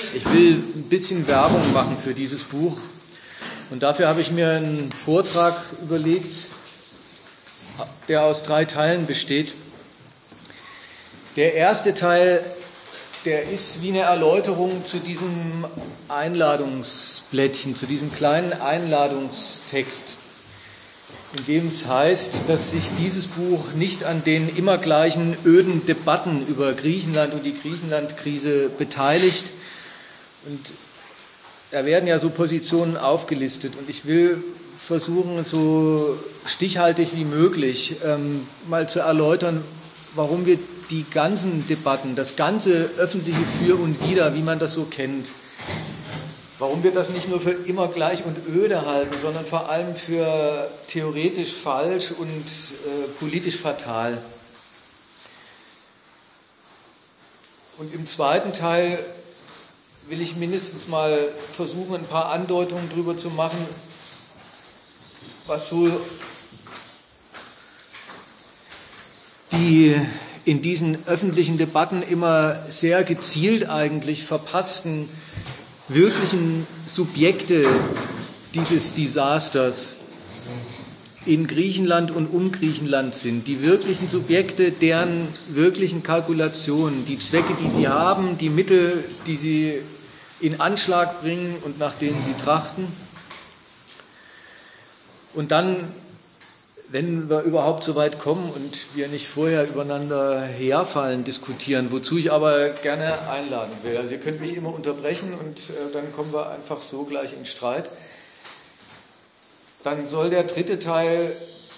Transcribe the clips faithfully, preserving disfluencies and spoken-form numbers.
Ich will ein bisschen Werbung machen für dieses Buch und dafür habe ich mir einen Vortrag überlegt, der aus drei Teilen besteht. Der erste Teil, der ist wie eine Erläuterung zu diesem Einladungsblättchen, zu diesem kleinen Einladungstext, in dem es heißt, dass sich dieses Buch nicht an den immer gleichen öden Debatten über Griechenland und die Griechenland-Krise beteiligt. Und da werden ja so Positionen aufgelistet und ich will versuchen, so stichhaltig wie möglich ähm, mal zu erläutern, warum wir die ganzen Debatten, das ganze öffentliche Für und Wider, wie man das so kennt, warum wir das nicht nur für immer gleich und öde halten, sondern vor allem für theoretisch falsch und äh, politisch fatal. Und im zweiten Teil will ich mindestens mal versuchen, ein paar Andeutungen darüber zu machen, was so die in diesen öffentlichen Debatten immer sehr gezielt eigentlich verpassten wirklichen Subjekte dieses Desasters in Griechenland und um Griechenland sind, die wirklichen Subjekte, deren wirklichen Kalkulationen, die Zwecke, die sie haben, die Mittel, die sie in Anschlag bringen und nach denen sie trachten. Und dann, wenn wir überhaupt so weit kommen und wir nicht vorher übereinander herfallen, diskutieren, wozu ich aber gerne einladen will. Also ihr könnt mich immer unterbrechen und äh, dann kommen wir einfach so gleich in Streit. Dann soll der dritte Teil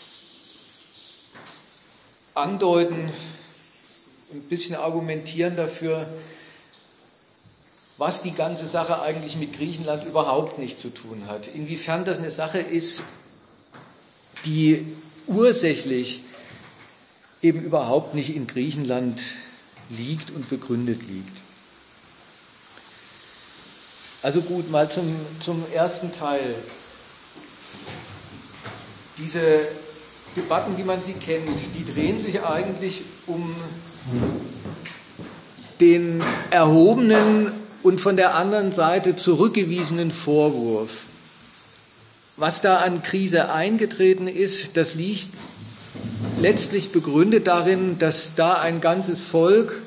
andeuten, ein bisschen argumentieren dafür, was die ganze Sache eigentlich mit Griechenland überhaupt nicht zu tun hat. Inwiefern das eine Sache ist, die ursächlich eben überhaupt nicht in Griechenland liegt und begründet liegt. Also gut, mal zum, zum ersten Teil. Diese Debatten, wie man sie kennt, die drehen sich eigentlich um den erhobenen und von der anderen Seite zurückgewiesenen Vorwurf. Was da an Krise eingetreten ist, das liegt letztlich begründet darin, dass da ein ganzes Volk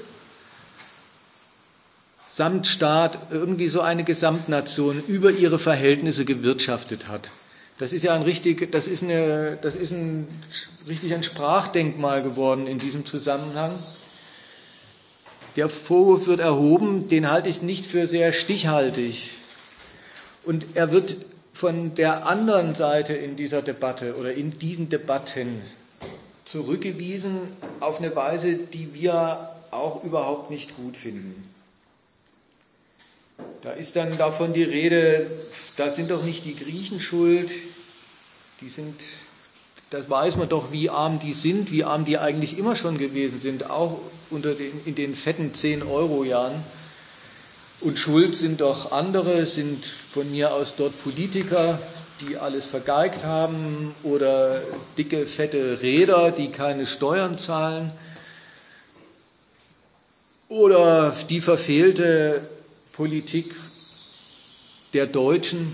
samt Staat irgendwie so eine Gesamtnation über ihre Verhältnisse gewirtschaftet hat. Das ist ja ein richtig, das ist eine, das ist ein richtig ein Sprachdenkmal geworden in diesem Zusammenhang. Der Vorwurf wird erhoben, den halte ich nicht für sehr stichhaltig. Und er wird von der anderen Seite in dieser Debatte oder in diesen Debatten zurückgewiesen auf eine Weise, die wir auch überhaupt nicht gut finden. Da ist dann davon die Rede, da sind doch nicht die Griechen schuld, die sind, das weiß man doch, wie arm die sind, wie arm die eigentlich immer schon gewesen sind, auch unter den, in den fetten zehn-Euro-Jahren. Und schuld sind doch andere, sind von mir aus dort Politiker, die alles vergeigt haben, oder dicke, fette Reeder, die keine Steuern zahlen, oder die verfehlte Politik der Deutschen.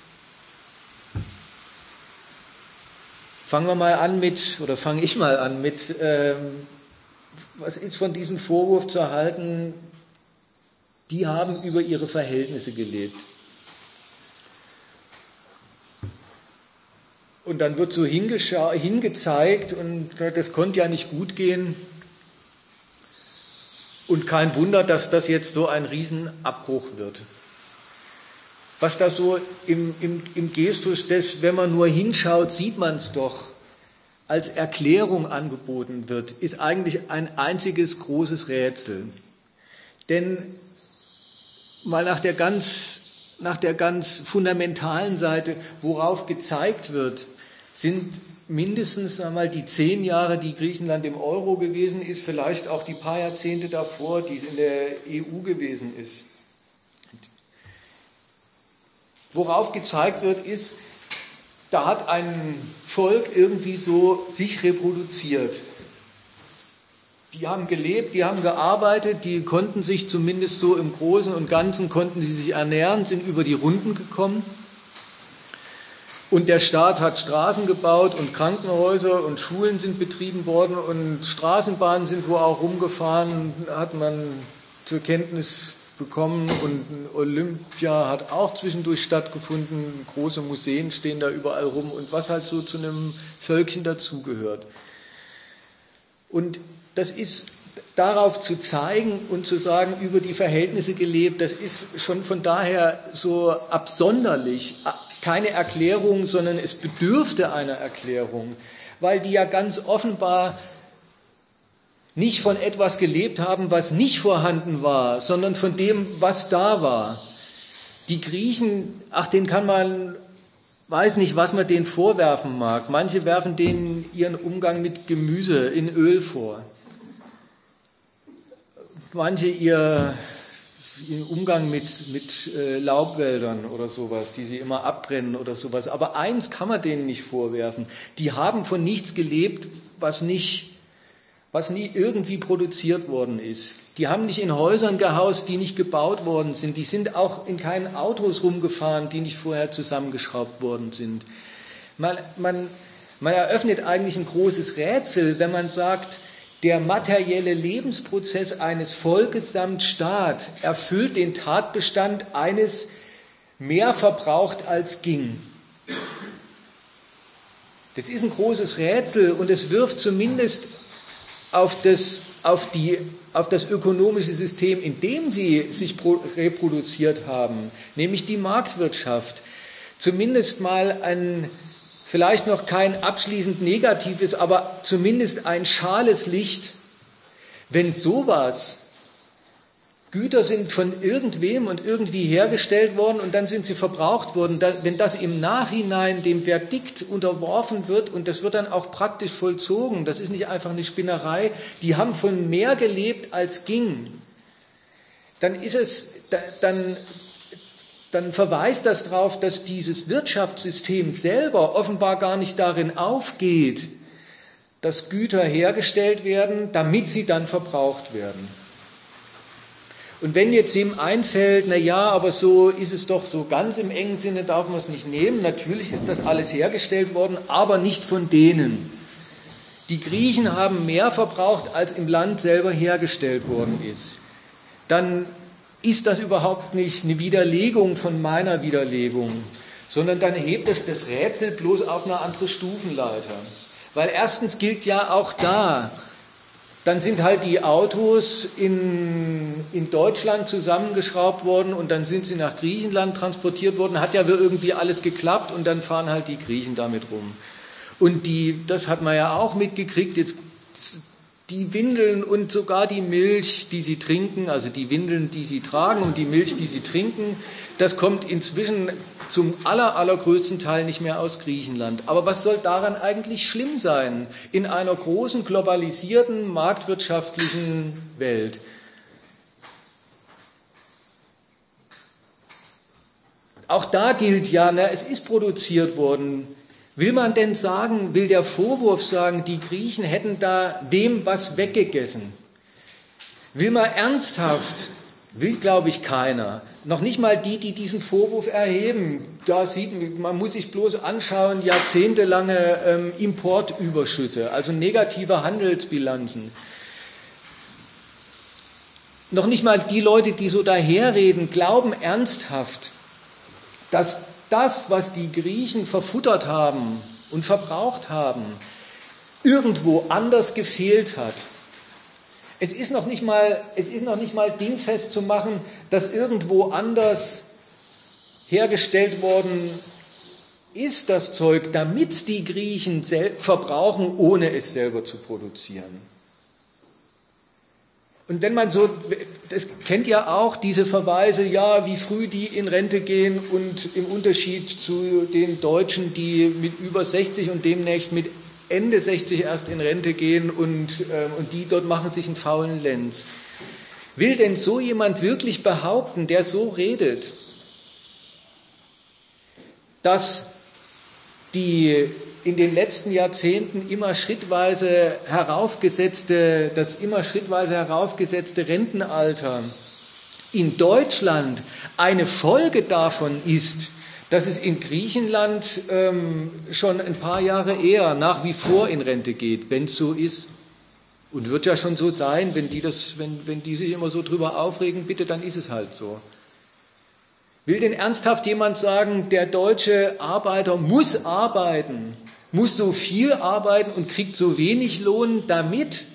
Fangen wir mal an mit, oder fange ich mal an mit, ähm, was ist von diesem Vorwurf zu halten? Die haben über ihre Verhältnisse gelebt. Und dann wird so hingezeigt, und das konnte ja nicht gut gehen. Und kein Wunder, dass das jetzt so ein Riesenabbruch wird. Was da so im, im, im Gestus des, wenn man nur hinschaut, sieht man es doch, als Erklärung angeboten wird, ist eigentlich ein einziges großes Rätsel. Denn mal nach der ganz, nach der ganz fundamentalen Seite, worauf gezeigt wird, sind mindestens einmal die zehn Jahre, die Griechenland im Euro gewesen ist, vielleicht auch die paar Jahrzehnte davor, die es in der E U gewesen ist. Worauf gezeigt wird, ist, da hat ein Volk irgendwie so sich reproduziert. die haben gelebt, die haben gearbeitet, die konnten sich zumindest so im Großen und Ganzen, konnten sie sich ernähren, sind über die Runden gekommen. Und der Staat hat Straßen gebaut und Krankenhäuser und Schulen sind betrieben worden und Straßenbahnen sind wo auch rumgefahren, hat man zur Kenntnis bekommen, und Olympia hat auch zwischendurch stattgefunden, große Museen stehen da überall rum und was halt so zu einem Völkchen dazugehört. Und das ist darauf zu zeigen und zu sagen, über die Verhältnisse gelebt, das ist schon von daher so absonderlich, keine Erklärung, sondern es bedürfte einer Erklärung, weil die ja ganz offenbar nicht von etwas gelebt haben, was nicht vorhanden war, sondern von dem, was da war. Die Griechen, ach, den kann man, weiß nicht, was man denen vorwerfen mag. Manche werfen denen ihren Umgang mit Gemüse in Öl vor. Manche ihr, ihren Umgang mit, mit äh, Laubwäldern oder sowas, die sie immer abbrennen oder sowas. Aber eins kann man denen nicht vorwerfen. Die haben von nichts gelebt, was nicht was nie irgendwie produziert worden ist. Die haben nicht in Häusern gehaust, die nicht gebaut worden sind. Die sind auch in keinen Autos rumgefahren, die nicht vorher zusammengeschraubt worden sind. Man, man, man eröffnet eigentlich ein großes Rätsel, wenn man sagt, der materielle Lebensprozess eines Volkes samt Staat erfüllt den Tatbestand eines mehr verbraucht als ging. Das ist ein großes Rätsel und es wirft zumindest auf das, auf die, auf das ökonomische System, in dem sie sich reproduziert haben, nämlich die Marktwirtschaft, zumindest mal ein, vielleicht noch kein abschließend negatives, aber zumindest ein schales Licht. Wenn sowas, Güter sind von irgendwem und irgendwie hergestellt worden und dann sind sie verbraucht worden, wenn das im Nachhinein dem Verdikt unterworfen wird und das wird dann auch praktisch vollzogen, das ist nicht einfach eine Spinnerei, die haben von mehr gelebt als ging, dann ist es, dann, dann verweist das darauf, dass dieses Wirtschaftssystem selber offenbar gar nicht darin aufgeht, dass Güter hergestellt werden, damit sie dann verbraucht werden. Und wenn jetzt ihm einfällt, na ja, aber so ist es doch, so ganz im engen Sinne darf man es nicht nehmen. Natürlich ist das alles hergestellt worden, aber nicht von denen. Die Griechen haben mehr verbraucht, als im Land selber hergestellt worden ist. Dann ist das überhaupt nicht eine Widerlegung von meiner Widerlegung, sondern dann hebt es das Rätsel bloß auf eine andere Stufenleiter. Weil erstens gilt ja auch da, dann sind halt die Autos in, in Deutschland zusammengeschraubt worden und dann sind sie nach Griechenland transportiert worden. Hat ja irgendwie alles geklappt und dann fahren halt die Griechen damit rum. Und die, das hat man ja auch mitgekriegt, jetzt die Windeln und sogar die Milch, die sie trinken, also die Windeln, die sie tragen und die Milch, die sie trinken, das kommt inzwischen zum aller, allergrößten Teil nicht mehr aus Griechenland. Aber was soll daran eigentlich schlimm sein in einer großen, globalisierten, marktwirtschaftlichen Welt? Auch da gilt ja, na, es ist produziert worden. Will man denn sagen, will der Vorwurf sagen, die Griechen hätten da dem was weggegessen? Will man ernsthaft, will glaube ich keiner, noch nicht mal die, die diesen Vorwurf erheben, da sieht man, muss sich bloß anschauen, jahrzehntelange ähm, Importüberschüsse, also negative Handelsbilanzen. Noch nicht mal die Leute, die so daherreden, glauben ernsthaft, dass das, was die Griechen verfuttert haben und verbraucht haben, irgendwo anders gefehlt hat. Es ist noch nicht mal, es ist noch nicht mal dingfest zu machen, dass irgendwo anders hergestellt worden ist, das Zeug, damit die Griechen verbrauchen, ohne es selber zu produzieren. Und wenn man so, das kennt ihr auch, diese Verweise, ja, wie früh die in Rente gehen und im Unterschied zu den Deutschen, die mit über sechzig und demnächst mit Ende sechzig erst in Rente gehen und, äh, und die dort machen sich einen faulen Lenz. Will denn so jemand wirklich behaupten, der so redet, dass die in den letzten Jahrzehnten immer schrittweise heraufgesetzte, das immer schrittweise heraufgesetzte Rentenalter in Deutschland eine Folge davon ist, dass es in Griechenland ähm, schon ein paar Jahre eher nach wie vor in Rente geht, wenn es so ist. Und wird ja schon so sein, wenn die, das, wenn, wenn die sich immer so drüber aufregen, bitte, dann ist es halt so. Will denn ernsthaft jemand sagen, der deutsche Arbeiter muss arbeiten, muss so viel arbeiten und kriegt so wenig Lohn, damit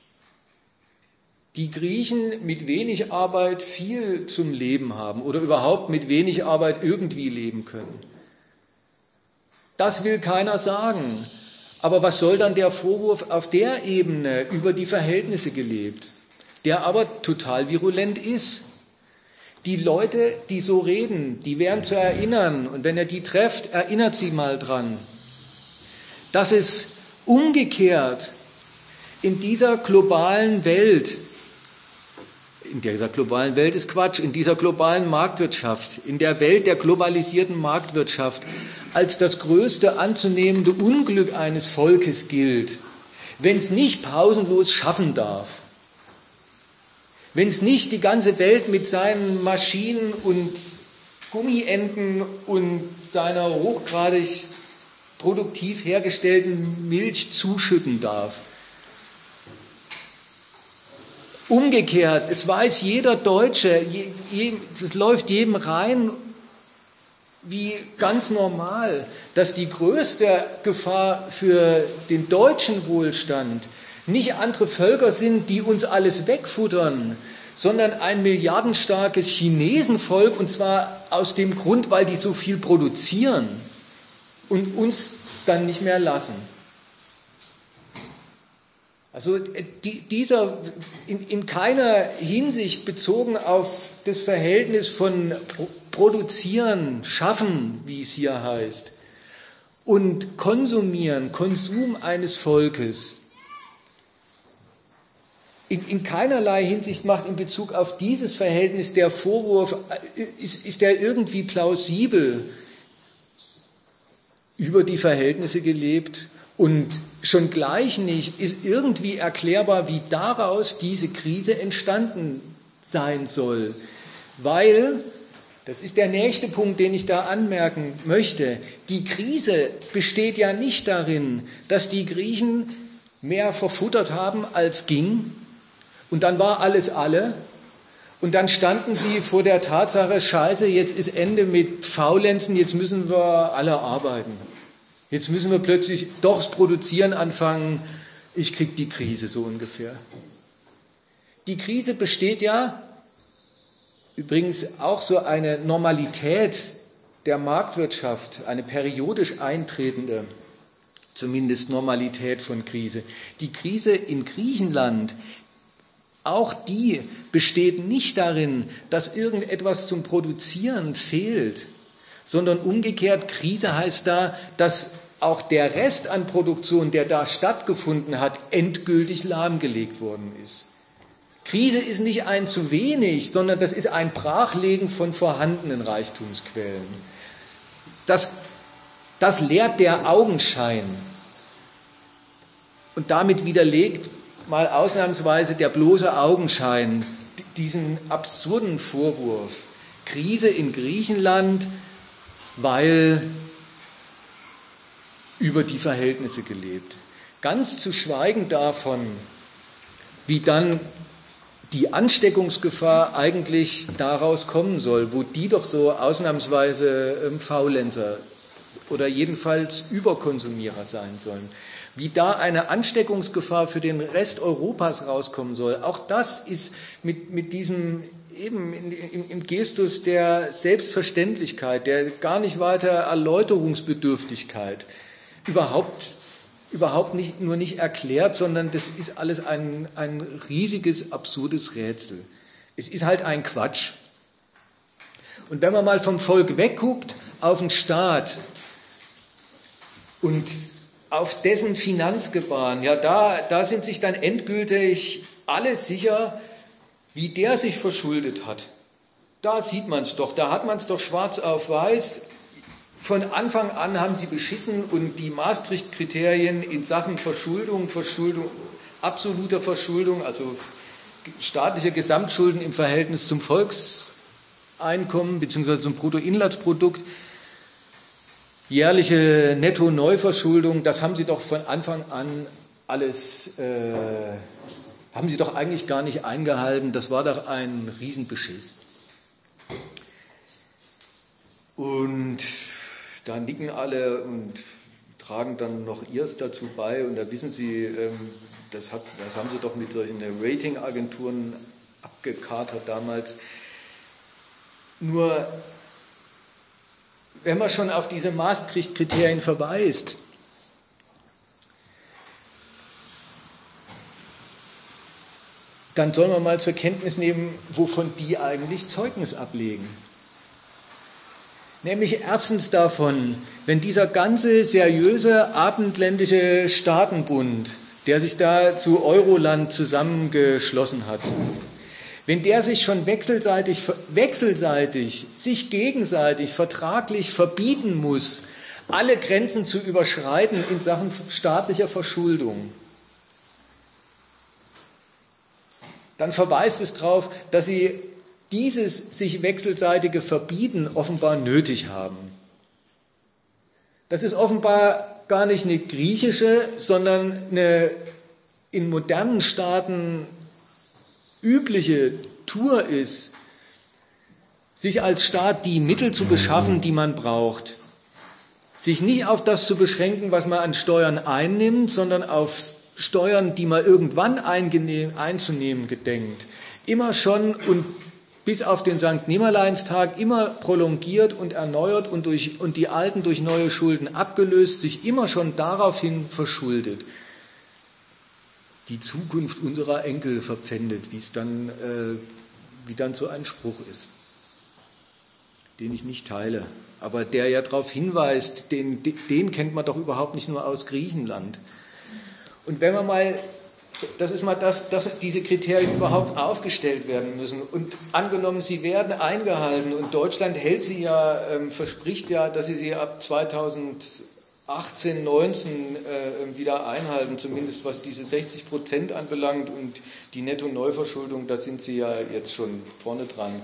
die Griechen mit wenig Arbeit viel zum Leben haben oder überhaupt mit wenig Arbeit irgendwie leben können? Das will keiner sagen. Aber was soll dann der Vorwurf auf der Ebene über die Verhältnisse gelebt, der aber total virulent ist? Die Leute, die so reden, die wären zu erinnern, und wenn ihr die trefft, erinnert sie mal dran, dass es umgekehrt in dieser globalen Welt, in dieser globalen Welt ist Quatsch, in dieser globalen Marktwirtschaft, in der Welt der globalisierten Marktwirtschaft, als das größte anzunehmende Unglück eines Volkes gilt, wenn es nicht pausenlos schaffen darf, wenn es nicht die ganze Welt mit seinen Maschinen und Gummienten und seiner hochgradig produktiv hergestellten Milch zuschütten darf. Umgekehrt, es weiß jeder Deutsche, es läuft jedem rein wie ganz normal, dass die größte Gefahr für den deutschen Wohlstand nicht andere Völker sind, die uns alles wegfuttern, sondern ein milliardenstarkes Chinesenvolk, und zwar aus dem Grund, weil die so viel produzieren und uns dann nicht mehr lassen. Also die, dieser in, in keiner Hinsicht bezogen auf das Verhältnis von Pro, Produzieren, Schaffen, wie es hier heißt, und Konsumieren, Konsum eines Volkes, in, in keinerlei Hinsicht macht in Bezug auf dieses Verhältnis der Vorwurf, ist, ist der irgendwie plausibel über die Verhältnisse gelebt. Und schon gleich nicht ist irgendwie erklärbar, wie daraus diese Krise entstanden sein soll. Weil, das ist der nächste Punkt, den ich da anmerken möchte, die Krise besteht ja nicht darin, dass die Griechen mehr verfuttert haben, als ging, und dann war alles alle, und dann standen sie vor der Tatsache, Scheiße, jetzt ist Ende mit Faulenzen, jetzt müssen wir alle arbeiten. Jetzt müssen wir plötzlich doch das Produzieren anfangen. Ich kriege die Krise so ungefähr. Die Krise besteht ja, übrigens auch so eine Normalität der Marktwirtschaft, eine periodisch eintretende, zumindest Normalität von Krise. Die Krise in Griechenland, auch die besteht nicht darin, dass irgendetwas zum Produzieren fehlt, sondern umgekehrt, Krise heißt da, dass auch der Rest an Produktion, der da stattgefunden hat, endgültig lahmgelegt worden ist. Krise ist nicht ein zu wenig, sondern das ist ein Brachlegen von vorhandenen Reichtumsquellen. Das, das lehrt der Augenschein. Und damit widerlegt mal ausnahmsweise der bloße Augenschein diesen absurden Vorwurf. Krise in Griechenland, weil über die Verhältnisse gelebt. Ganz zu schweigen davon, wie dann die Ansteckungsgefahr eigentlich daraus kommen soll, wo die doch so ausnahmsweise ähm, Faulenzer oder jedenfalls Überkonsumierer sein sollen. Wie da eine Ansteckungsgefahr für den Rest Europas rauskommen soll, auch das ist mit, mit diesem eben im, im Gestus der Selbstverständlichkeit, der gar nicht weiter Erläuterungsbedürftigkeit überhaupt, überhaupt nicht, nur nicht erklärt, sondern das ist alles ein, ein riesiges, absurdes Rätsel. Es ist halt ein Quatsch. Und wenn man mal vom Volk wegguckt auf den Staat und auf dessen Finanzgebaren, ja, da, da sind sich dann endgültig alle sicher, wie der sich verschuldet hat. Da sieht man es doch, da hat man es doch schwarz auf weiß. von Anfang an haben sie beschissen und die Maastricht-Kriterien in Sachen Verschuldung, Verschuldung, absoluter Verschuldung, also staatlicher Gesamtschulden im Verhältnis zum Volkseinkommen bzw. zum Bruttoinlandsprodukt, jährliche Netto-Neuverschuldung, das haben sie doch von Anfang an alles, äh, haben sie doch eigentlich gar nicht eingehalten. Das war doch ein Riesenbeschiss. Und da nicken alle und tragen dann noch ihrs dazu bei. Und da wissen sie, ähm, das, hat, das haben sie doch mit solchen Ratingagenturen abgekatert damals. Nur, wenn man schon auf diese Maastricht-Kriterien verweist, dann soll man mal zur Kenntnis nehmen, wovon die eigentlich Zeugnis ablegen. Nämlich erstens davon, wenn dieser ganze seriöse abendländische Staatenbund, der sich da zu Euroland zusammengeschlossen hat, wenn der sich schon wechselseitig, wechselseitig, sich gegenseitig vertraglich verbieten muss, alle Grenzen zu überschreiten in Sachen staatlicher Verschuldung, dann verweist es darauf, dass sie dieses sich wechselseitige Verbieten offenbar nötig haben. Das ist offenbar gar nicht eine griechische, sondern eine in modernen Staaten übliche Tour ist, sich als Staat die Mittel zu beschaffen, die man braucht. Sich nicht auf das zu beschränken, was man an Steuern einnimmt, sondern auf Steuern, die man irgendwann einzunehmen gedenkt. Immer schon und bis auf den Sankt Nimmerleinstag immer prolongiert und erneuert und, durch, und die Alten durch neue Schulden abgelöst, sich immer schon daraufhin verschuldet. Die Zukunft unserer Enkel verpfändet, wie es dann, äh, wie dann so ein Spruch ist, den ich nicht teile, aber der ja darauf hinweist, den, den kennt man doch überhaupt nicht nur aus Griechenland. Und wenn man mal, das ist mal das, dass diese Kriterien überhaupt aufgestellt werden müssen und angenommen, sie werden eingehalten und Deutschland hält sie ja, ähm, verspricht ja, dass sie sie ab zweitausendachtzehn, neunzehn äh, wieder einhalten, zumindest was diese sechzig Prozent anbelangt und die Netto-Neuverschuldung, da sind sie ja jetzt schon vorne dran.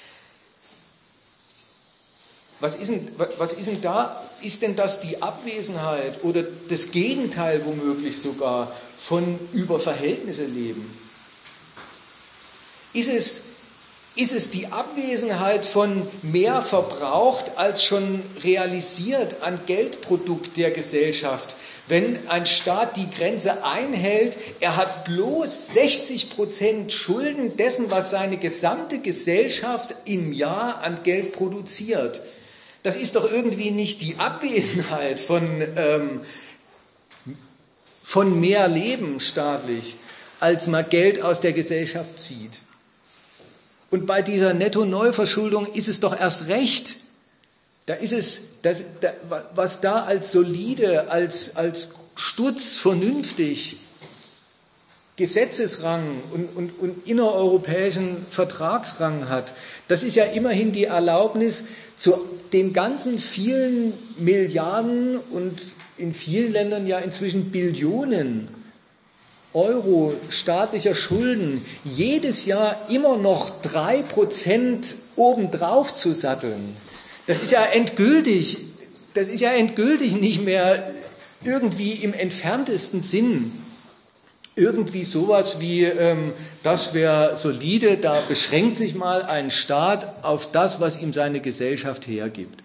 Was ist denn, was ist denn da? Ist denn das die Abwesenheit oder das Gegenteil womöglich sogar von über Verhältnisse leben? Ist es, ist es die Abwesenheit von mehr verbraucht als schon realisiert an Geldprodukt der Gesellschaft? Wenn ein Staat die Grenze einhält, er hat bloß sechzig Prozent Schulden dessen, was seine gesamte Gesellschaft im Jahr an Geld produziert. Das ist doch irgendwie nicht die Abwesenheit von, ähm, von mehr Leben staatlich, als man Geld aus der Gesellschaft zieht. Und bei dieser Netto-Neuverschuldung ist es doch erst recht. Da ist es, das, da, was da als solide, als, als Stutz vernünftig Gesetzesrang und, und, und innereuropäischen Vertragsrang hat, das ist ja immerhin die Erlaubnis, zu den ganzen vielen Milliarden und in vielen Ländern ja inzwischen Billionen Euro staatlicher Schulden jedes Jahr immer noch drei Prozent obendrauf zu satteln. Das ist ja endgültig, das ist ja endgültig nicht mehr irgendwie im entferntesten Sinn irgendwie sowas wie, ähm, das wäre solide, da beschränkt sich mal ein Staat auf das, was ihm seine Gesellschaft hergibt.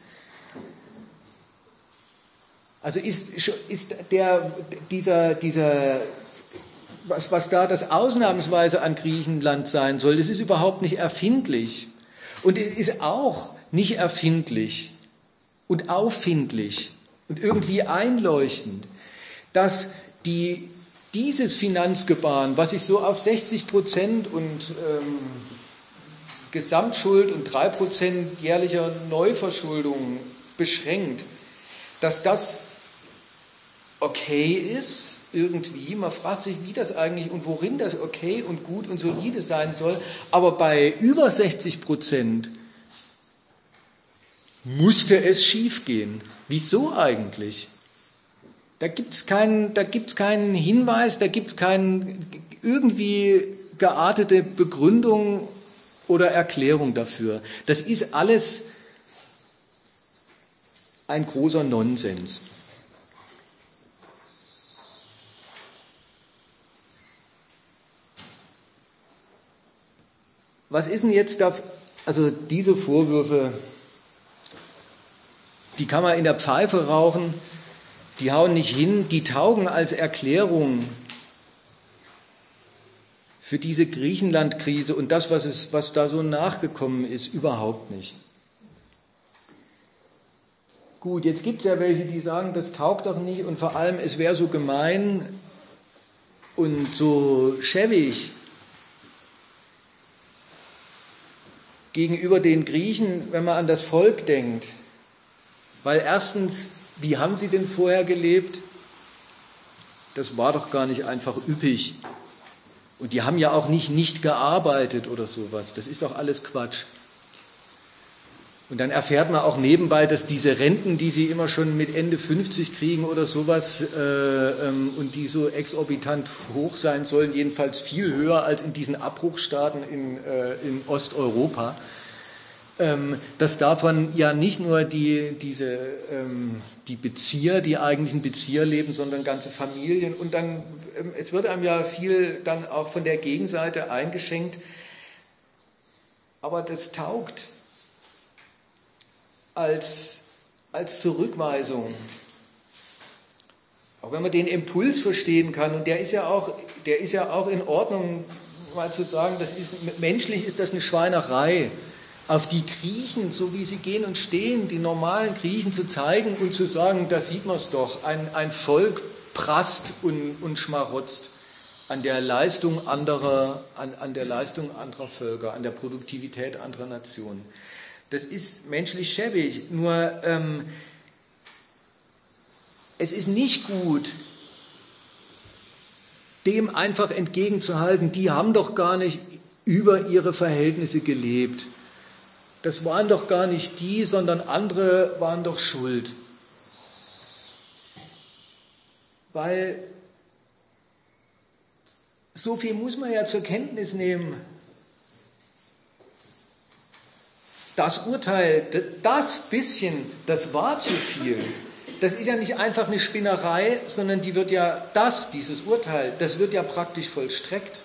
Also ist, ist der, dieser, dieser, was, was da das Ausnahmsweise an Griechenland sein soll, das ist überhaupt nicht erfindlich. Und es ist auch nicht erfindlich und auffindlich und irgendwie einleuchtend, dass die dieses Finanzgebaren, was sich so auf sechzig Prozent und ähm, Gesamtschuld und drei Prozent jährlicher Neuverschuldung beschränkt, dass das okay ist, irgendwie. Man fragt sich, wie das eigentlich und worin das okay und gut und solide sein soll. Aber bei über sechzig Prozent musste es schiefgehen. Wieso eigentlich? Da gibt es keinen, da gibt's keinen Hinweis, da gibt es keine irgendwie geartete Begründung oder Erklärung dafür. Das ist alles ein großer Nonsens. Was ist denn jetzt da, also diese Vorwürfe, die kann man in der Pfeife rauchen, die hauen nicht hin, die taugen als Erklärung für diese Griechenland-Krise und das, was, es, was da so nachgekommen ist, überhaupt nicht. Gut, jetzt gibt es ja welche, die sagen, das taugt doch nicht und vor allem, es wäre so gemein und so schäbig gegenüber den Griechen, wenn man an das Volk denkt. Weil erstens, wie haben sie denn vorher gelebt? Das war doch gar nicht einfach üppig. Und die haben ja auch nicht nicht gearbeitet oder sowas. Das ist doch alles Quatsch. Und dann erfährt man auch nebenbei, dass diese Renten, die sie immer schon mit Ende fünfzig kriegen oder sowas äh, ähm, und die so exorbitant hoch sein sollen, jedenfalls viel höher als in diesen Abbruchstaaten in, äh, in Osteuropa, ähm, dass davon ja nicht nur die, diese, ähm, die Bezieher, die eigentlichen Bezieher leben, sondern ganze Familien. Und dann, ähm, es wird einem ja viel dann auch von der Gegenseite eingeschenkt, aber das taugt als, als Zurückweisung. Auch wenn man den Impuls verstehen kann, und der ist ja auch, der ist ja auch in Ordnung, mal zu sagen, das ist, menschlich ist das eine Schweinerei, auf die Griechen, so wie sie gehen und stehen, die normalen Griechen zu zeigen und zu sagen, da sieht man es doch, ein, ein Volk prasst und, und schmarotzt an der Leistung anderer, an, an der Leistung anderer Völker, an der Produktivität anderer Nationen. Das ist menschlich schäbig, nur ähm, es ist nicht gut, dem einfach entgegenzuhalten, die haben doch gar nicht über ihre Verhältnisse gelebt. Das waren doch gar nicht die, sondern andere waren doch schuld. Weil so viel muss man ja zur Kenntnis nehmen. Das Urteil, das bisschen, das war zu viel. Das ist ja nicht einfach eine Spinnerei, sondern die wird ja, das, dieses Urteil, das wird ja praktisch vollstreckt.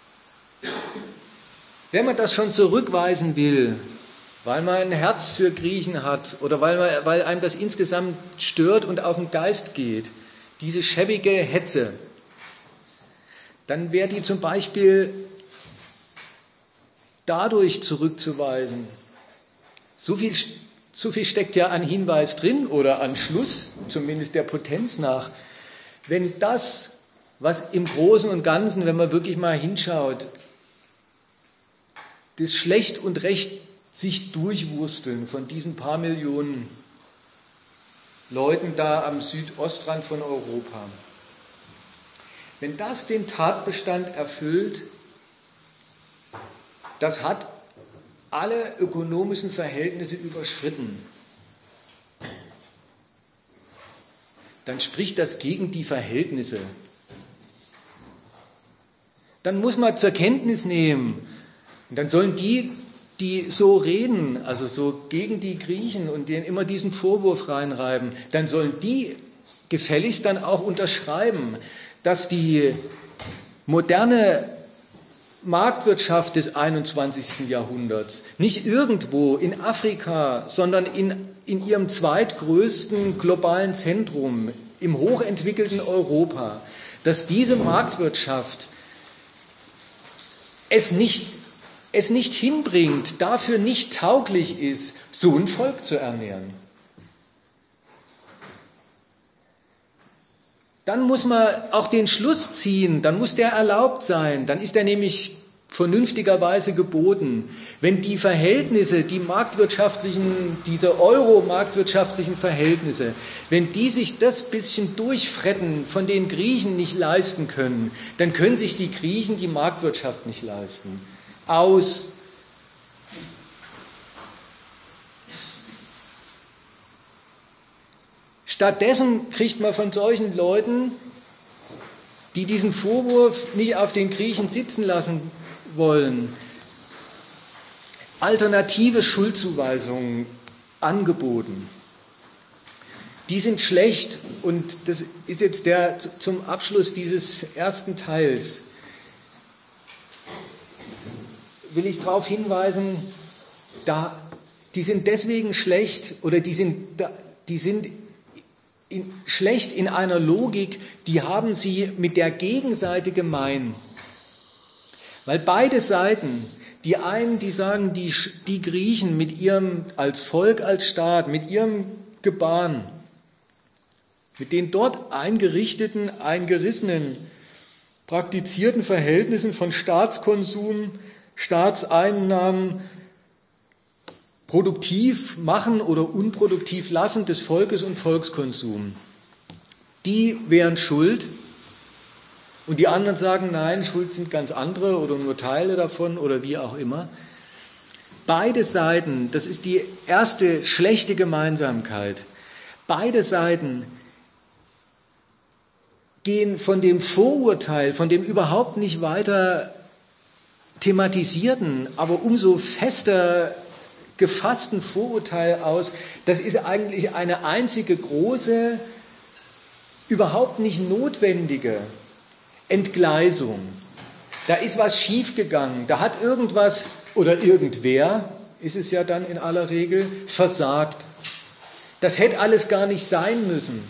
Wenn man das schon zurückweisen will, weil man ein Herz für Griechen hat oder weil, man, weil einem das insgesamt stört und auf den Geist geht, diese schäbige Hetze, dann wäre die zum Beispiel dadurch zurückzuweisen. So viel, so viel steckt ja an Hinweis drin oder an Schluss, zumindest der Potenz nach. Wenn das, was im Großen und Ganzen, wenn man wirklich mal hinschaut, das Schlecht und Recht sich durchwursteln von diesen paar Millionen Leuten da am Südostrand von Europa, wenn das den Tatbestand erfüllt, das hat alle ökonomischen Verhältnisse überschritten, dann spricht das gegen die Verhältnisse. Dann muss man zur Kenntnis nehmen, und dann sollen die, die so reden, also so gegen die Griechen und denen immer diesen Vorwurf reinreiben, dann sollen die gefälligst dann auch unterschreiben, dass die moderne Marktwirtschaft des einundzwanzigsten Jahrhunderts nicht irgendwo in Afrika, sondern in, in ihrem zweitgrößten globalen Zentrum, im hochentwickelten Europa, dass diese Marktwirtschaft es nicht, es nicht hinbringt, dafür nicht tauglich ist, so ein Volk zu ernähren. Dann muss man auch den Schluss ziehen, dann muss der erlaubt sein, dann ist er nämlich vernünftigerweise geboten. Wenn die Verhältnisse, die marktwirtschaftlichen, diese euro-marktwirtschaftlichen Verhältnisse, wenn die sich das bisschen durchfretten, von den Griechen nicht leisten können, dann können sich die Griechen die Marktwirtschaft nicht leisten. Aus. Stattdessen kriegt man von solchen Leuten, die diesen Vorwurf nicht auf den Griechen sitzen lassen wollen, alternative Schuldzuweisungen angeboten. Die sind schlecht und das ist jetzt der zum Abschluss dieses ersten Teils. Will ich darauf hinweisen, da, die sind deswegen schlecht oder die sind, die sind in, schlecht in einer Logik, die haben sie mit der Gegenseite gemein. Weil beide Seiten, die einen, die sagen, die, die Griechen mit ihrem, als Volk, als Staat, mit ihrem Gebaren, mit den dort eingerichteten, eingerissenen, praktizierten Verhältnissen von Staatskonsum, Staatseinnahmen, produktiv machen oder unproduktiv lassen des Volkes und Volkskonsum. Die wären schuld und die anderen sagen, nein, schuld sind ganz andere oder nur Teile davon oder wie auch immer. Beide Seiten, das ist die erste schlechte Gemeinsamkeit, beide Seiten gehen von dem Vorurteil, von dem überhaupt nicht weiter thematisierten, aber umso fester gefassten Vorurteil aus, das ist eigentlich eine einzige große, überhaupt nicht notwendige Entgleisung. Da ist was schiefgegangen, da hat irgendwas oder irgendwer, ist es ja dann in aller Regel, versagt. Das hätte alles gar nicht sein müssen.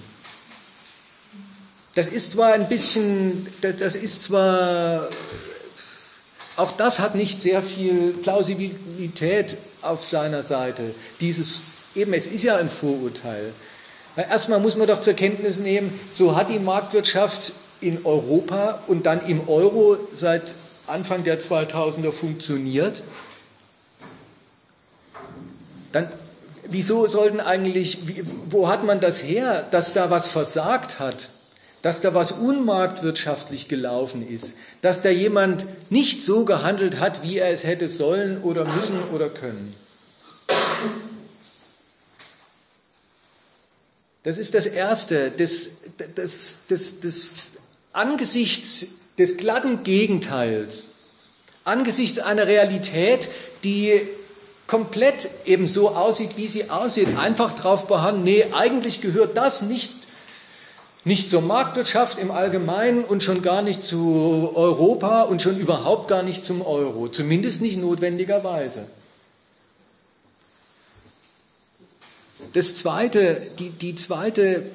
Das ist zwar ein bisschen, das ist zwar, auch das hat nicht sehr viel Plausibilität auf seiner Seite. Dieses, eben, es ist ja ein Vorurteil. Weil erstmal muss man doch zur Kenntnis nehmen, so hat die Marktwirtschaft in Europa und dann im Euro seit Anfang der zweitausender funktioniert. Dann, wieso sollten eigentlich, wo hat man das her, dass da was versagt hat? Dass da was unmarktwirtschaftlich gelaufen ist, dass da jemand nicht so gehandelt hat, wie er es hätte sollen oder müssen oder können. Das ist das Erste, das, das, das, das, angesichts des glatten Gegenteils, angesichts einer Realität, die komplett eben so aussieht, wie sie aussieht, einfach drauf beharren, nee, eigentlich gehört das nicht Nicht zur Marktwirtschaft im Allgemeinen und schon gar nicht zu Europa und schon überhaupt gar nicht zum Euro, zumindest nicht notwendigerweise. Das zweite, die, die zweite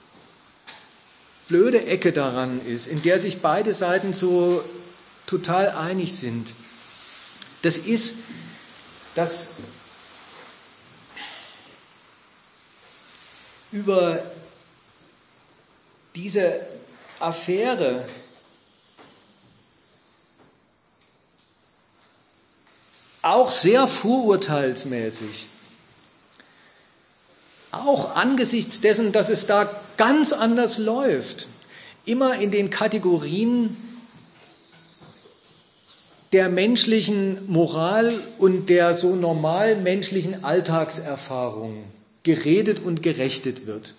blöde Ecke daran ist, in der sich beide Seiten so total einig sind, das ist, dass über diese Affäre auch sehr vorurteilsmäßig, auch angesichts dessen, dass es da ganz anders läuft, immer in den Kategorien der menschlichen Moral und der so normal menschlichen Alltagserfahrung geredet und gerechnet wird.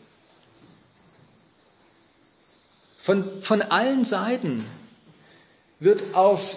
Von, von allen Seiten wird auf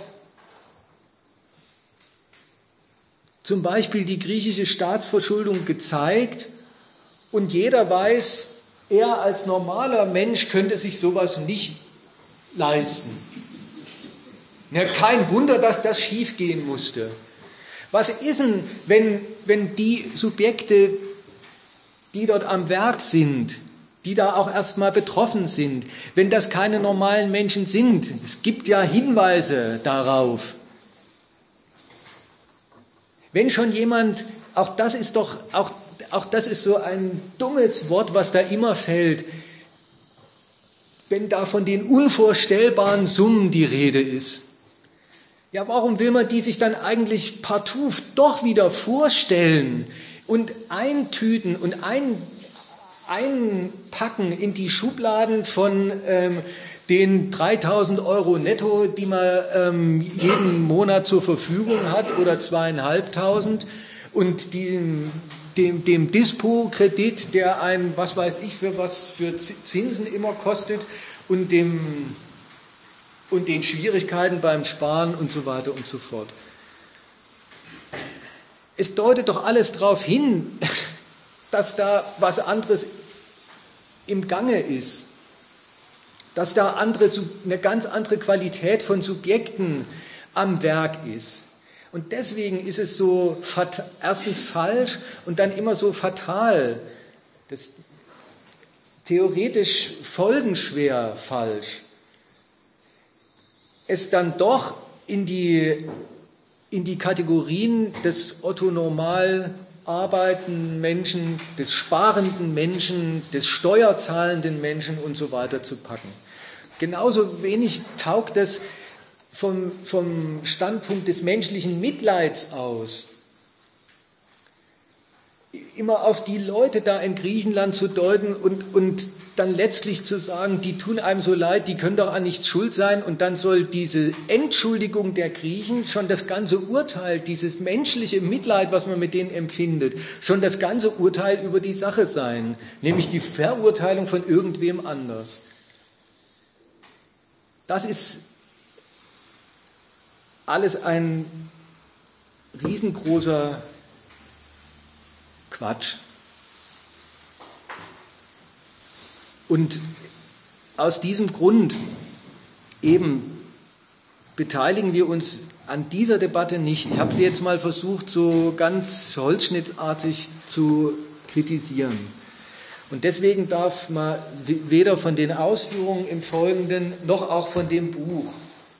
zum Beispiel die griechische Staatsverschuldung gezeigt und jeder weiß, er als normaler Mensch könnte sich sowas nicht leisten. Ja, kein Wunder, dass das schiefgehen musste. Was ist denn, wenn, wenn die Subjekte, die dort am Werk sind, die da auch erstmal betroffen sind, wenn das keine normalen Menschen sind? Es gibt ja Hinweise darauf. Wenn schon jemand, auch das ist doch, auch, auch das ist so ein dummes Wort, was da immer fällt, wenn da von den unvorstellbaren Summen die Rede ist. Ja, warum will man die sich dann eigentlich partout doch wieder vorstellen und eintüten und ein einpacken in die Schubladen von ähm, den dreitausend Euro netto, die man ähm, jeden Monat zur Verfügung hat oder zweieinhalbtausend und dem, dem, dem Dispo-Kredit, der ein, was weiß ich, für was für Zinsen immer kostet, und dem, und den Schwierigkeiten beim Sparen und so weiter und so fort. Es deutet doch alles darauf hin, dass da was anderes im Gange ist, dass da andere, eine ganz andere Qualität von Subjekten am Werk ist. Und deswegen ist es so erstens falsch und dann immer so fatal, das theoretisch folgenschwer falsch, es dann doch in die, in die Kategorien des Otto normal arbeitenden Menschen, des sparenden Menschen, des steuerzahlenden Menschen und so weiter zu packen. Genauso wenig taugt es vom, vom Standpunkt des menschlichen Mitleids aus, immer auf die Leute da in Griechenland zu deuten und, und dann letztlich zu sagen, die tun einem so leid, die können doch an nichts schuld sein, und dann soll diese Entschuldigung der Griechen schon das ganze Urteil, dieses menschliche Mitleid, was man mit denen empfindet, schon das ganze Urteil über die Sache sein, nämlich die Verurteilung von irgendwem anders. Das ist alles ein riesengroßer Quatsch. Und aus diesem Grund eben beteiligen wir uns an dieser Debatte nicht. Ich habe sie jetzt mal versucht, so ganz holzschnittartig zu kritisieren. Und deswegen darf man weder von den Ausführungen im Folgenden noch auch von dem Buch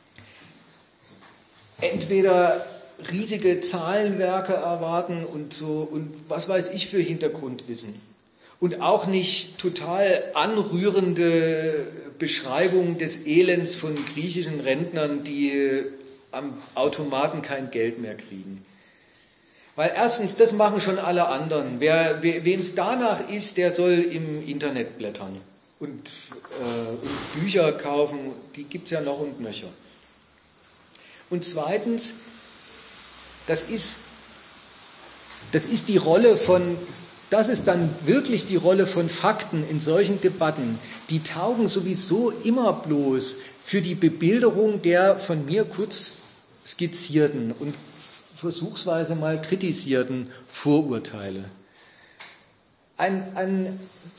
entweder riesige Zahlenwerke erwarten und so und was weiß ich für Hintergrundwissen. Und auch nicht total anrührende Beschreibungen des Elends von griechischen Rentnern, die am Automaten kein Geld mehr kriegen. Weil erstens, das machen schon alle anderen. Wer, wem es danach ist, der soll im Internet blättern und, äh, und Bücher kaufen, die gibt es ja noch und nöcher. Und zweitens, das ist, das ist die Rolle von, das ist dann wirklich die Rolle von Fakten in solchen Debatten. Die taugen sowieso immer bloß für die Bebilderung der von mir kurz skizzierten und versuchsweise mal kritisierten Vorurteile. Ein, ein,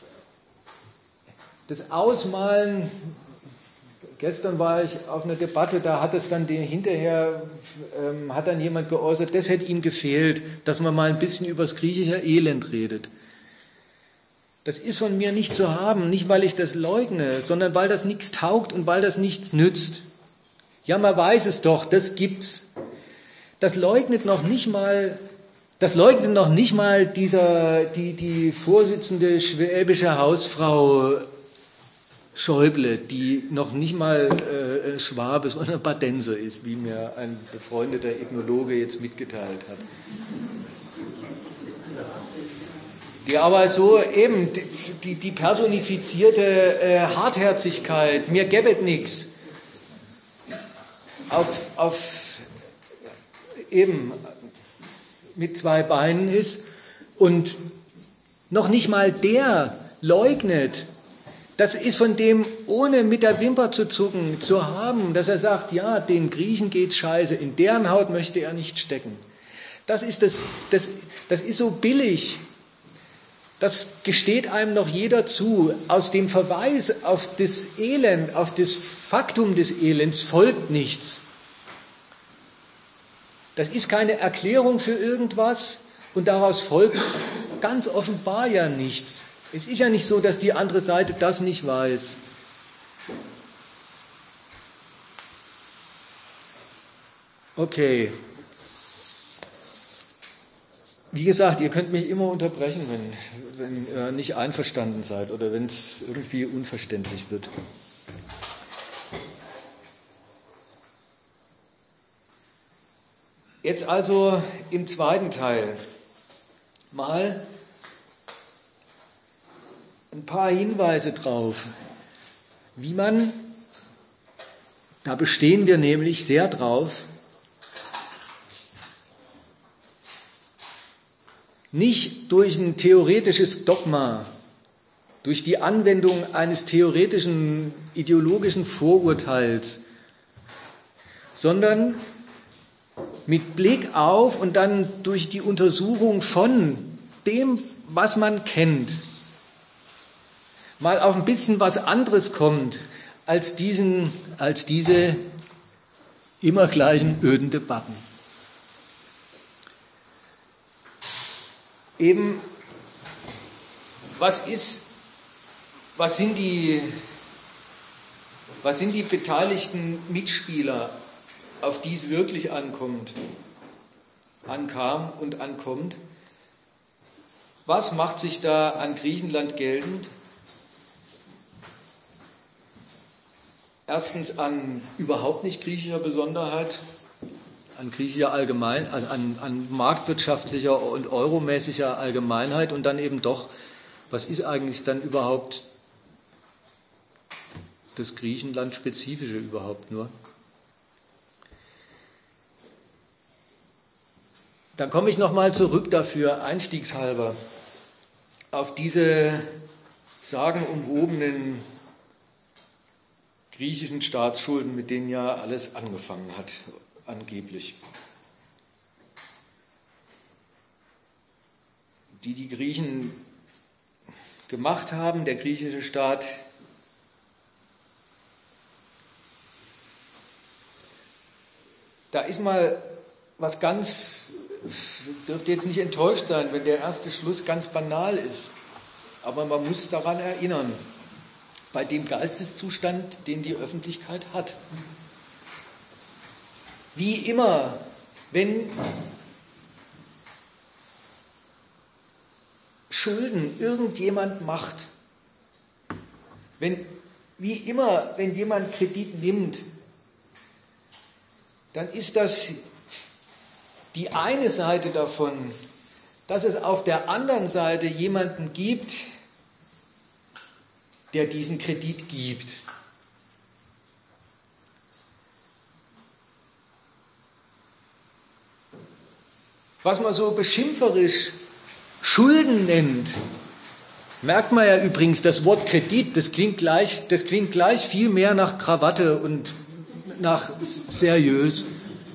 das Ausmalen, gestern war ich auf einer Debatte, da hat es dann den, hinterher, ähm, hat dann jemand geäußert, das hätte ihm gefehlt, dass man mal ein bisschen über das griechische Elend redet. Das ist von mir nicht zu haben, nicht weil ich das leugne, sondern weil das nichts taugt und weil das nichts nützt. Ja, man weiß es doch, das gibt's. Das leugnet noch nicht mal, das leugnet noch nicht mal dieser, die, die Vorsitzende schwäbische Hausfrau Schäuble, die noch nicht mal äh, Schwabe, sondern Badenser ist, wie mir ein befreundeter Ethnologe jetzt mitgeteilt hat. Die aber so eben, die, die personifizierte äh, Hartherzigkeit, mir gäbet nix, auf, auf eben mit zwei Beinen ist und noch nicht mal der leugnet. Das ist von dem, ohne mit der Wimper zu zucken, zu haben, dass er sagt, ja, den Griechen geht's scheiße, in deren Haut möchte er nicht stecken. Das ist, das, das, das ist so billig. Das gesteht einem noch jeder zu. Aus dem Verweis auf das Elend, auf das Faktum des Elends folgt nichts. Das ist keine Erklärung für irgendwas und daraus folgt ganz offenbar ja nichts. Es ist ja nicht so, dass die andere Seite das nicht weiß. Okay. Wie gesagt, ihr könnt mich immer unterbrechen, wenn, wenn ihr nicht einverstanden seid oder wenn es irgendwie unverständlich wird. Jetzt also im zweiten Teil mal ein paar Hinweise drauf, wie man, da bestehen wir nämlich sehr drauf, nicht durch ein theoretisches Dogma, durch die Anwendung eines theoretischen ideologischen Vorurteils, sondern mit Blick auf und dann durch die Untersuchung von dem, was man kennt, mal auf ein bisschen was anderes kommt als, diesen, als diese immer gleichen öden Debatten. Eben, was ist, was sind die, was sind die beteiligten Mitspieler, auf die es wirklich ankommt, ankam und ankommt? Was macht sich da an Griechenland geltend? Erstens an überhaupt nicht griechischer Besonderheit, an griechischer Allgemein, also an, an marktwirtschaftlicher und euromäßiger Allgemeinheit und dann eben doch, was ist eigentlich dann überhaupt das Griechenland-Spezifische überhaupt nur? Dann komme ich nochmal zurück dafür, einstiegshalber, auf diese sagenumwobenen griechischen Staatsschulden, mit denen ja alles angefangen hat, angeblich. Die die Griechen gemacht haben, der griechische Staat, da ist mal was ganz, dürfte jetzt nicht enttäuscht sein, wenn der erste Schluss ganz banal ist, aber man muss daran erinnern, bei dem Geisteszustand, den die Öffentlichkeit hat. Wie immer, wenn Schulden irgendjemand macht, wenn, wie immer, wenn jemand Kredit nimmt, dann ist das die eine Seite davon, dass es auf der anderen Seite jemanden gibt, der diesen Kredit gibt. Was man so beschimpferisch Schulden nennt, merkt man ja übrigens, das Wort Kredit, das klingt gleich, das klingt gleich viel mehr nach Krawatte und nach seriös.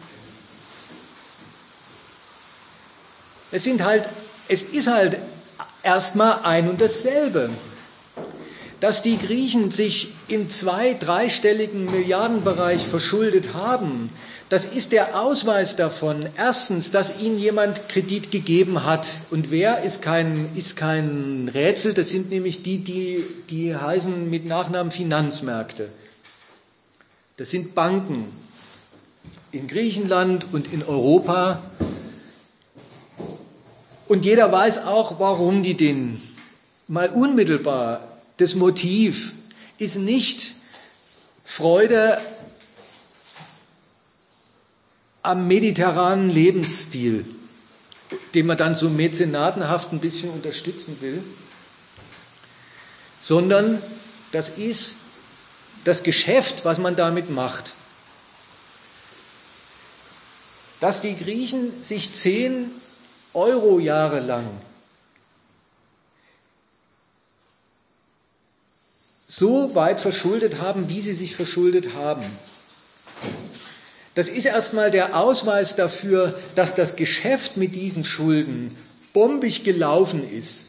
Es sind halt, es ist halt erstmal ein und dasselbe. Dass die Griechen sich im zwei-, dreistelligen Milliardenbereich verschuldet haben, das ist der Ausweis davon. Erstens, dass ihnen jemand Kredit gegeben hat. Und wer ist kein, ist kein Rätsel, das sind nämlich die, die, die heißen mit Nachnamen Finanzmärkte. Das sind Banken in Griechenland und in Europa. Und jeder weiß auch, warum die den mal unmittelbar. Das Motiv ist nicht Freude am mediterranen Lebensstil, den man dann so mäzenatenhaft ein bisschen unterstützen will, sondern das ist das Geschäft, was man damit macht. Dass die Griechen sich zehn Euro-Jahre lang so weit verschuldet haben, wie sie sich verschuldet haben. Das ist erstmal der Ausweis dafür, dass das Geschäft mit diesen Schulden bombig gelaufen ist.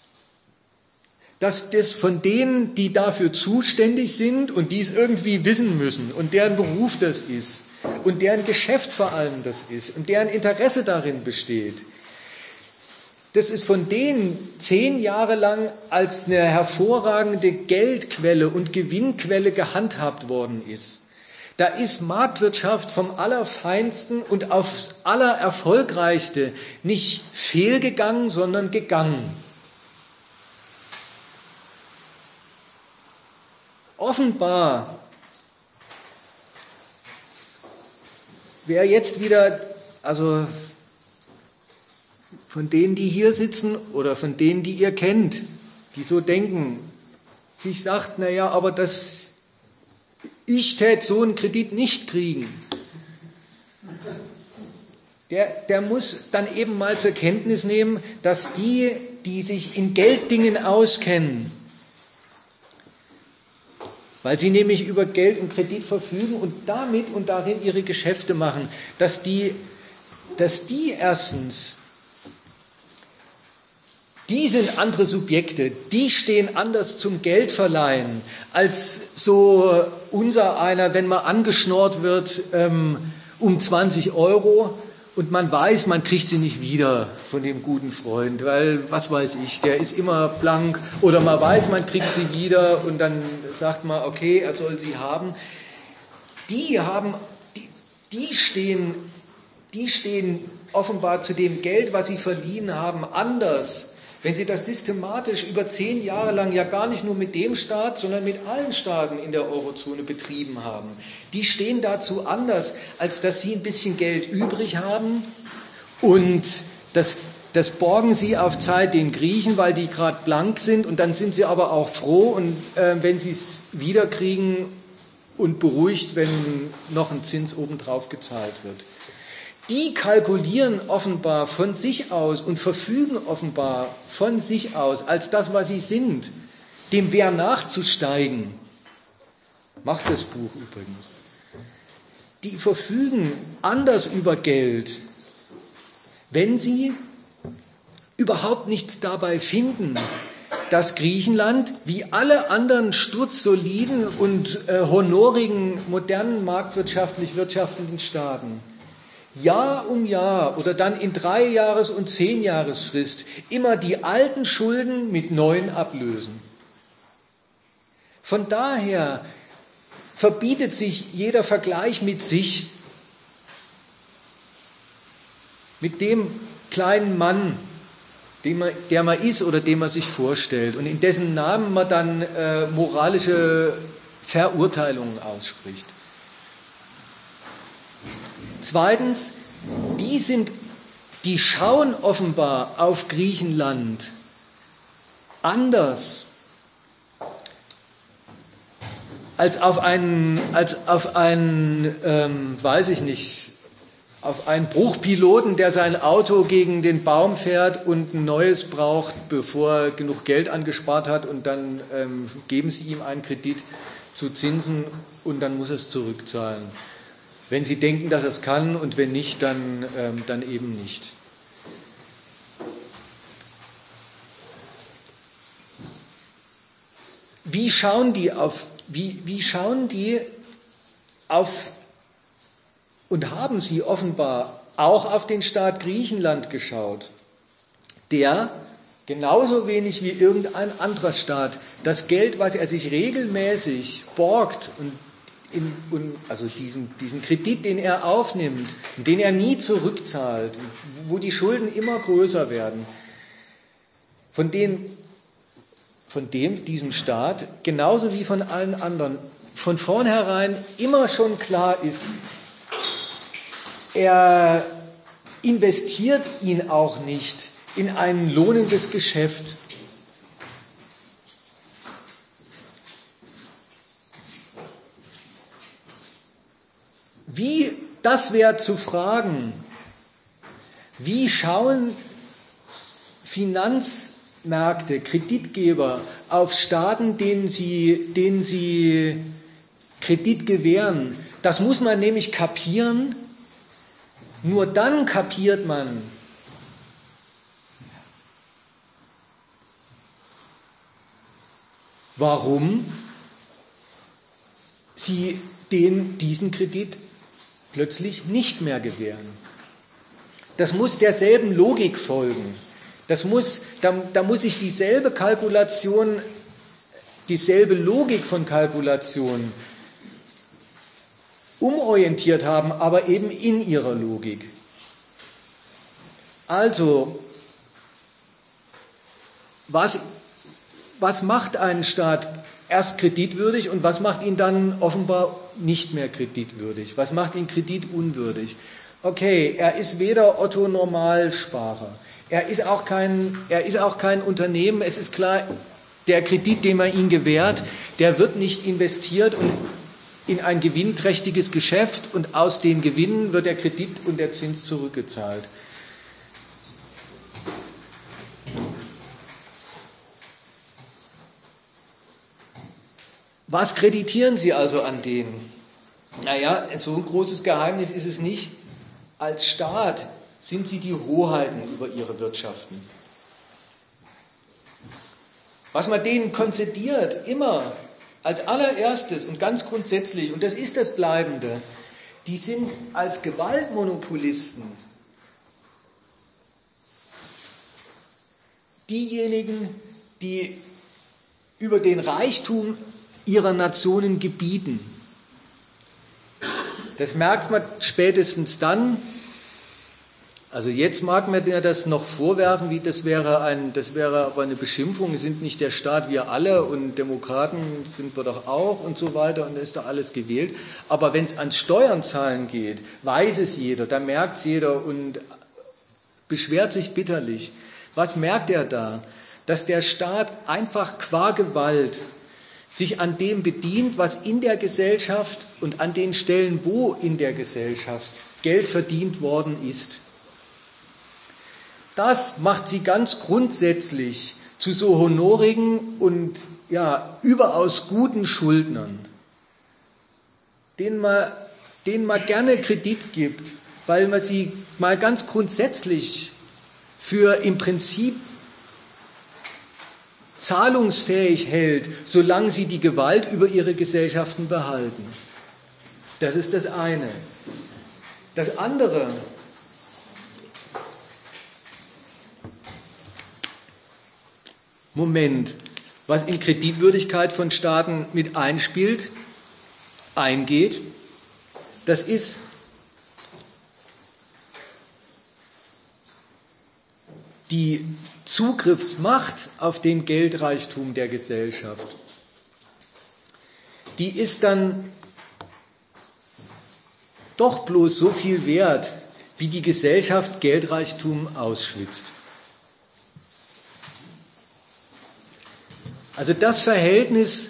Dass das von denen, die dafür zuständig sind und die es irgendwie wissen müssen und deren Beruf das ist und deren Geschäft vor allem das ist und deren Interesse darin besteht, dass es von denen zehn Jahre lang als eine hervorragende Geldquelle und Gewinnquelle gehandhabt worden ist. Da ist Marktwirtschaft vom Allerfeinsten und aufs Allererfolgreichste nicht fehlgegangen, sondern gegangen. Offenbar, wer jetzt wieder, also von denen, die hier sitzen oder von denen, die ihr kennt, die so denken, sich sagt, naja, aber das, ich täte so einen Kredit nicht kriegen. der, der muss dann eben mal zur Kenntnis nehmen, dass die, die sich in Gelddingen auskennen, weil sie nämlich über Geld und Kredit verfügen und damit und darin ihre Geschäfte machen, dass die, dass die erstens, die sind andere Subjekte, die stehen anders zum Geldverleihen als so unser einer, wenn man angeschnort wird ähm, um zwanzig Euro und man weiß, man kriegt sie nicht wieder von dem guten Freund, weil, was weiß ich, der ist immer blank, oder man weiß, man kriegt sie wieder und dann sagt man, okay, er soll sie haben. Die haben, die, die stehen, die stehen offenbar zu dem Geld, was sie verliehen haben, anders. Wenn Sie das systematisch über zehn Jahre lang ja gar nicht nur mit dem Staat, sondern mit allen Staaten in der Eurozone betrieben haben, die stehen dazu anders, als dass Sie ein bisschen Geld übrig haben und das, das borgen Sie auf Zeit den Griechen, weil die gerade blank sind und dann sind Sie aber auch froh, und äh, wenn Sie es wiederkriegen und beruhigt, wenn noch ein Zins obendrauf gezahlt wird. Die kalkulieren offenbar von sich aus und verfügen offenbar von sich aus, als das, was sie sind, dem Wehr nachzusteigen. Macht das Buch übrigens. Die verfügen anders über Geld, wenn sie überhaupt nichts dabei finden, dass Griechenland, wie alle anderen sturzsoliden und äh, honorigen, modernen, marktwirtschaftlich wirtschaftenden Staaten, Jahr um Jahr oder dann in drei Jahres- und zehn Jahresfrist immer die alten Schulden mit neuen ablösen. Von daher verbietet sich jeder Vergleich mit sich, mit dem kleinen Mann, den man, der man ist oder den man sich vorstellt und in dessen Namen man dann äh, moralische Verurteilungen ausspricht. Zweitens, die sind, die schauen offenbar auf Griechenland anders als auf einen, als auf einen, ähm, weiß ich nicht, auf einen Bruchpiloten, der sein Auto gegen den Baum fährt und ein neues braucht, bevor er genug Geld angespart hat, und dann ähm, geben sie ihm einen Kredit zu Zinsen und dann muss er es zurückzahlen. Wenn Sie denken, dass er es kann, und wenn nicht, dann, ähm, dann eben nicht. Wie schauen die auf, wie, wie schauen die auf, und haben sie offenbar auch auf den Staat Griechenland geschaut, der genauso wenig wie irgendein anderer Staat das Geld, was er sich regelmäßig borgt und In, also diesen, diesen Kredit, den er aufnimmt, den er nie zurückzahlt, wo die Schulden immer größer werden, von, den, von dem, diesem Staat, genauso wie von allen anderen, von vornherein immer schon klar ist, er investiert ihn auch nicht in ein lohnendes Geschäft. Wie, das wäre zu fragen, wie schauen Finanzmärkte, Kreditgeber auf Staaten, denen sie, denen sie Kredit gewähren? Das muss man nämlich kapieren. Nur dann kapiert man, warum sie den, diesen Kredit plötzlich nicht mehr gewähren. Das muss derselben Logik folgen. Das muss, da, da muss sich dieselbe Kalkulation, dieselbe Logik von Kalkulation umorientiert haben, aber eben in ihrer Logik. Also, was, was macht einen Staat erst kreditwürdig und was macht ihn dann offenbar nicht mehr kreditwürdig? Was macht ihn kreditunwürdig? Okay, er ist weder Otto Normalsparer, er ist auch kein, er ist auch kein Unternehmen. Es ist klar, der Kredit, den man ihm gewährt, der wird nicht investiert und in ein gewinnträchtiges Geschäft und aus den Gewinnen wird der Kredit und der Zins zurückgezahlt. Was kreditieren Sie also an denen? Naja, so ein großes Geheimnis ist es nicht. Als Staat sind Sie die Hoheiten über Ihre Wirtschaften. Was man denen konzediert, immer als allererstes und ganz grundsätzlich, und das ist das Bleibende, die sind als Gewaltmonopolisten diejenigen, die über den Reichtum ihrer Nationen gebieten. Das merkt man spätestens dann, also jetzt mag man ja das noch vorwerfen, wie das wäre, ein, das wäre aber eine Beschimpfung, wir sind nicht der Staat, wir alle und Demokraten sind wir doch auch und so weiter und da ist doch alles gewählt. Aber wenn es ans Steuern zahlen geht, weiß es jeder, da merkt es jeder und beschwert sich bitterlich. Was merkt er da? Dass der Staat einfach qua Gewalt sich an dem bedient, was in der Gesellschaft und an den Stellen, wo in der Gesellschaft Geld verdient worden ist. Das macht sie ganz grundsätzlich zu so honorigen und ja, überaus guten Schuldnern, denen man, denen man gerne Kredit gibt, weil man sie mal ganz grundsätzlich für im Prinzip zahlungsfähig hält, solange sie die Gewalt über ihre Gesellschaften behalten. Das ist das eine. Das andere, Moment, was in Kreditwürdigkeit von Staaten mit einspielt, eingeht, das ist die Zugriffsmacht auf den Geldreichtum der Gesellschaft. Die ist dann doch bloß so viel wert, wie die Gesellschaft Geldreichtum ausschwitzt. Also das Verhältnis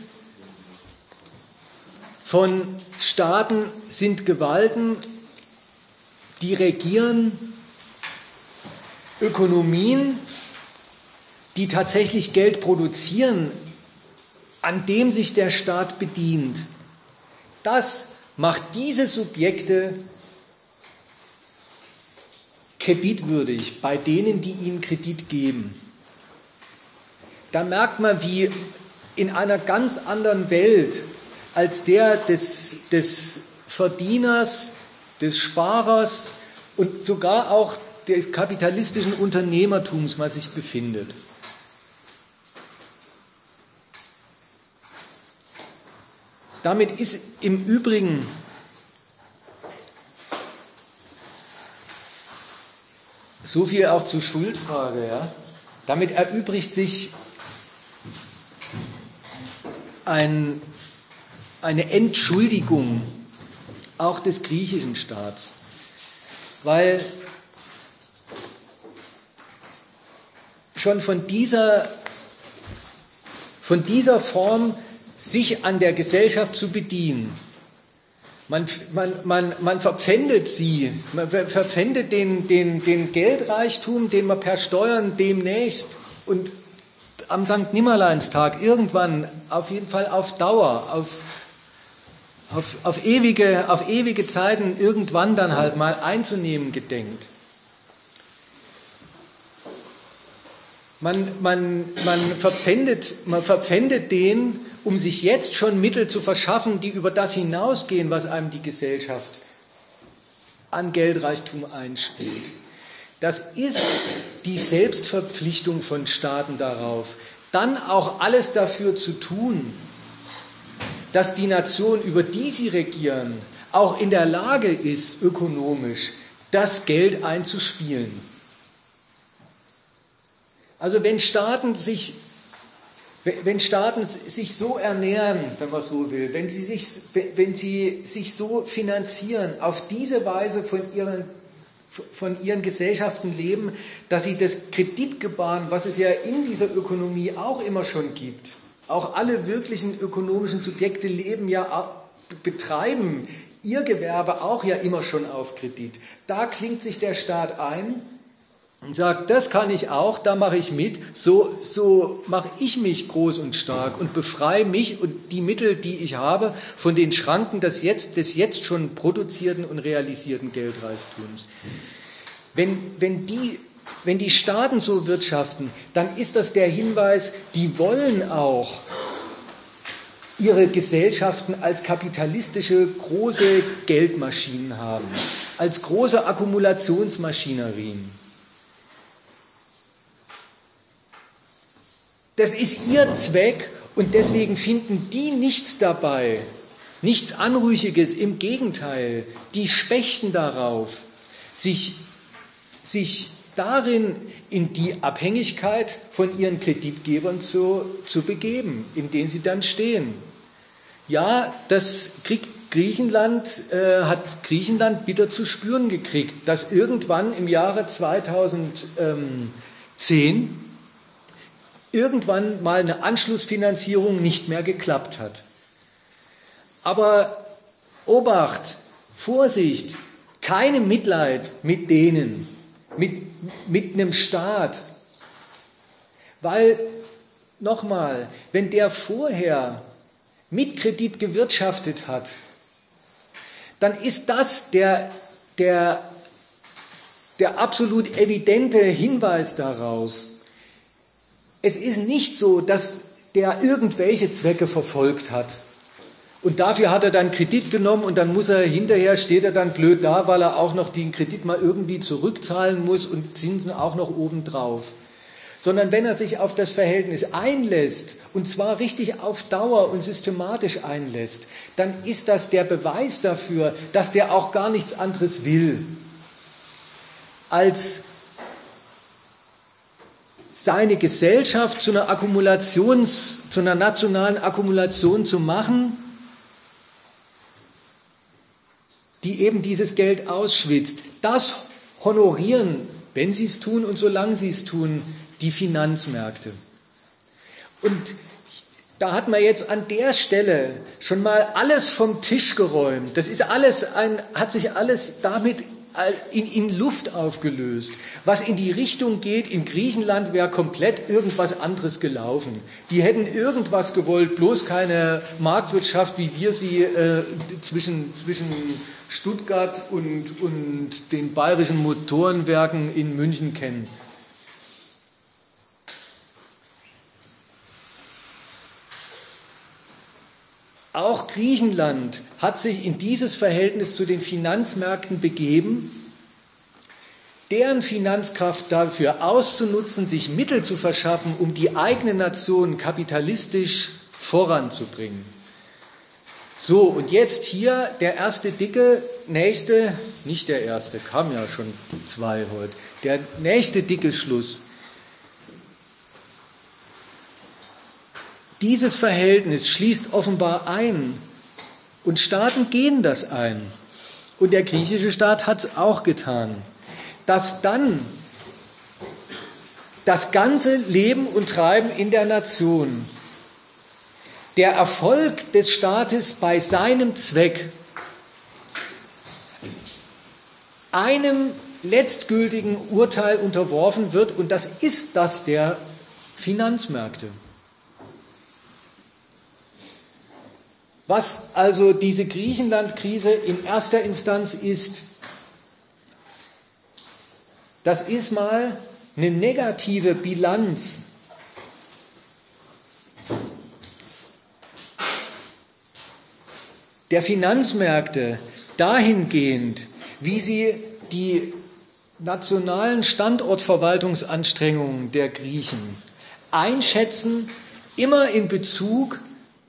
von Staaten sind Gewalten, die regieren Ökonomien, die tatsächlich Geld produzieren, an dem sich der Staat bedient. Das macht diese Subjekte kreditwürdig bei denen, die ihnen Kredit geben. Da merkt man, wie in einer ganz anderen Welt als der des, des Verdieners, des Sparers und sogar auch des kapitalistischen Unternehmertums man sich befindet. Damit ist im Übrigen so viel auch zur Schuldfrage, ja. Damit erübrigt sich ein, eine Entschuldigung auch des griechischen Staats, weil schon von dieser, von dieser Form, sich an der Gesellschaft zu bedienen. Man, man, man, man verpfändet sie, man verpfändet den, den, den Geldreichtum, den man per Steuern demnächst und am Sankt Nimmerleinstag irgendwann, auf jeden Fall auf Dauer, auf, auf, auf, ewige, auf ewige Zeiten irgendwann dann halt mal einzunehmen gedenkt. Man, man, man, verpfändet, man verpfändet den, um sich jetzt schon Mittel zu verschaffen, die über das hinausgehen, was einem die Gesellschaft an Geldreichtum einspielt. Das ist die Selbstverpflichtung von Staaten darauf, dann auch alles dafür zu tun, dass die Nation, über die sie regieren, auch in der Lage ist, ökonomisch das Geld einzuspielen. Also wenn Staaten sich, wenn Staaten sich so ernähren, wenn man so will, wenn sie sich, wenn sie sich so finanzieren, auf diese Weise von ihren, von ihren Gesellschaften leben, dass sie das Kreditgebaren, was es ja in dieser Ökonomie auch immer schon gibt, auch alle wirklichen ökonomischen Subjekte leben ja betreiben ihr Gewerbe auch ja immer schon auf Kredit. Da klingt sich der Staat ein und sagt, das kann ich auch, da mache ich mit, so, so mache ich mich groß und stark und befreie mich und die Mittel, die ich habe, von den Schranken des jetzt, des jetzt schon produzierten und realisierten Geldreichtums. Wenn, wenn, die, wenn die Staaten so wirtschaften, dann ist das der Hinweis, die wollen auch ihre Gesellschaften als kapitalistische große Geldmaschinen haben, als große Akkumulationsmaschinerien. Das ist ihr Zweck und deswegen finden die nichts dabei, nichts Anrüchiges, im Gegenteil, die spechten darauf, sich, sich darin in die Abhängigkeit von ihren Kreditgebern zu, zu begeben, in denen sie dann stehen. Ja, das kriegt Griechenland, äh, hat Griechenland bitter zu spüren gekriegt, dass irgendwann im Jahre zweitausendzehn irgendwann mal eine Anschlussfinanzierung nicht mehr geklappt hat. Aber Obacht, Vorsicht, keinem Mitleid mit denen, mit, mit einem Staat. Weil, nochmal, wenn der vorher mit Kredit gewirtschaftet hat, dann ist das der, der, der absolut evidente Hinweis darauf. Es ist nicht so, dass der irgendwelche Zwecke verfolgt hat. Und dafür hat er dann Kredit genommen und dann muss er hinterher, steht er dann blöd da, weil er auch noch den Kredit mal irgendwie zurückzahlen muss und Zinsen auch noch obendrauf. Sondern wenn er sich auf das Verhältnis einlässt, und zwar richtig auf Dauer und systematisch einlässt, dann ist das der Beweis dafür, dass der auch gar nichts anderes will, als seine Gesellschaft zu einer Akkumulations, zu einer nationalen Akkumulation zu machen, die eben dieses Geld ausschwitzt. Das honorieren, wenn sie es tun und solange sie es tun, die Finanzmärkte. Und da hat man jetzt an der Stelle schon mal alles vom Tisch geräumt. Das ist alles ein, hat sich alles damit in, in Luft aufgelöst. Was in die Richtung geht, in Griechenland wäre komplett irgendwas anderes gelaufen. Die hätten irgendwas gewollt, bloß keine Marktwirtschaft, wie wir sie äh, zwischen, zwischen Stuttgart und, und den bayerischen Motorenwerken in München kennen. Auch Griechenland hat sich in dieses Verhältnis zu den Finanzmärkten begeben, deren Finanzkraft dafür auszunutzen, sich Mittel zu verschaffen, um die eigene Nation kapitalistisch voranzubringen. So, und jetzt hier der erste dicke, nächste, nicht der erste, kam ja schon zwei heute, der nächste dicke Schluss. Dieses Verhältnis schließt offenbar ein und Staaten gehen das ein. Und der griechische Staat hat es auch getan. Dass dann das ganze Leben und Treiben in der Nation, der Erfolg des Staates bei seinem Zweck, einem letztgültigen Urteil unterworfen wird, und das ist das der Finanzmärkte. Was also diese Griechenland-Krise in erster Instanz ist, das ist mal eine negative Bilanz der Finanzmärkte dahingehend, wie sie die nationalen Standortverwaltungsanstrengungen der Griechen einschätzen, immer in Bezug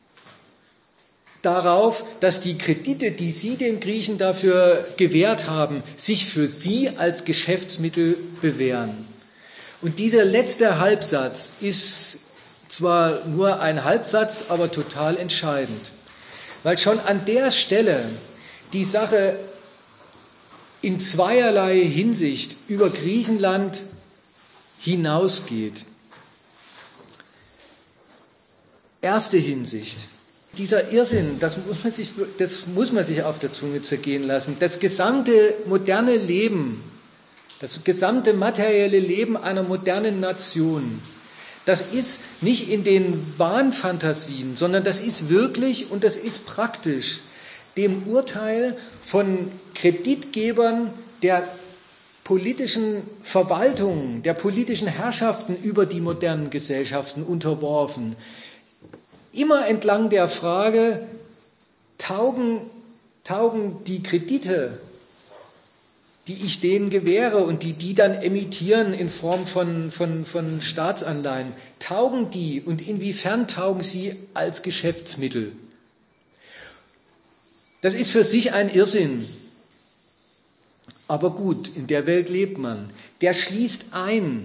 darauf, dass die Kredite, die sie den Griechen dafür gewährt haben, sich für sie als Geschäftsmittel bewähren. Und dieser letzte Halbsatz ist zwar nur ein Halbsatz, aber total entscheidend, weil schon an der Stelle die Sache in zweierlei Hinsicht über Griechenland hinausgeht. Erste Hinsicht. dieser Irrsinn, das muss man sich, das muss man sich auf der Zunge zergehen lassen. Das gesamte moderne Leben, das gesamte materielle Leben einer modernen Nation, das ist nicht in den Wahnfantasien, sondern das ist wirklich und das ist praktisch dem Urteil von Kreditgebern der politischen Verwaltung, der politischen Herrschaften über die modernen Gesellschaften unterworfen. Immer entlang der Frage, taugen, taugen die Kredite, die ich denen gewähre und die die dann emittieren in Form von, von, von Staatsanleihen, taugen die und inwiefern taugen sie als Geschäftsmittel? Das ist für sich ein Irrsinn. Aber gut, in der Welt lebt man. Der schließt ein.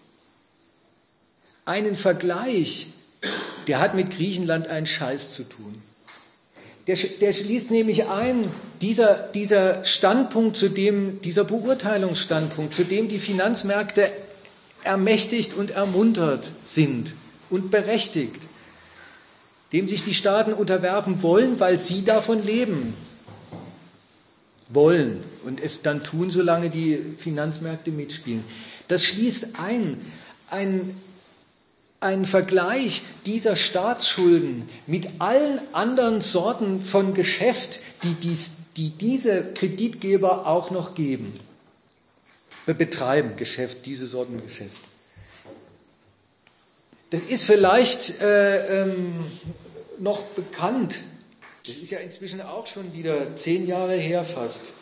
Einen Vergleich, der hat mit Griechenland einen Scheiß zu tun. Der, der schließt nämlich ein, dieser, dieser Standpunkt, zu dem, dieser Beurteilungsstandpunkt, zu dem die Finanzmärkte ermächtigt und ermuntert sind und berechtigt, dem sich die Staaten unterwerfen wollen, weil sie davon leben wollen und es dann tun, solange die Finanzmärkte mitspielen. Das schließt ein, ein Ein Vergleich dieser Staatsschulden mit allen anderen Sorten von Geschäft, die, dies, die diese Kreditgeber auch noch geben, betreiben, Geschäft, diese Sorten Geschäft. Das ist vielleicht äh, ähm, noch bekannt, das ist ja inzwischen auch schon wieder zehn Jahre her fast.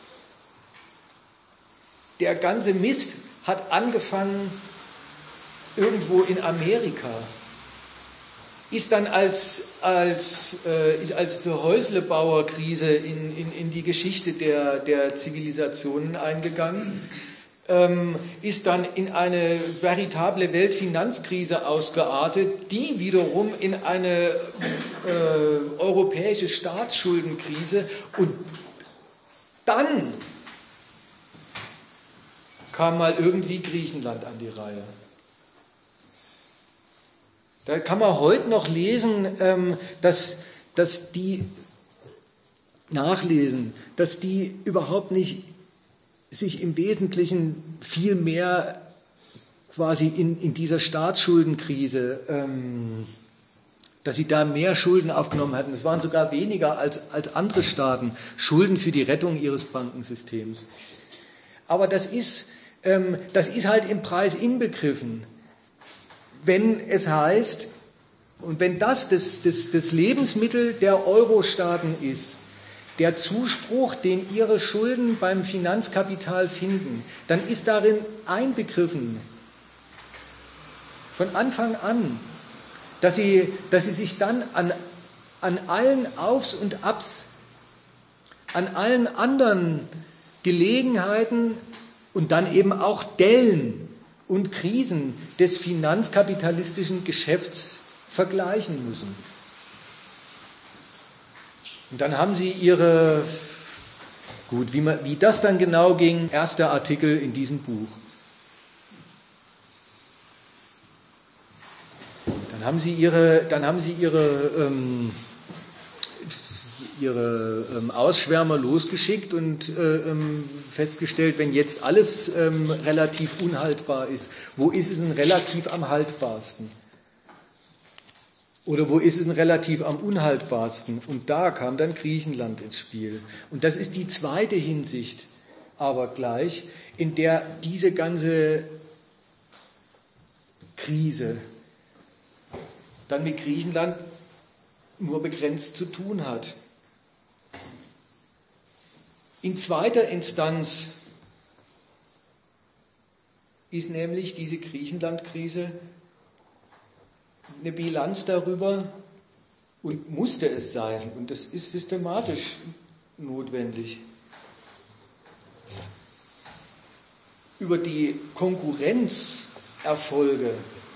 Der ganze Mist hat angefangen irgendwo in Amerika, ist dann als, als, äh, ist als zur Häuslebauerkrise in, in, in die Geschichte der, der Zivilisationen eingegangen, ähm, ist dann in eine veritable Weltfinanzkrise ausgeartet, die wiederum in eine äh, europäische Staatsschuldenkrise, und dann kam mal irgendwie Griechenland an die Reihe. Da kann man heute noch lesen, dass, dass die nachlesen, dass die überhaupt nicht sich im Wesentlichen viel mehr quasi in, in dieser Staatsschuldenkrise, ähm, dass sie da mehr Schulden aufgenommen hatten. Es waren sogar weniger als, als andere Staaten Schulden für die Rettung ihres Bankensystems. Aber das ist, ähm, das ist halt im Preis inbegriffen. Wenn es heißt, und wenn das das, das das Lebensmittel der Euro-Staaten ist, der Zuspruch, den ihre Schulden beim Finanzkapital finden, dann ist darin einbegriffen, von Anfang an, dass sie, dass sie sich dann an, an allen Aufs und Abs, an allen anderen Gelegenheiten und dann eben auch Dellen und Krisen des finanzkapitalistischen Geschäfts vergleichen müssen. Und dann haben sie ihre, gut, wie, man, wie das dann genau ging, erster Artikel in diesem Buch. Dann haben sie ihre, dann haben sie ihre, ähm, ihre ähm, Ausschwärmer losgeschickt und äh, ähm, festgestellt, wenn jetzt alles ähm, relativ unhaltbar ist, wo ist es denn relativ am haltbarsten? Oder wo ist es denn relativ am unhaltbarsten? Und da kam dann Griechenland ins Spiel. Und das ist die zweite Hinsicht, aber gleich, in der diese ganze Krise dann mit Griechenland nur begrenzt zu tun hat. In zweiter Instanz ist nämlich diese Griechenland-Krise eine Bilanz darüber, und musste es sein, und das ist systematisch notwendig, über die Konkurrenzerfolge,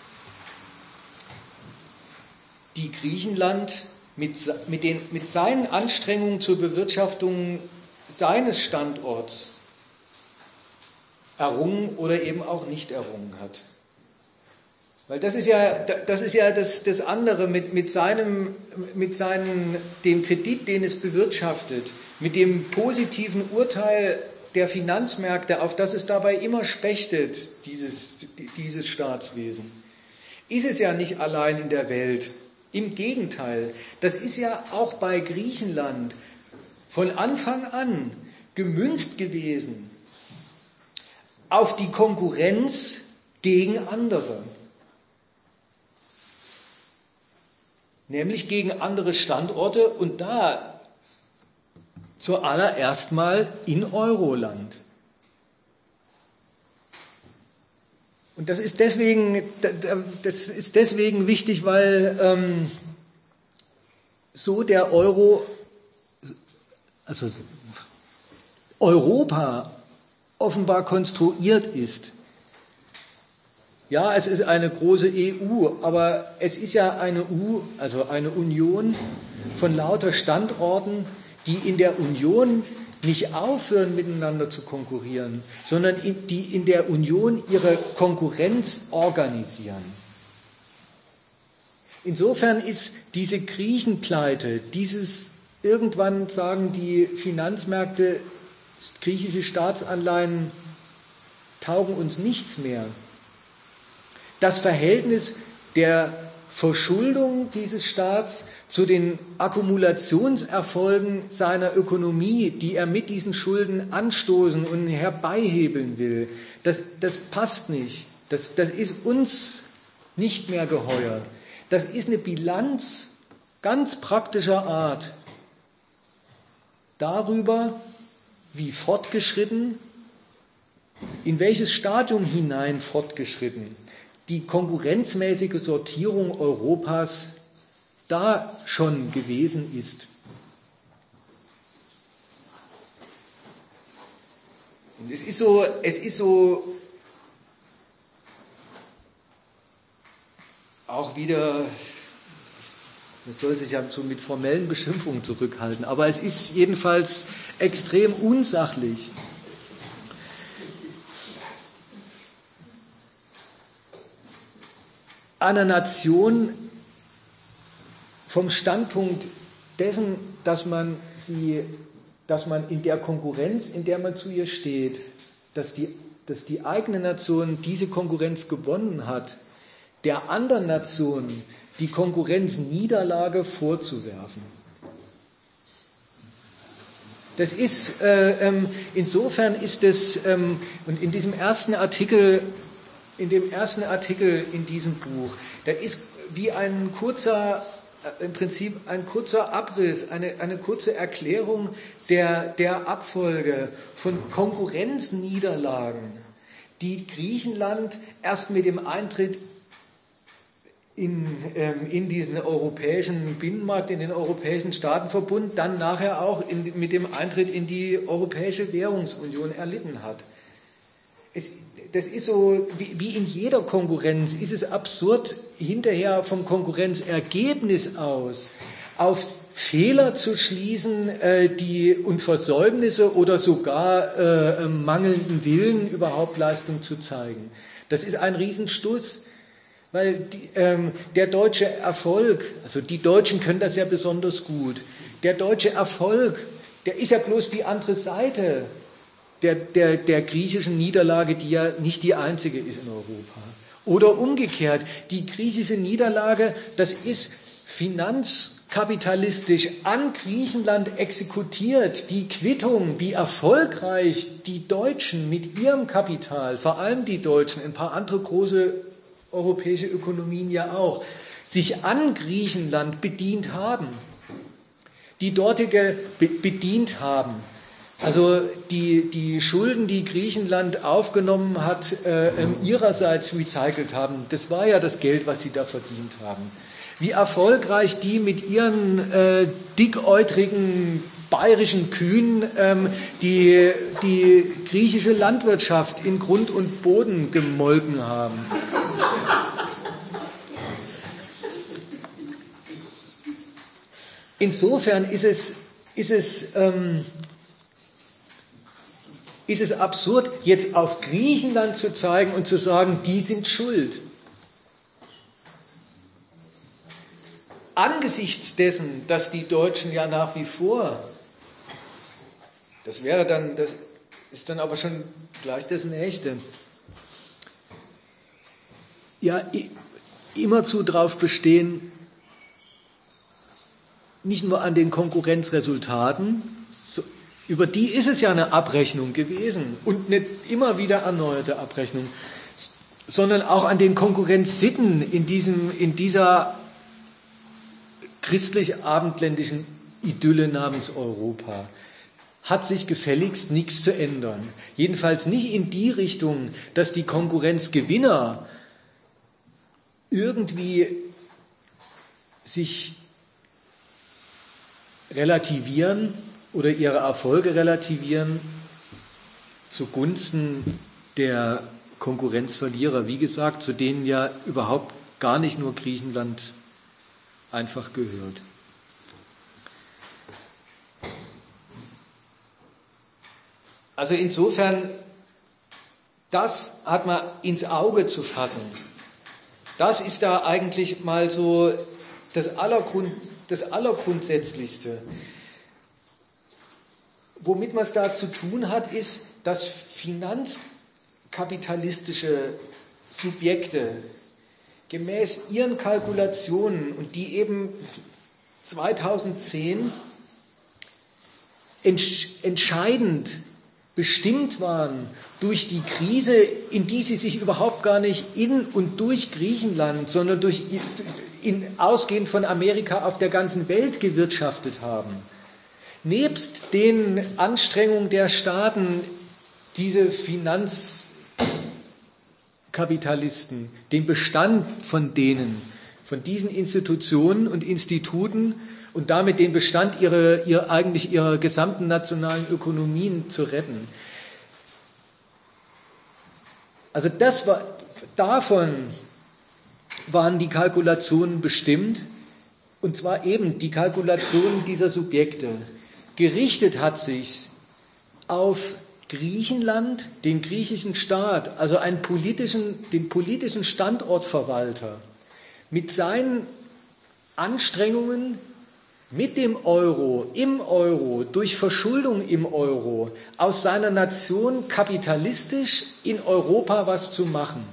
die Griechenland mit, mit, den, mit seinen Anstrengungen zur Bewirtschaftung seines Standorts errungen oder eben auch nicht errungen hat. Weil das ist ja das, ist ja das, das andere mit, mit, seinem, mit seinem, dem Kredit, den es bewirtschaftet, mit dem positiven Urteil der Finanzmärkte, auf das es dabei immer spechtet, dieses, dieses Staatswesen, ist es ja nicht allein in der Welt. Im Gegenteil, das ist ja auch bei Griechenland von Anfang an gemünzt gewesen auf die Konkurrenz gegen andere. Nämlich gegen andere Standorte und da zuallererst mal in Euroland. Und das ist deswegen, das ist deswegen wichtig, weil ähm, so der Euro, also Europa offenbar konstruiert ist. Ja, es ist eine große E U, aber es ist ja eine U, also eine Union von lauter Standorten, die in der Union nicht aufhören, miteinander zu konkurrieren, sondern in, die in der Union ihre Konkurrenz organisieren. Insofern ist diese Griechenpleite, dieses irgendwann sagen die Finanzmärkte, griechische Staatsanleihen taugen uns nichts mehr. Das Verhältnis der Verschuldung dieses Staats zu den Akkumulationserfolgen seiner Ökonomie, die er mit diesen Schulden anstoßen und herbeihebeln will, das, das passt nicht. Das, das ist uns nicht mehr geheuer. Das ist eine Bilanz ganz praktischer Art darüber, wie fortgeschritten, in welches Stadium hinein fortgeschritten die konkurrenzmäßige Sortierung Europas da schon gewesen ist. Und es ist so, es ist so auch wieder, das soll sich ja so mit formellen Beschimpfungen zurückhalten, aber es ist jedenfalls extrem unsachlich. Einer Nation vom Standpunkt dessen, dass man sie, dass man in der Konkurrenz, in der man zu ihr steht, dass die, dass die eigene Nation diese Konkurrenz gewonnen hat, der anderen Nation die Konkurrenzniederlage vorzuwerfen. Das ist, äh, ähm, insofern ist es, ähm, und in diesem ersten Artikel, in dem ersten Artikel in diesem Buch, da ist wie ein kurzer, im Prinzip ein kurzer Abriss, eine, eine kurze Erklärung der, der Abfolge von Konkurrenzniederlagen, die Griechenland erst mit dem Eintritt in, ähm, in diesen europäischen Binnenmarkt, in den europäischen Staatenverbund, dann nachher auch in, mit dem Eintritt in die Europäische Währungsunion erlitten hat. Es, das ist so, wie, wie in jeder Konkurrenz, ist es absurd, hinterher vom Konkurrenzergebnis aus auf Fehler zu schließen, äh, die und Versäumnisse oder sogar äh, mangelnden Willen, überhaupt Leistung zu zeigen. Das ist ein Riesenstuss, weil die, ähm, der deutsche Erfolg, also die Deutschen können das ja besonders gut, der deutsche Erfolg, der ist ja bloß die andere Seite Der, der, der griechischen Niederlage, die ja nicht die einzige ist in Europa. Oder umgekehrt, die griechische Niederlage, das ist finanzkapitalistisch an Griechenland exekutiert. Die Quittung, wie erfolgreich die Deutschen mit ihrem Kapital, vor allem die Deutschen, ein paar andere große europäische Ökonomien ja auch, sich an Griechenland bedient haben. Die dortige be- bedient haben. Also die, die Schulden, die Griechenland aufgenommen hat, äh, ihrerseits recycelt haben, das war ja das Geld, was sie da verdient haben. Wie erfolgreich die mit ihren äh, dickäutrigen bayerischen Kühen ähm, die, die griechische Landwirtschaft in Grund und Boden gemolken haben. Insofern ist es, ist es ähm, ist es absurd, jetzt auf Griechenland zu zeigen und zu sagen, die sind schuld. angesichts dessen, dass die Deutschen ja nach wie vor, das wäre dann, das ist dann aber schon gleich das Nächste, ja, immerzu darauf bestehen, nicht nur an den Konkurrenzresultaten, so, über die ist es ja eine Abrechnung gewesen und eine immer wieder erneuerte Abrechnung, sondern auch an den Konkurrenzsitten in, diesem, in dieser christlich-abendländischen Idylle namens Europa. Hat sich gefälligst nichts zu ändern. Jedenfalls nicht in die Richtung, dass die Konkurrenzgewinner irgendwie sich relativieren oder ihre Erfolge relativieren zugunsten der Konkurrenzverlierer. Wie gesagt, zu denen ja überhaupt gar nicht nur Griechenland einfach gehört. Also insofern, das hat man ins Auge zu fassen. Das ist da eigentlich mal so das, Allergrund, das Allergrundsätzlichste. Womit man es da zu tun hat, ist, dass finanzkapitalistische Subjekte gemäß ihren Kalkulationen und die eben zweitausendzehn entscheidend bestimmt waren durch die Krise, in die sie sich überhaupt gar nicht in und durch Griechenland, sondern durch, in, ausgehend von Amerika auf der ganzen Welt gewirtschaftet haben. Nebst den Anstrengungen der Staaten, diese Finanzkapitalisten, den Bestand von denen, von diesen Institutionen und Instituten und damit den Bestand ihrer, ihrer, eigentlich ihrer gesamten nationalen Ökonomien zu retten. Also das war, davon waren die Kalkulationen bestimmt, und zwar eben die Kalkulationen dieser Subjekte. Gerichtet hat sich's auf Griechenland, den griechischen Staat, also einen politischen, den politischen Standortverwalter mit seinen Anstrengungen, mit dem Euro, im Euro, durch Verschuldung im Euro, aus seiner Nation kapitalistisch in Europa was zu machen.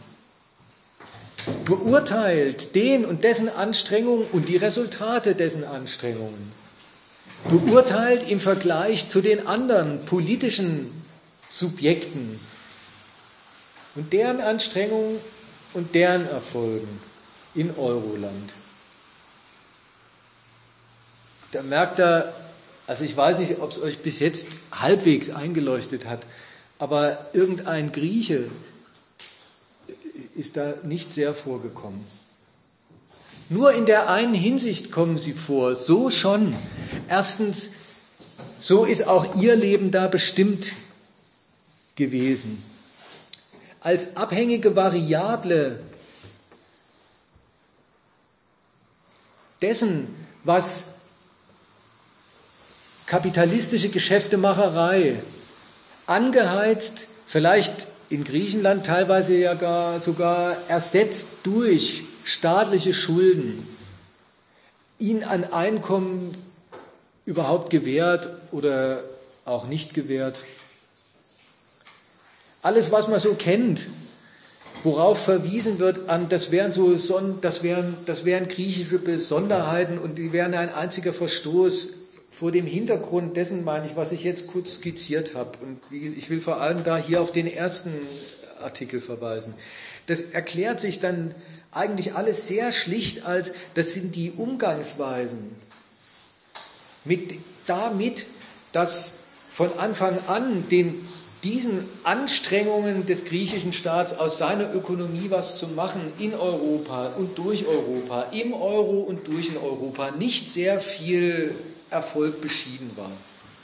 Beurteilt den und dessen Anstrengungen und die Resultate dessen Anstrengungen. Beurteilt im Vergleich zu den anderen politischen Subjekten und deren Anstrengungen und deren Erfolgen in Euroland. Da merkt er, also ich weiß nicht, ob es euch bis jetzt halbwegs eingeleuchtet hat, aber irgendein Grieche ist da nicht sehr vorgekommen. Nur in der einen Hinsicht kommen sie vor, so schon. Erstens, so ist auch ihr Leben da bestimmt gewesen. Als abhängige Variable dessen, was kapitalistische Geschäftemacherei, angeheizt, vielleicht in Griechenland teilweise ja gar, sogar ersetzt durch staatliche Schulden, ihnen ein Einkommen überhaupt gewährt oder auch nicht gewährt. Alles, was man so kennt, worauf verwiesen wird, an, das wären so, das wären, das wären griechische Besonderheiten und die wären ein einziger Verstoß vor dem Hintergrund dessen, meine ich, was ich jetzt kurz skizziert habe. Und ich will vor allem da hier auf den ersten Artikel verweisen. Das erklärt sich dann eigentlich alles sehr schlicht als, das sind die Umgangsweisen mit, damit, dass von Anfang an den, diesen Anstrengungen des griechischen Staats aus seiner Ökonomie was zu machen in Europa und durch Europa, im Euro und durch in Europa nicht sehr viel Erfolg beschieden war.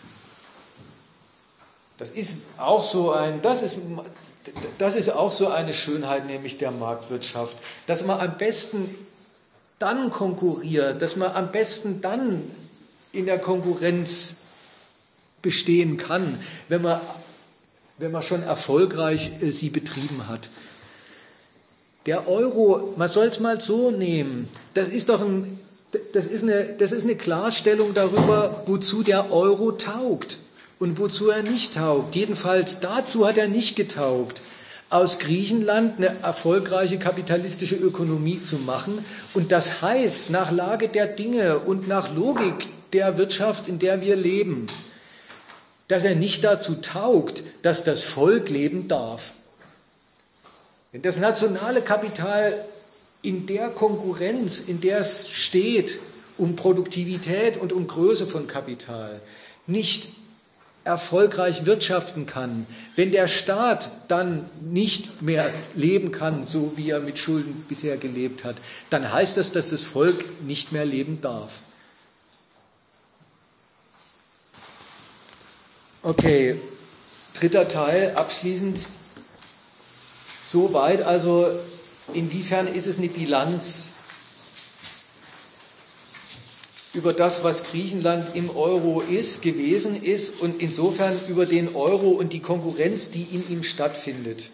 Das ist auch so ein, das ist, das ist auch so eine Schönheit, nämlich der Marktwirtschaft, dass man am besten dann konkurriert, dass man am besten dann in der Konkurrenz bestehen kann, wenn man, wenn man schon erfolgreich äh, sie betrieben hat. Der Euro, man soll es mal so nehmen, das ist doch ein das ist eine, das ist eine Klarstellung darüber, wozu der Euro taugt und wozu er nicht taugt. Jedenfalls dazu hat er nicht getaugt, aus Griechenland eine erfolgreiche kapitalistische Ökonomie zu machen. Und das heißt, nach Lage der Dinge und nach Logik der Wirtschaft, in der wir leben, dass er nicht dazu taugt, dass das Volk leben darf. Wenn das nationale Kapital in der Konkurrenz, in der es steht, um Produktivität und um Größe von Kapital, nicht erfolgreich wirtschaften kann, wenn der Staat dann nicht mehr leben kann, so wie er mit Schulden bisher gelebt hat, dann heißt das, dass das Volk nicht mehr leben darf. Okay, dritter Teil, abschließend. Soweit also, inwiefern ist es eine Bilanz über das, was Griechenland im Euro ist, gewesen ist und insofern über den Euro und die Konkurrenz, die in ihm stattfindet.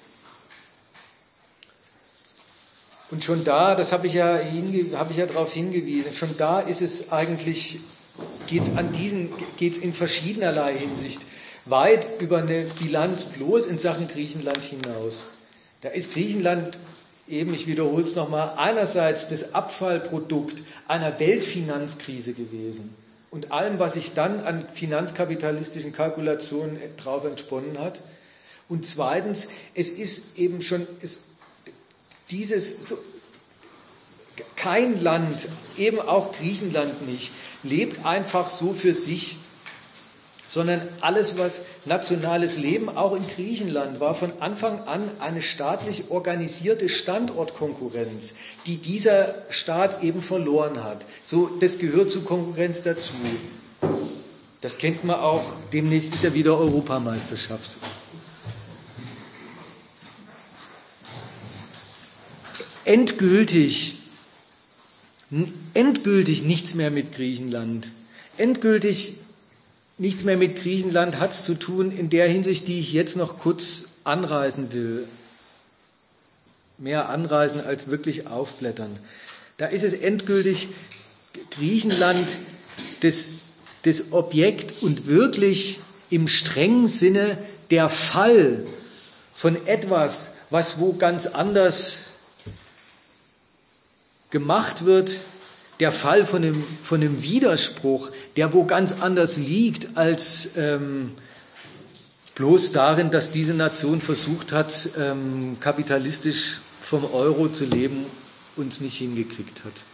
Und schon da, das habe ich ja, hinge- habe ich ja darauf hingewiesen, schon da ist es eigentlich, geht es an diesen, geht es in verschiedenerlei Hinsicht weit über eine Bilanz bloß in Sachen Griechenland hinaus. Da ist Griechenland eben, ich wiederhole es nochmal, einerseits das Abfallprodukt einer Weltfinanzkrise gewesen und allem, was sich dann an finanzkapitalistischen Kalkulationen drauf entsponnen hat. Und zweitens, es ist eben schon, es, dieses, so, kein Land, eben auch Griechenland nicht, lebt einfach so für sich, sondern alles, was nationales Leben, auch in Griechenland, war von Anfang an eine staatlich organisierte Standortkonkurrenz, die dieser Staat eben verloren hat. So, das gehört zur Konkurrenz dazu. Das kennt man auch, demnächst ist ja wieder Europameisterschaft. Endgültig, endgültig nichts mehr mit Griechenland. Endgültig nichts mehr mit Griechenland hat es zu tun in der Hinsicht, die ich jetzt noch kurz anreißen will. Mehr anreißen als wirklich aufblättern. Da ist es endgültig Griechenland das, das Objekt und wirklich im strengen Sinne der Fall von etwas, was wo ganz anders gemacht wird, der Fall von einem, von einem Widerspruch, der wo ganz anders liegt als ähm, bloß darin, dass diese Nation versucht hat, ähm, kapitalistisch vom Euro zu leben und es nicht hingekriegt hat.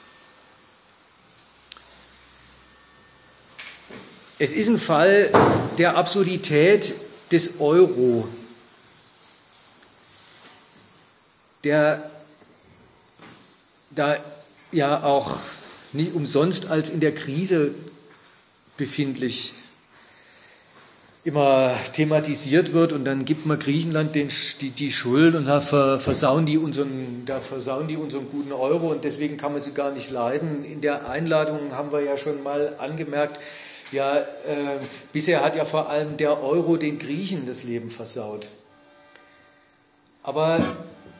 Es ist ein Fall der Absurdität des Euro, der da ja auch nicht umsonst als in der Krise befindlich immer thematisiert wird und dann gibt man Griechenland den, die, die Schuld und da versauen die unseren, da versauen die unseren guten Euro und deswegen kann man sie gar nicht leiden. In der Einladung haben wir ja schon mal angemerkt, ja, äh, bisher hat ja vor allem der Euro den Griechen das Leben versaut. Aber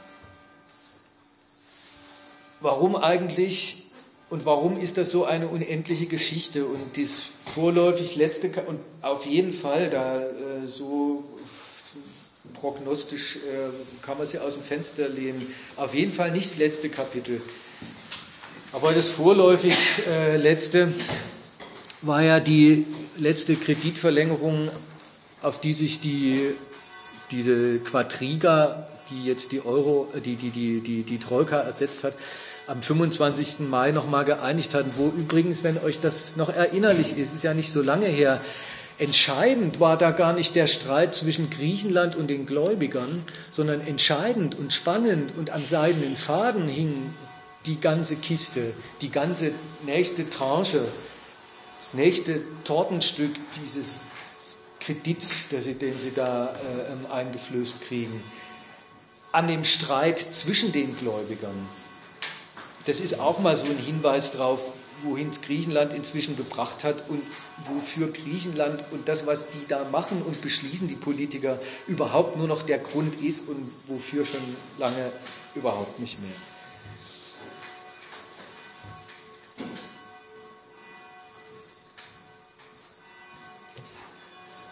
warum eigentlich und warum ist das so eine unendliche Geschichte? Und das vorläufig letzte, und auf jeden Fall, da äh, so, so prognostisch äh, kann man sie aus dem Fenster lehnen, auf jeden Fall nicht das letzte Kapitel. Aber das vorläufig äh, letzte war ja die letzte Kreditverlängerung, auf die sich die, diese Quadriga, die jetzt die Euro, die, die, die, die, die Troika ersetzt hat, am fünfundzwanzigsten Mai nochmal geeinigt hat, wo übrigens, wenn euch das noch erinnerlich ist, ist ja nicht so lange her, entscheidend war da gar nicht der Streit zwischen Griechenland und den Gläubigern, sondern entscheidend und spannend und am seidenen Faden hing die ganze Kiste, die ganze nächste Tranche, das nächste Tortenstück dieses Kredits, den sie, den sie da äh, eingeflößt kriegen, an dem Streit zwischen den Gläubigern. Das ist auch mal so ein Hinweis darauf, wohin es Griechenland inzwischen gebracht hat und wofür Griechenland und das, was die da machen und beschließen, die Politiker, überhaupt nur noch der Grund ist und wofür schon lange überhaupt nicht mehr.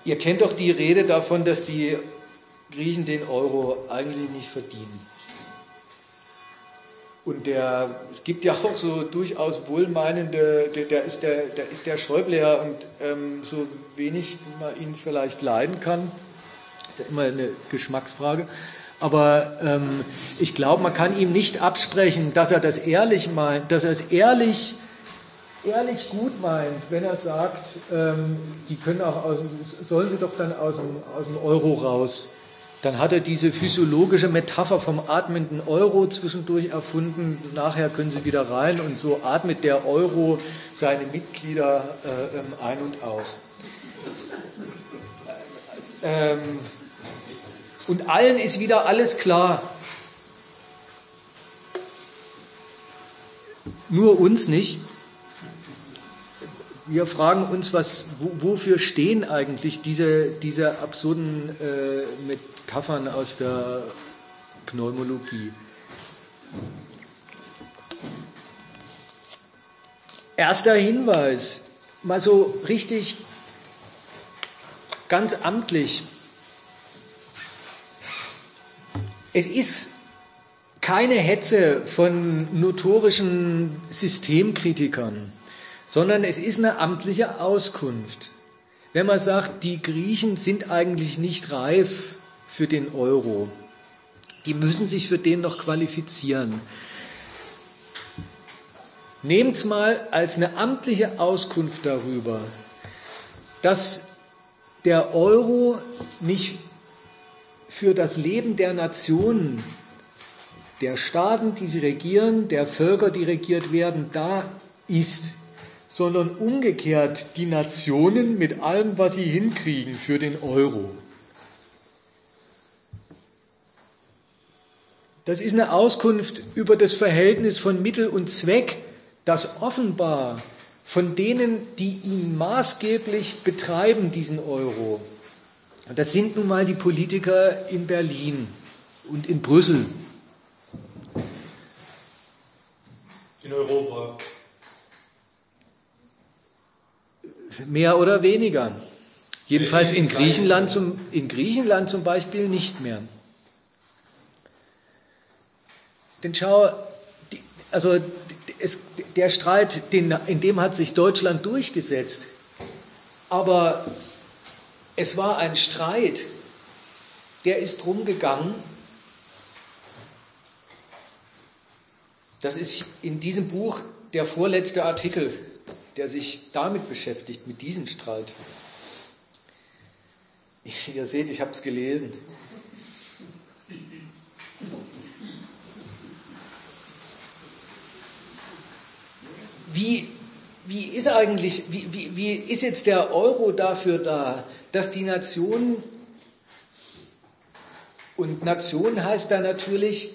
Ihr kennt doch die Rede davon, dass die Griechen den Euro eigentlich nicht verdienen. Und der, es gibt ja auch so durchaus wohlmeinende, der, der ist der, der ist der Schäuble ja, und ähm, so wenig man ihn vielleicht leiden kann, ist ja immer eine Geschmacksfrage. Aber ähm, ich glaube, man kann ihm nicht absprechen, dass er das ehrlich meint, dass er es ehrlich, ehrlich gut meint, wenn er sagt, ähm, die können auch aus dem, sollen sie doch dann aus dem, aus dem Euro raus. Dann hat er diese physiologische Metapher vom atmenden Euro zwischendurch erfunden. Nachher können sie wieder rein, und so atmet der Euro seine Mitglieder äh, ein und aus. Ähm, und allen ist wieder alles klar. Nur uns nicht. Wir fragen uns, was, wofür stehen eigentlich diese, diese absurden äh, Metaphern aus der Pneumologie? Erster Hinweis, mal so richtig ganz amtlich. Es ist keine Hetze von notorischen Systemkritikern, sondern es ist eine amtliche Auskunft. Wenn man sagt, die Griechen sind eigentlich nicht reif für den Euro, die müssen sich für den noch qualifizieren. Nehmt's mal als eine amtliche Auskunft darüber, dass der Euro nicht für das Leben der Nationen, der Staaten, die sie regieren, der Völker, die regiert werden, da ist, sondern umgekehrt die Nationen mit allem, was sie hinkriegen, für den Euro. Das ist eine Auskunft über das Verhältnis von Mittel und Zweck, das offenbar von denen, die ihn maßgeblich betreiben, diesen Euro, und das sind nun mal die Politiker in Berlin und in Brüssel. In Europa. Mehr oder weniger. Jedenfalls in Griechenland zum, in Griechenland zum Beispiel nicht mehr. Denn schau, die, also es, der Streit, den, in dem hat sich Deutschland durchgesetzt. Aber es war ein Streit, der ist drum gegangen. Das ist in diesem Buch der vorletzte Artikel, der sich damit beschäftigt, mit diesem Streit. Ihr seht, ich habe es gelesen. Wie, wie ist eigentlich, wie, wie, wie ist jetzt der Euro dafür da, dass die Nationen, und Nation heißt da natürlich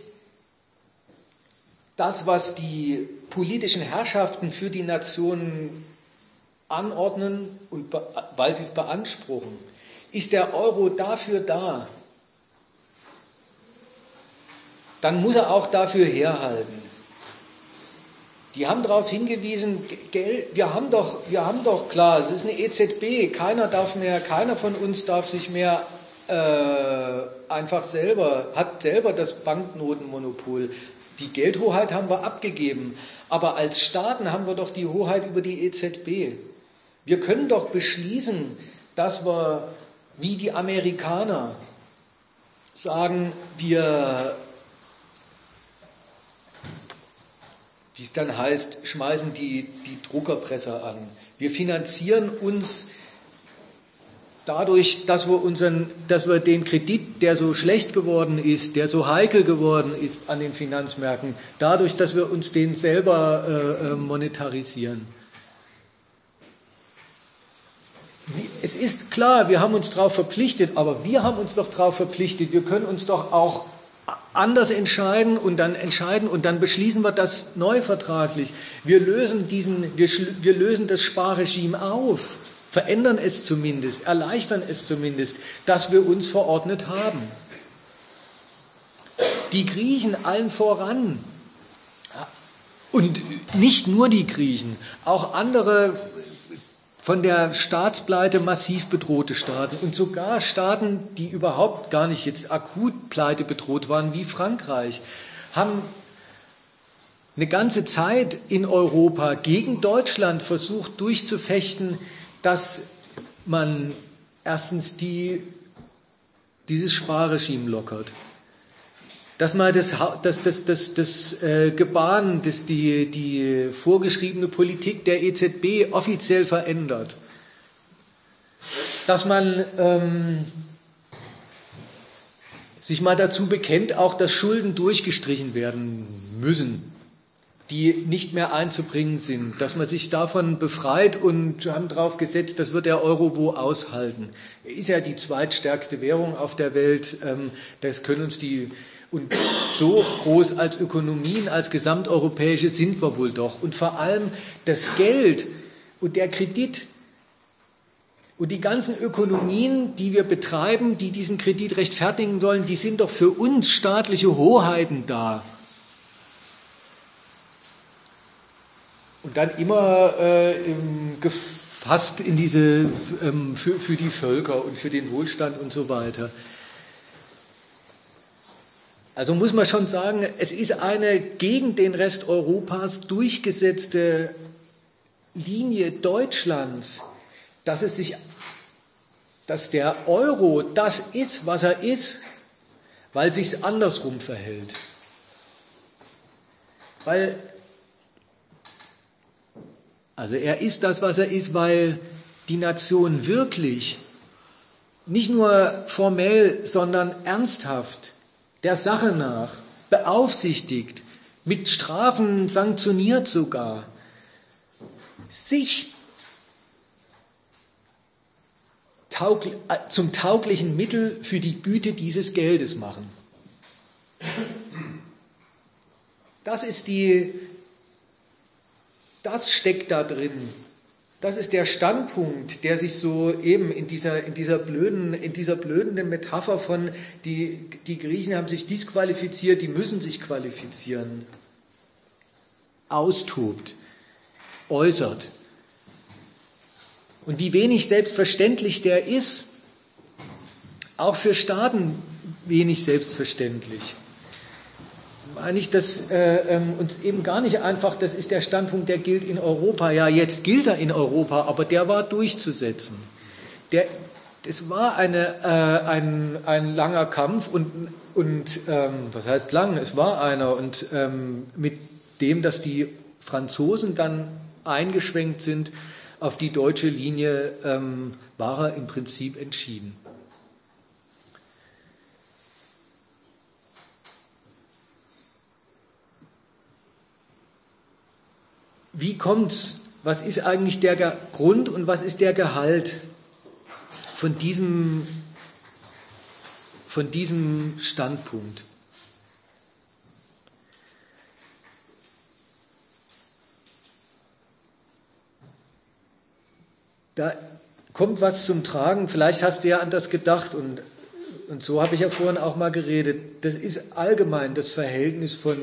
das, was die politischen Herrschaften für die Nationen anordnen, und weil sie es beanspruchen, ist der Euro dafür da, dann muss er auch dafür herhalten. Die haben darauf hingewiesen, Geld, wir haben doch, wir haben doch klar, es ist eine E Z B, keiner darf mehr, keiner von uns darf sich mehr äh, einfach selber, hat selber das Banknotenmonopol. Die Geldhoheit haben wir abgegeben, aber als Staaten haben wir doch die Hoheit über die E Z B. Wir können doch beschließen, dass wir, wie die Amerikaner, sagen, wir, wie es dann heißt, schmeißen die, die Druckerpresse an. Wir finanzieren uns dadurch, dass wir unseren, dass wir den Kredit, der so schlecht geworden ist, der so heikel geworden ist an den Finanzmärkten, dadurch, dass wir uns den selber äh, monetarisieren. Es ist klar, wir haben uns darauf verpflichtet, aber wir haben uns doch darauf verpflichtet. Wir können uns doch auch anders entscheiden und dann entscheiden und dann beschließen wir das neu vertraglich. Wir lösen diesen, wir, wir lösen das Sparregime auf, verändern es zumindest, erleichtern es zumindest, dass wir uns verordnet haben. Die Griechen allen voran, und nicht nur die Griechen, auch andere von der Staatspleite massiv bedrohte Staaten und sogar Staaten, die überhaupt gar nicht jetzt akut Pleite bedroht waren, wie Frankreich, haben eine ganze Zeit in Europa gegen Deutschland versucht durchzufechten, dass man erstens die, dieses Sparregime lockert, dass man das, das, das, das, das äh, Gebaren, das die, die vorgeschriebene Politik der E Z B offiziell verändert, dass man ähm, sich mal dazu bekennt, auch dass Schulden durchgestrichen werden müssen, die nicht mehr einzubringen sind, dass man sich davon befreit und haben darauf gesetzt, das wird der Euro wo aushalten. Er ist ja die zweitstärkste Währung auf der Welt, das können uns die, und so groß als Ökonomien, als gesamteuropäische sind wir wohl doch. Und vor allem das Geld und der Kredit und die ganzen Ökonomien, die wir betreiben, die diesen Kredit rechtfertigen sollen, die sind doch für uns staatliche Hoheiten da. Und dann immer äh, gefasst in diese, ähm, für, für die Völker und für den Wohlstand und so weiter. Also muss man schon sagen, es ist eine gegen den Rest Europas durchgesetzte Linie Deutschlands, dass es sich, dass der Euro das ist, was er ist, weil es sich andersrum verhält. Weil Also er ist das, was er ist, weil die Nation wirklich, nicht nur formell, sondern ernsthaft, der Sache nach, beaufsichtigt, mit Strafen sanktioniert sogar, sich taugl- zum tauglichen Mittel für die Güte dieses Geldes machen. Das ist die Das steckt da drin. Das ist der Standpunkt, der sich so eben in dieser, in dieser blöden, in dieser blöden Metapher von, die, die Griechen haben sich disqualifiziert, die müssen sich qualifizieren, austobt, äußert. Und wie wenig selbstverständlich der ist, auch für Staaten wenig selbstverständlich. Eigentlich das äh, ähm, uns eben gar nicht einfach, das ist der Standpunkt, der gilt in Europa. Ja, jetzt gilt er in Europa, aber der war durchzusetzen. Der, das war eine, äh, ein, ein langer Kampf und, und ähm, was heißt lang? Es war einer und ähm, mit dem, dass die Franzosen dann eingeschwenkt sind auf die deutsche Linie, ähm, war er im Prinzip entschieden. Wie kommt's? Was ist eigentlich der Grund und was ist der Gehalt von diesem, von diesem Standpunkt? Da kommt was zum Tragen. Vielleicht hast du ja an das gedacht und, und so habe ich ja vorhin auch mal geredet. Das ist allgemein das Verhältnis von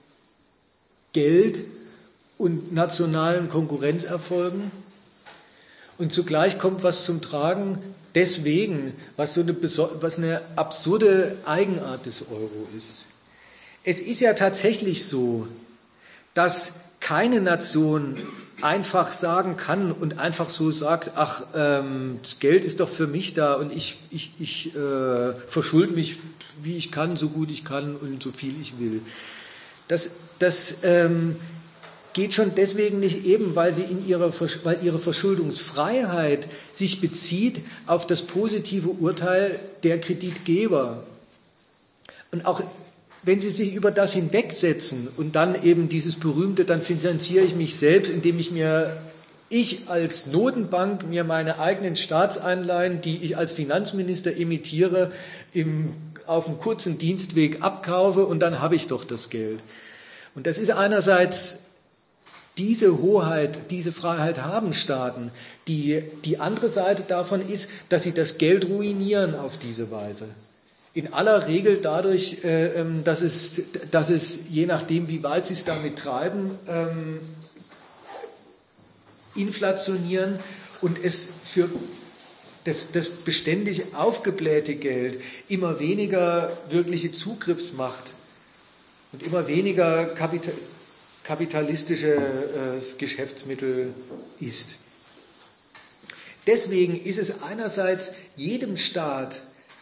Geld und nationalen Konkurrenzerfolgen. Und zugleich kommt was zum Tragen deswegen, was so eine, was eine absurde Eigenart des Euro ist. Es ist ja tatsächlich so, dass keine Nation einfach sagen kann und einfach so sagt, ach, ähm, das Geld ist doch für mich da und ich, ich, ich äh, verschulde mich, wie ich kann, so gut ich kann und so viel ich will. Das, das ähm, geht schon deswegen nicht eben, weil, sie in ihrer, weil ihre Verschuldungsfreiheit sich bezieht auf das positive Urteil der Kreditgeber. Und auch wenn sie sich über das hinwegsetzen und dann eben dieses berühmte, dann finanziere ich mich selbst, indem ich mir, ich als Notenbank mir meine eigenen Staatsanleihen, die ich als Finanzminister emittiere, im, auf einem kurzen Dienstweg abkaufe und dann habe ich doch das Geld. Und das ist einerseits diese Hoheit, diese Freiheit haben Staaten. Die, die andere Seite davon ist, dass sie das Geld ruinieren auf diese Weise. In aller Regel dadurch, äh, dass, es, dass es, je nachdem, wie weit sie es damit treiben, ähm, inflationieren und es für das, das beständig aufgeblähte Geld immer weniger wirkliche Zugriffsmacht und immer weniger Kapital, kapitalistisches Geschäftsmittel ist. Deswegen ist es einerseits jedem Staat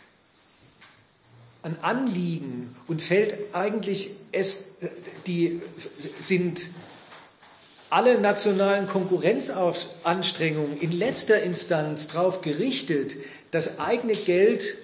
ein Anliegen und fällt eigentlich, es, die sind alle nationalen Konkurrenzanstrengungen in letzter Instanz darauf gerichtet, das eigene Geld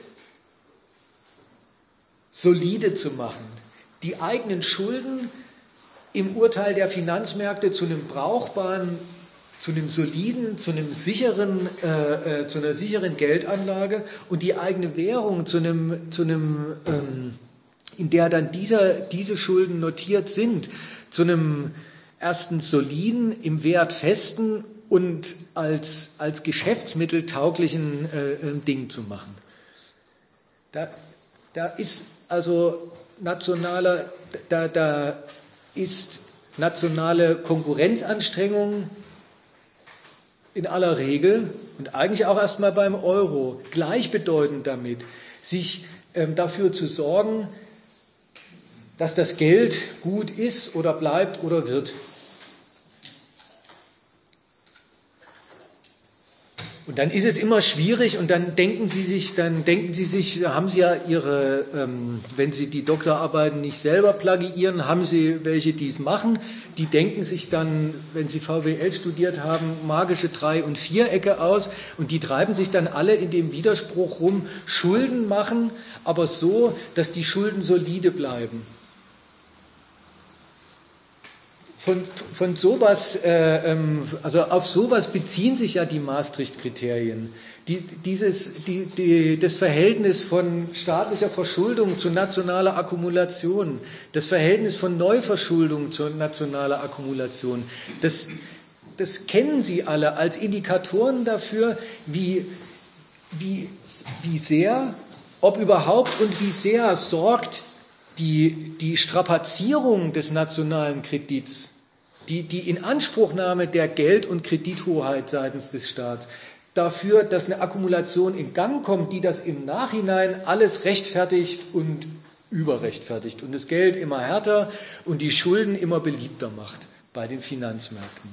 solide zu machen, die eigenen Schulden im Urteil der Finanzmärkte zu einem brauchbaren, zu einem soliden, zu einem sicheren, äh, äh, zu einer sicheren Geldanlage und die eigene Währung zu einem, zu einem, ähm, in der dann dieser, diese Schulden notiert sind, zu einem erstens soliden, im Wert festen und als, als Geschäftsmittel tauglichen äh, äh, Ding zu machen. Da, da ist also nationaler, da, da ist nationale Konkurrenzanstrengung in aller Regel und eigentlich auch erstmal beim Euro gleichbedeutend damit, sich ähm, dafür zu sorgen, dass das Geld gut ist oder bleibt oder wird. Und dann ist es immer schwierig und dann denken Sie sich, dann denken Sie sich, haben Sie ja Ihre, ähm, wenn Sie die Doktorarbeiten nicht selber plagiieren, haben Sie welche, die es machen, die denken sich dann, wenn Sie V W L studiert haben, magische Drei- und Vierecke aus und die treiben sich dann alle in dem Widerspruch rum, Schulden machen, aber so, dass die Schulden solide bleiben. Von, von sowas, äh, also auf sowas beziehen sich ja die Maastricht-Kriterien. Die, dieses, die, die, das Verhältnis von staatlicher Verschuldung zu nationaler Akkumulation, das Verhältnis von Neuverschuldung zu nationaler Akkumulation, das, das kennen Sie alle als Indikatoren dafür, wie, wie, wie sehr, ob überhaupt und wie sehr sorgt die, die Strapazierung des nationalen Kredits, die, die Inanspruchnahme der Geld- und Kredithoheit seitens des Staats dafür, dass eine Akkumulation in Gang kommt, die das im Nachhinein alles rechtfertigt und überrechtfertigt und das Geld immer härter und die Schulden immer beliebter macht bei den Finanzmärkten.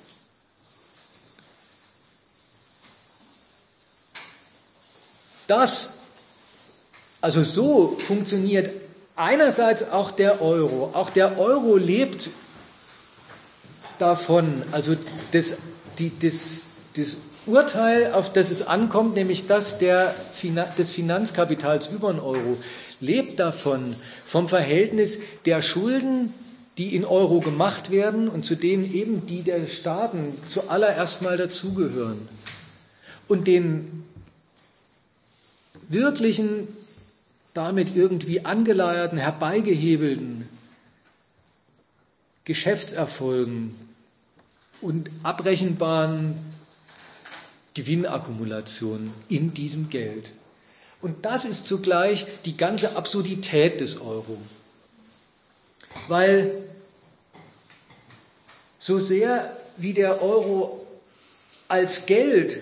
Das, also so funktioniert einerseits auch der Euro. Auch der Euro lebt davon, also das, die, das, das Urteil, auf das es ankommt, nämlich das der, des Finanzkapitals über den Euro, lebt davon, vom Verhältnis der Schulden, die in Euro gemacht werden und zu denen eben die der Staaten zuallererst mal dazugehören und den wirklichen, damit irgendwie angeleierten, herbeigehebelten Geschäftserfolgen und abrechenbaren Gewinnakkumulationen in diesem Geld. Und das ist zugleich die ganze Absurdität des Euro. Weil so sehr wie der Euro als Geld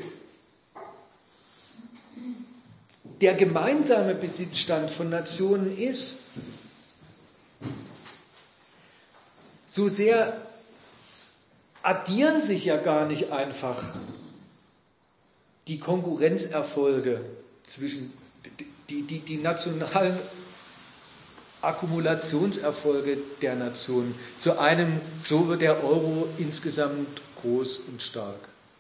der gemeinsame Besitzstand von Nationen ist, so sehr addieren sich ja gar nicht einfach die Konkurrenzerfolge zwischen die, die, die nationalen Akkumulationserfolge der Nationen zu einem, so wird der Euro insgesamt groß und stark.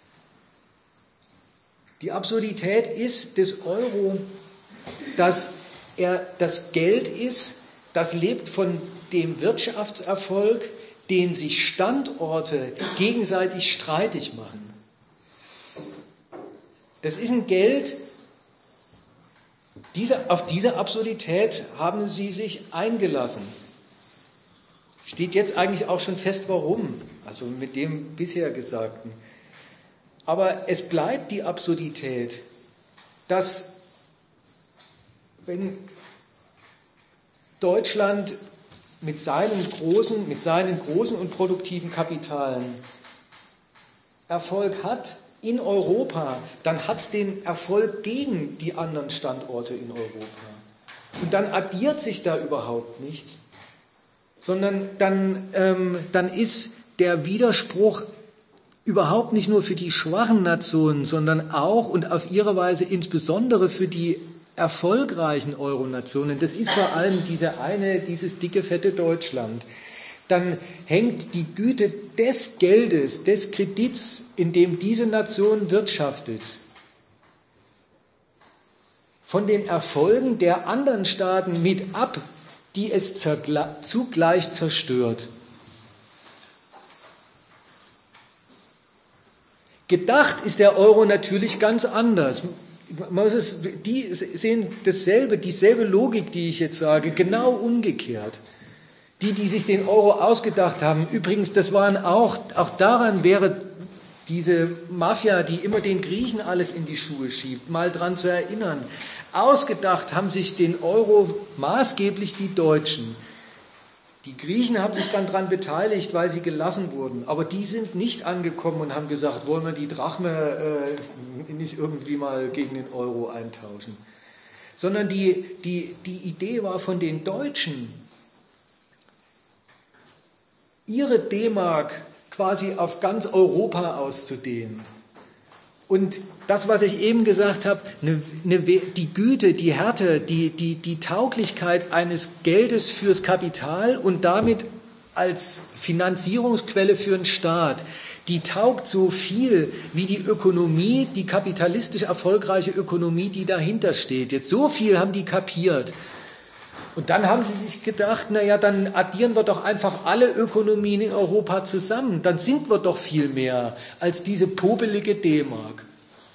Die Absurdität ist des Euro, dass er das Geld ist, das lebt von dem Wirtschaftserfolg, den sich Standorte gegenseitig streitig machen. Das ist ein Geld, diese, auf diese Absurdität haben sie sich eingelassen. Steht jetzt eigentlich auch schon fest, warum, also mit dem bisher Gesagten. Aber es bleibt die Absurdität, dass wenn Deutschland mit seinen großen, mit seinen großen und produktiven Kapitalen Erfolg hat in Europa, dann hat es den Erfolg gegen die anderen Standorte in Europa. Und dann addiert sich da überhaupt nichts, sondern dann, ähm, dann ist der Widerspruch überhaupt nicht nur für die schwachen Nationen, sondern auch und auf ihre Weise insbesondere für die erfolgreichen Euronationen. Das ist vor allem diese eine, dieses dicke, fette Deutschland. Dann hängt die Güte des Geldes, des Kredits, in dem diese Nation wirtschaftet, von den Erfolgen der anderen Staaten mit ab, die es zugleich zerstört. Gedacht ist der Euro natürlich ganz anders. Man muss es, die sehen dasselbe, dieselbe Logik, die ich jetzt sage, genau umgekehrt. Die, die sich den Euro ausgedacht haben, übrigens, das waren auch, auch daran wäre diese Mafia, die immer den Griechen alles in die Schuhe schiebt, mal dran zu erinnern. Ausgedacht haben sich den Euro maßgeblich die Deutschen. Die Griechen haben sich dann daran beteiligt, weil sie gelassen wurden. Aber die sind nicht angekommen und haben gesagt, wollen wir die Drachme äh, nicht irgendwie mal gegen den Euro eintauschen. Sondern die, die, die Idee war von den Deutschen, ihre D-Mark quasi auf ganz Europa auszudehnen. Und das, was ich eben gesagt habe, eine, eine, die Güte, die Härte, die, die, die Tauglichkeit eines Geldes fürs Kapital und damit als Finanzierungsquelle für einen Staat, die taugt so viel wie die Ökonomie, die kapitalistisch erfolgreiche Ökonomie, die dahinter steht. Jetzt so viel haben die kapiert. Und dann haben sie sich gedacht, naja, dann addieren wir doch einfach alle Ökonomien in Europa zusammen. Dann sind wir doch viel mehr als diese popelige D-Mark.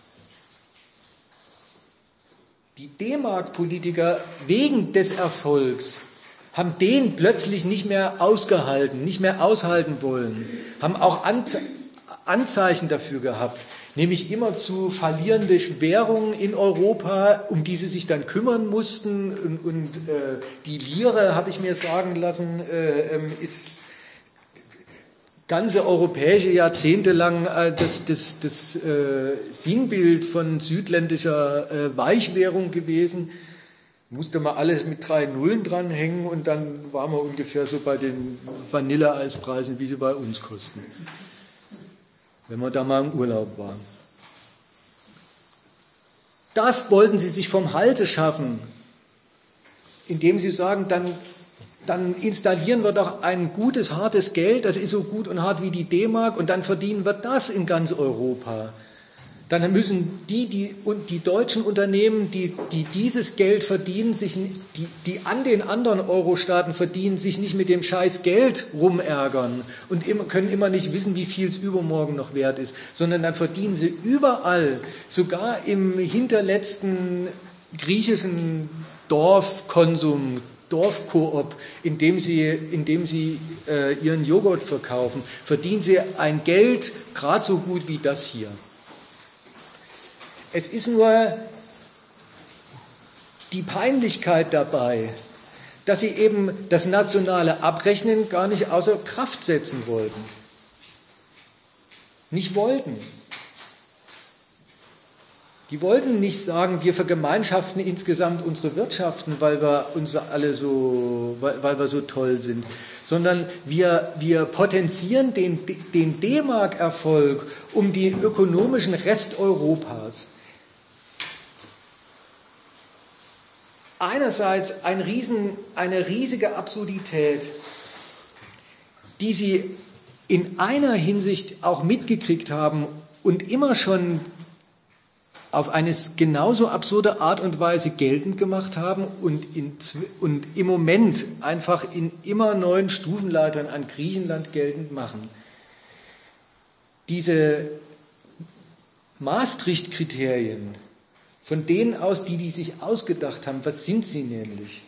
Die D-Mark-Politiker wegen des Erfolgs haben den plötzlich nicht mehr ausgehalten, nicht mehr aushalten wollen, haben auch Anzeichen dafür gehabt, nämlich immer zu verlierende Währungen in Europa, um die sie sich dann kümmern mussten. Und, und äh, die Lire, habe ich mir sagen lassen, äh, ist ganze europäische Jahrzehnte lang äh, das, das, das äh, Sinnbild von südländischer äh, Weichwährung gewesen. Musste man alles mit drei Nullen dranhängen und dann waren wir ungefähr so bei den Vanilleeispreisen, wie sie bei uns kosten, wenn wir da mal im Urlaub waren. Das wollten sie sich vom Halse schaffen, indem sie sagen, dann, dann installieren wir doch ein gutes, hartes Geld, das ist so gut und hart wie die D-Mark, und dann verdienen wir das in ganz Europa. Dann müssen die, die, und die deutschen Unternehmen, die, die dieses Geld verdienen, sich, die, die an den anderen Euro-Staaten verdienen, sich nicht mit dem scheiß Geld rumärgern und immer, können immer nicht wissen, wie viel es übermorgen noch wert ist, sondern dann verdienen sie überall, sogar im hinterletzten griechischen Dorfkonsum, Dorfkoop, in dem sie, in dem sie äh, ihren Joghurt verkaufen, verdienen sie ein Geld gerade so gut wie das hier. Es ist nur die Peinlichkeit dabei, dass sie eben das nationale Abrechnen gar nicht außer Kraft setzen wollten. Nicht wollten. Die wollten nicht sagen, wir vergemeinschaften insgesamt unsere Wirtschaften, weil wir uns alle so, weil, weil wir so toll sind, sondern wir, wir potenzieren den, den D-Mark-Erfolg um den ökonomischen Rest Europas. Einerseits ein Riesen, eine riesige Absurdität, die sie in einer Hinsicht auch mitgekriegt haben und immer schon auf eine genauso absurde Art und Weise geltend gemacht haben und, in, und im Moment einfach in immer neuen Stufenleitern an Griechenland geltend machen. Diese Maastricht-Kriterien, von denen aus, die die sich ausgedacht haben, was sind sie nämlich?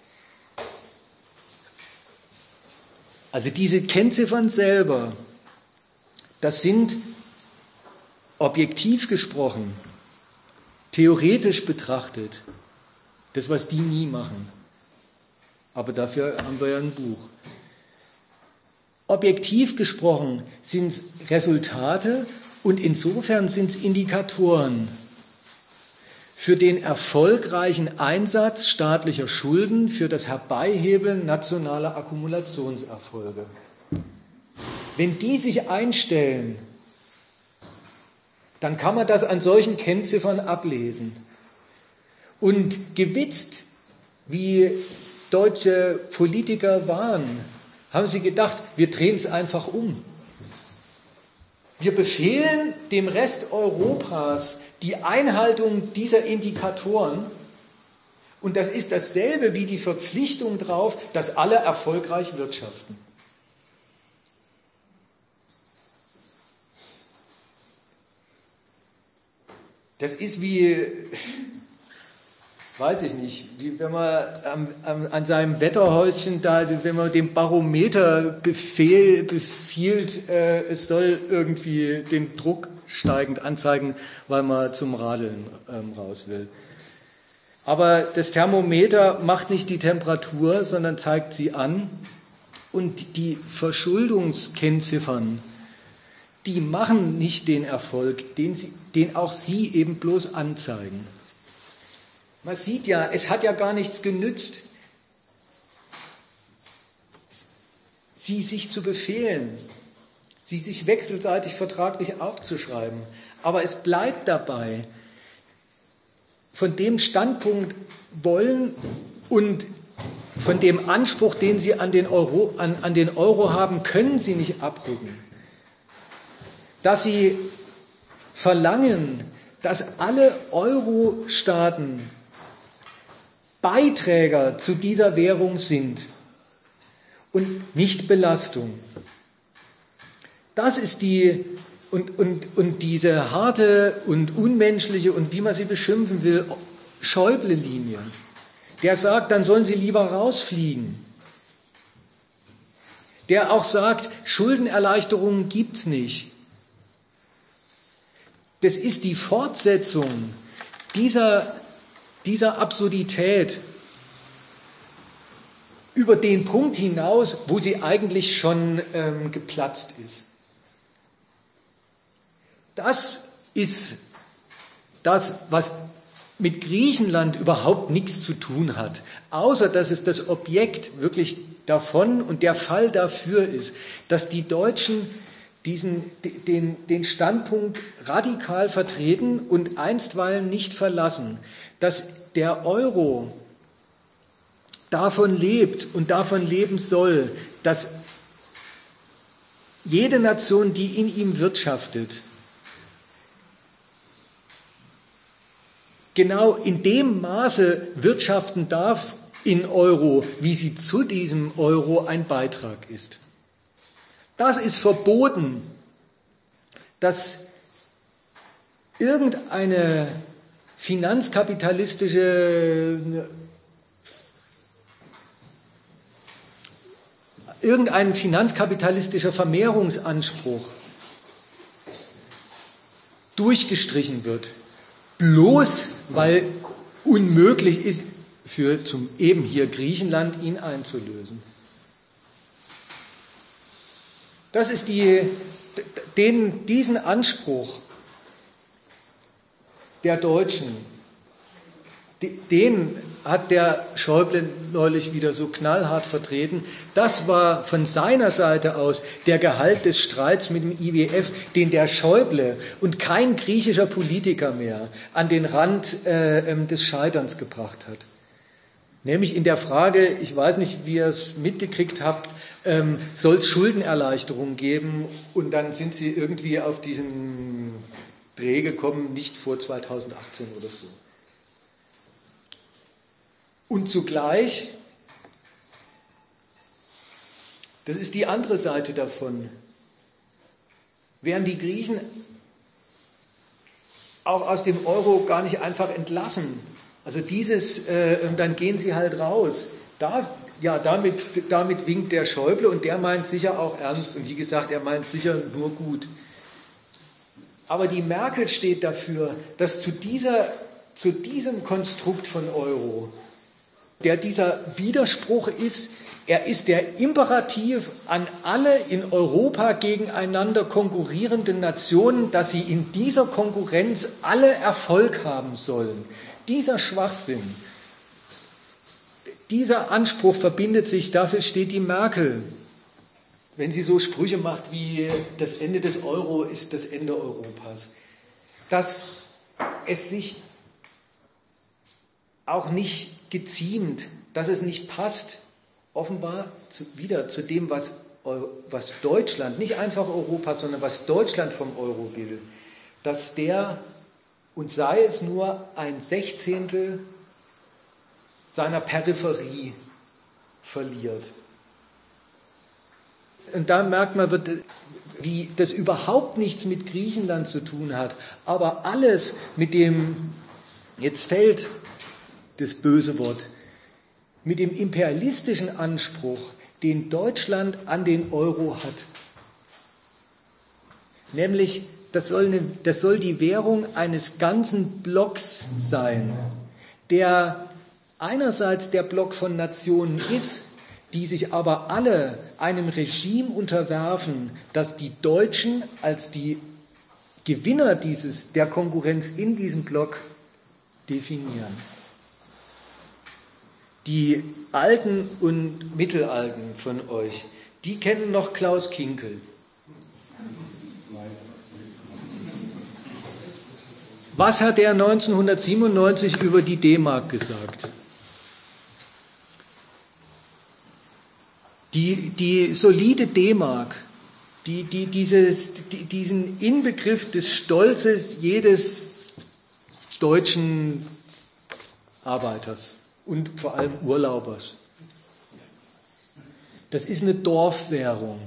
Also diese Kennziffern selber, das sind objektiv gesprochen, theoretisch betrachtet, das, was die nie machen. Aber dafür haben wir ja ein Buch. Objektiv gesprochen sind es Resultate Und insofern sind es Indikatoren für den erfolgreichen Einsatz staatlicher Schulden für das Herbeihebeln nationaler Akkumulationserfolge. Wenn die sich einstellen, dann kann man das an solchen Kennziffern ablesen. Und gewitzt, wie deutsche Politiker waren, haben sie gedacht, wir drehen es einfach um. Wir befehlen dem Rest Europas die Einhaltung dieser Indikatoren und das ist dasselbe wie die Verpflichtung darauf, dass alle erfolgreich wirtschaften. Das ist wie, weiß ich nicht, wie wenn man am, am, an seinem Wetterhäuschen da, wenn man dem Barometer befehl, befiehlt, äh, es soll irgendwie den Druck steigend anzeigen, weil man zum Radeln ähm, raus will. Aber das Thermometer macht nicht die Temperatur, sondern zeigt sie an. Und die Verschuldungskennziffern, die machen nicht den Erfolg, den, sie, den auch Sie eben bloß anzeigen. Man sieht ja, es hat ja gar nichts genützt, sie sich zu befehlen, sie sich wechselseitig vertraglich aufzuschreiben. Aber es bleibt dabei, von dem Standpunkt wollen und von dem Anspruch, den Sie an den Euro, an, an den Euro haben, können Sie nicht abrücken. Dass Sie verlangen, dass alle Euro-Staaten Beiträger zu dieser Währung sind und nicht Belastung. Das ist die, und, und, und diese harte und unmenschliche und wie man sie beschimpfen will, Schäuble-Linie. Der sagt, dann sollen sie lieber rausfliegen. Der auch sagt, Schuldenerleichterungen gibt's nicht. Das ist die Fortsetzung dieser, dieser Absurdität über den Punkt hinaus, wo sie eigentlich schon ähm, geplatzt ist. Das ist das, was mit Griechenland überhaupt nichts zu tun hat, außer dass es das Objekt wirklich davon und der Fall dafür ist, dass die Deutschen diesen, den, den Standpunkt radikal vertreten und einstweilen nicht verlassen, dass der Euro davon lebt und davon leben soll, dass jede Nation, die in ihm wirtschaftet, genau in dem Maße wirtschaften darf in Euro, wie sie zu diesem Euro ein Beitrag ist. Das ist verboten, dass irgendeine finanzkapitalistische, irgendein finanzkapitalistischer Vermehrungsanspruch durchgestrichen wird, bloß weil unmöglich ist, für zum eben hier Griechenland ihn einzulösen. Das ist die, den, diesen Anspruch der Deutschen, den hat der Schäuble neulich wieder so knallhart vertreten. Das war von seiner Seite aus der Gehalt des Streits mit dem I W F, den der Schäuble und kein griechischer Politiker mehr an den Rand äh, des Scheiterns gebracht hat. Nämlich in der Frage, ich weiß nicht, wie ihr es mitgekriegt habt, ähm, soll es Schuldenerleichterungen geben? Und dann sind sie irgendwie auf diesen Dreh gekommen, nicht vor zweitausendachtzehn oder so. Und zugleich, das ist die andere Seite davon, werden die Griechen auch aus dem Euro gar nicht einfach entlassen. Also dieses, äh, dann gehen sie halt raus. Da, ja, damit, damit winkt der Schäuble und der meint sicher auch ernst. Und wie gesagt, er meint sicher nur gut. Aber die Merkel steht dafür, dass zu, dieser, zu diesem Konstrukt von Euro der dieser Widerspruch ist. Er ist der Imperativ an alle in Europa gegeneinander konkurrierenden Nationen, dass sie in dieser Konkurrenz alle Erfolg haben sollen. Dieser Schwachsinn, dieser Anspruch verbindet sich, dafür steht die Merkel, wenn sie so Sprüche macht wie das Ende des Euro ist das Ende Europas. Dass es sich auch nicht geziemt, dass es nicht passt, offenbar zu, wieder zu dem, was, was Deutschland, nicht einfach Europa, sondern was Deutschland vom Euro will, dass der, und sei es nur ein Sechzehntel seiner Peripherie verliert. Und da merkt man, wie das überhaupt nichts mit Griechenland zu tun hat, aber alles mit dem, jetzt fällt das böse Wort, mit dem imperialistischen Anspruch, den Deutschland an den Euro hat. Nämlich, das soll, eine, das soll die Währung eines ganzen Blocks sein, der einerseits der Block von Nationen ist, die sich aber alle einem Regime unterwerfen, das die Deutschen als die Gewinner dieses, der Konkurrenz in diesem Block definieren. Die Alten und Mittelalten von euch, die kennen noch Klaus Kinkel. Was hat er neunzehnhundertsiebenundneunzig über die D-Mark gesagt? Die, die solide D-Mark, die, die, dieses, die, diesen Inbegriff des Stolzes jedes deutschen Arbeiters und vor allem Urlaubers. Das ist eine Dorfwährung.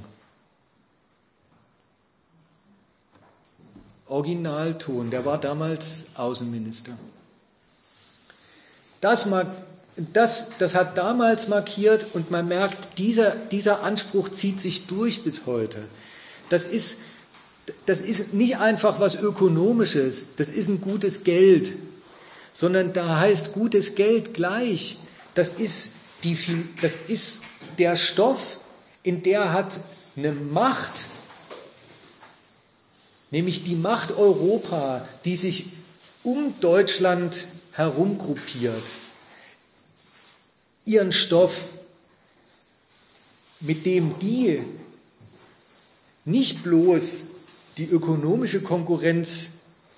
Originalton, der war damals Außenminister. Das, das, das hat damals markiert und man merkt, dieser, dieser Anspruch zieht sich durch bis heute. Das ist, das ist nicht einfach was Ökonomisches, das ist ein gutes Geld, sondern da heißt gutes Geld gleich. Das ist, die, das ist der Stoff, in der hat eine Macht, nämlich die Macht Europa, die sich um Deutschland herum gruppiert, ihren Stoff, mit dem die nicht bloß die ökonomische Konkurrenz,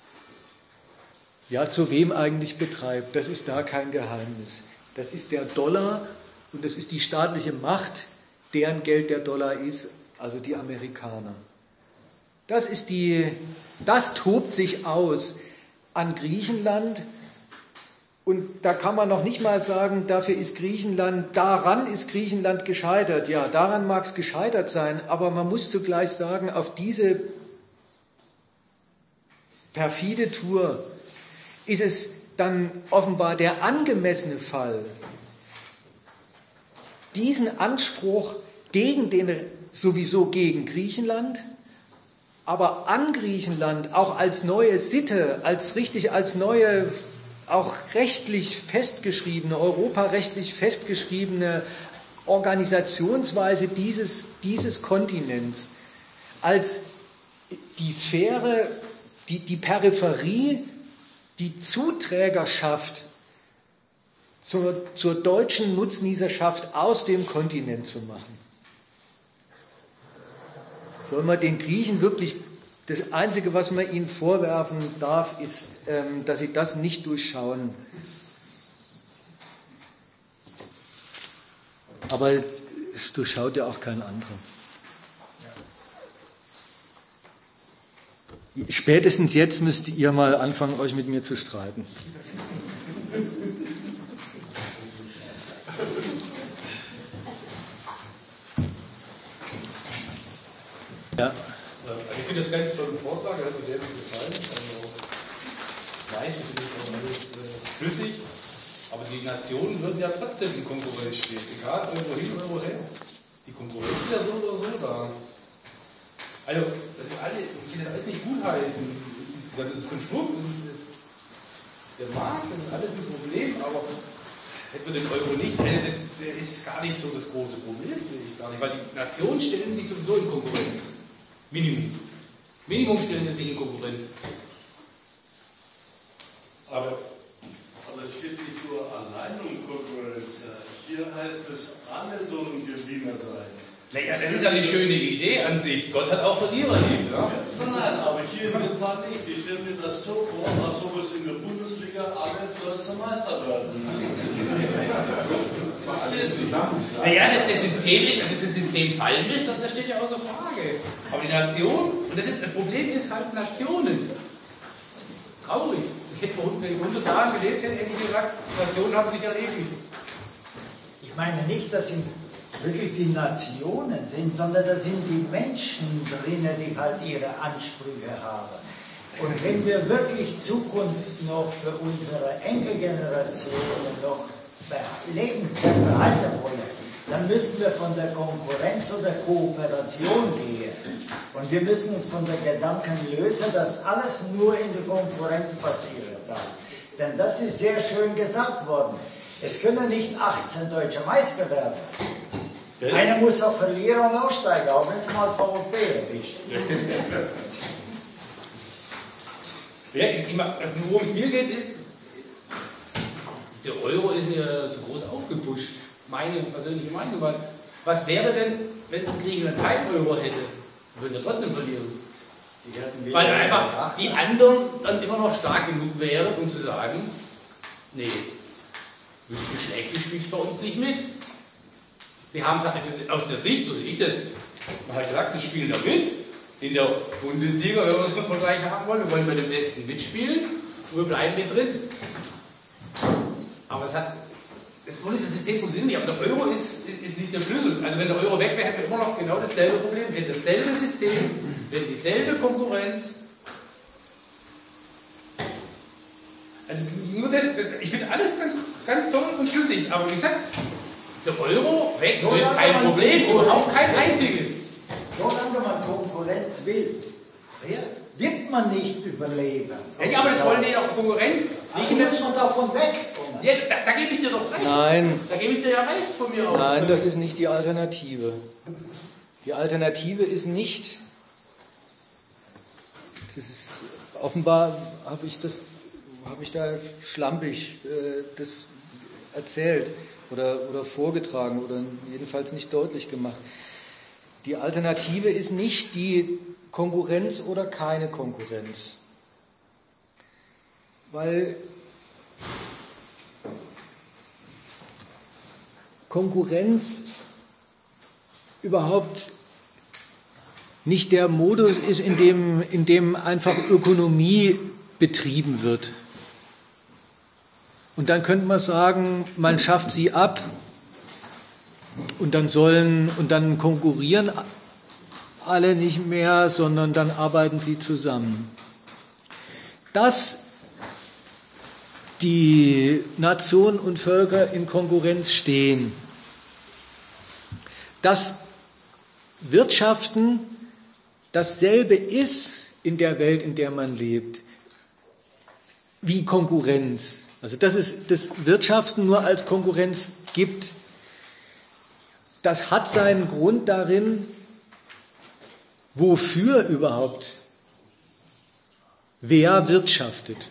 ja, zu wem eigentlich betreibt, das ist da kein Geheimnis. Das ist der Dollar und das ist die staatliche Macht, deren Geld der Dollar ist, also die Amerikaner. Das ist die, das tobt sich aus an Griechenland und da kann man noch nicht mal sagen, dafür ist Griechenland, daran ist Griechenland gescheitert. Ja, daran mag es gescheitert sein, aber man muss zugleich sagen, auf diese perfide Tour ist es dann offenbar der angemessene Fall, diesen Anspruch gegen den, sowieso gegen Griechenland, aber an Griechenland auch als neue Sitte, als richtig als neue, auch rechtlich festgeschriebene, europarechtlich festgeschriebene Organisationsweise dieses, dieses Kontinents, als die Sphäre, die, die Peripherie, die Zuträgerschaft zur, zur deutschen Nutznießerschaft aus dem Kontinent zu machen. Soll man den Griechen wirklich, das Einzige, was man ihnen vorwerfen darf, ist, ähm, dass sie das nicht durchschauen. Aber es durchschaut ja auch kein anderer. Spätestens jetzt müsst ihr mal anfangen, euch mit mir zu streiten. Ja. Ich finde das ganz toll im Vortrag, das hat mir sehr gut gefallen. Also, meistens ist das alles äh, schlüssig, aber die Nationen würden ja trotzdem in Konkurrenz stehen, egal irgendwo hin oder woher. Die Konkurrenz ist ja so oder so da. Also, das ist alle, ich will das alles nicht gutheißen, insgesamt das Konstrukt, das, der Markt, das ist alles ein Problem, aber hätten wir den Euro nicht, der ist gar nicht so das große Problem, sehe ich gar nicht, weil die Nationen stellen sich sowieso in Konkurrenz. Minimum. Minimum stellen sie sich in Konkurrenz. Aber, aber es geht nicht nur allein um Konkurrenz. Hier heißt es, alle sollen Gewinner sein. Naja, das ist ja eine schöne Idee an sich. Gott hat auch Verlierer lieb. Ja? Nein, nein, aber hier in dem Fall nicht. Ich stelle mir das so vor, als ob es in der Bundesliga alle deutsche Meister werden müssen. Naja, dass das System, dass das System falsch ist, das steht ja außer Frage. Aber die Nation, und das, ist, das Problem ist halt Nationen. Traurig. Ich hätte vor hundert Jahren gelebt, hätte ich gesagt, Nationen haben sich erledigt. Ich meine nicht, dass sie wirklich die Nationen sind, sondern da sind die Menschen drinnen, die halt ihre Ansprüche haben. Und wenn wir wirklich Zukunft noch für unsere Enkelgenerationen noch lebenswert behalten wollen, dann müssen wir von der Konkurrenz oder Kooperation gehen. Und wir müssen uns von der Gedanken lösen, dass alles nur in der Konkurrenz passiert hat. Denn das ist sehr schön gesagt worden. Es können nicht achtzehn deutsche Meister werden. Ja. Einer muss auch verlieren und aussteigen, auch wenn es mal VfB erwischt. Ja, also worum es mir geht, ist, der Euro ist mir zu groß aufgepusht. Meine persönliche Meinung. Weil, was wäre denn, wenn Griechenland kein Euro hätte? Würden wir trotzdem verlieren. Weil einfach die anderen dann immer noch stark genug wären, um zu sagen, nee, geschlechtlich spielt es bei uns nicht mit. Sie haben es halt aus der Sicht, so sehe ich das, man hat gesagt, wir spielen da mit. In der Bundesliga, wenn wir es noch Vergleich haben wollen, wir wollen bei dem Westen mitspielen und wir bleiben mit drin. Aber es hat, das politische System funktioniert nicht, aber der Euro ist, ist nicht der Schlüssel. Also wenn der Euro weg wäre, hätten wir immer noch genau dasselbe Problem. Wir hätten dasselbe System, wir hätten dieselbe Konkurrenz. Also nur das, ich finde alles ganz, ganz toll und schlüssig, aber wie gesagt, der Euro weg so ist kein Problem, überhaupt kein einziges. Solange man Konkurrenz will, wird man nicht überleben. Ja, aber das wollen die doch Konkurrenz. Also muss man davon weg. Ja, da, da gebe ich dir doch recht. Nein. Da gebe ich dir ja recht von mir aus. Nein, das ist nicht die Alternative. Die Alternative ist nicht, das ist, offenbar habe ich das, habe ich da schlampig äh, das erzählt oder, oder vorgetragen oder jedenfalls nicht deutlich gemacht. Die Alternative ist nicht die Konkurrenz oder keine Konkurrenz. Weil Konkurrenz überhaupt nicht der Modus ist, in dem, in dem einfach Ökonomie betrieben wird. Und dann könnte man sagen, man schafft sie ab und dann sollen, und dann konkurrieren alle nicht mehr, sondern dann arbeiten sie zusammen. Dass die Nationen und Völker in Konkurrenz stehen, dass Wirtschaften dasselbe ist in der Welt, in der man lebt, wie Konkurrenz. Also dass es das Wirtschaften nur als Konkurrenz gibt, das hat seinen Grund darin, wofür überhaupt wer wirtschaftet.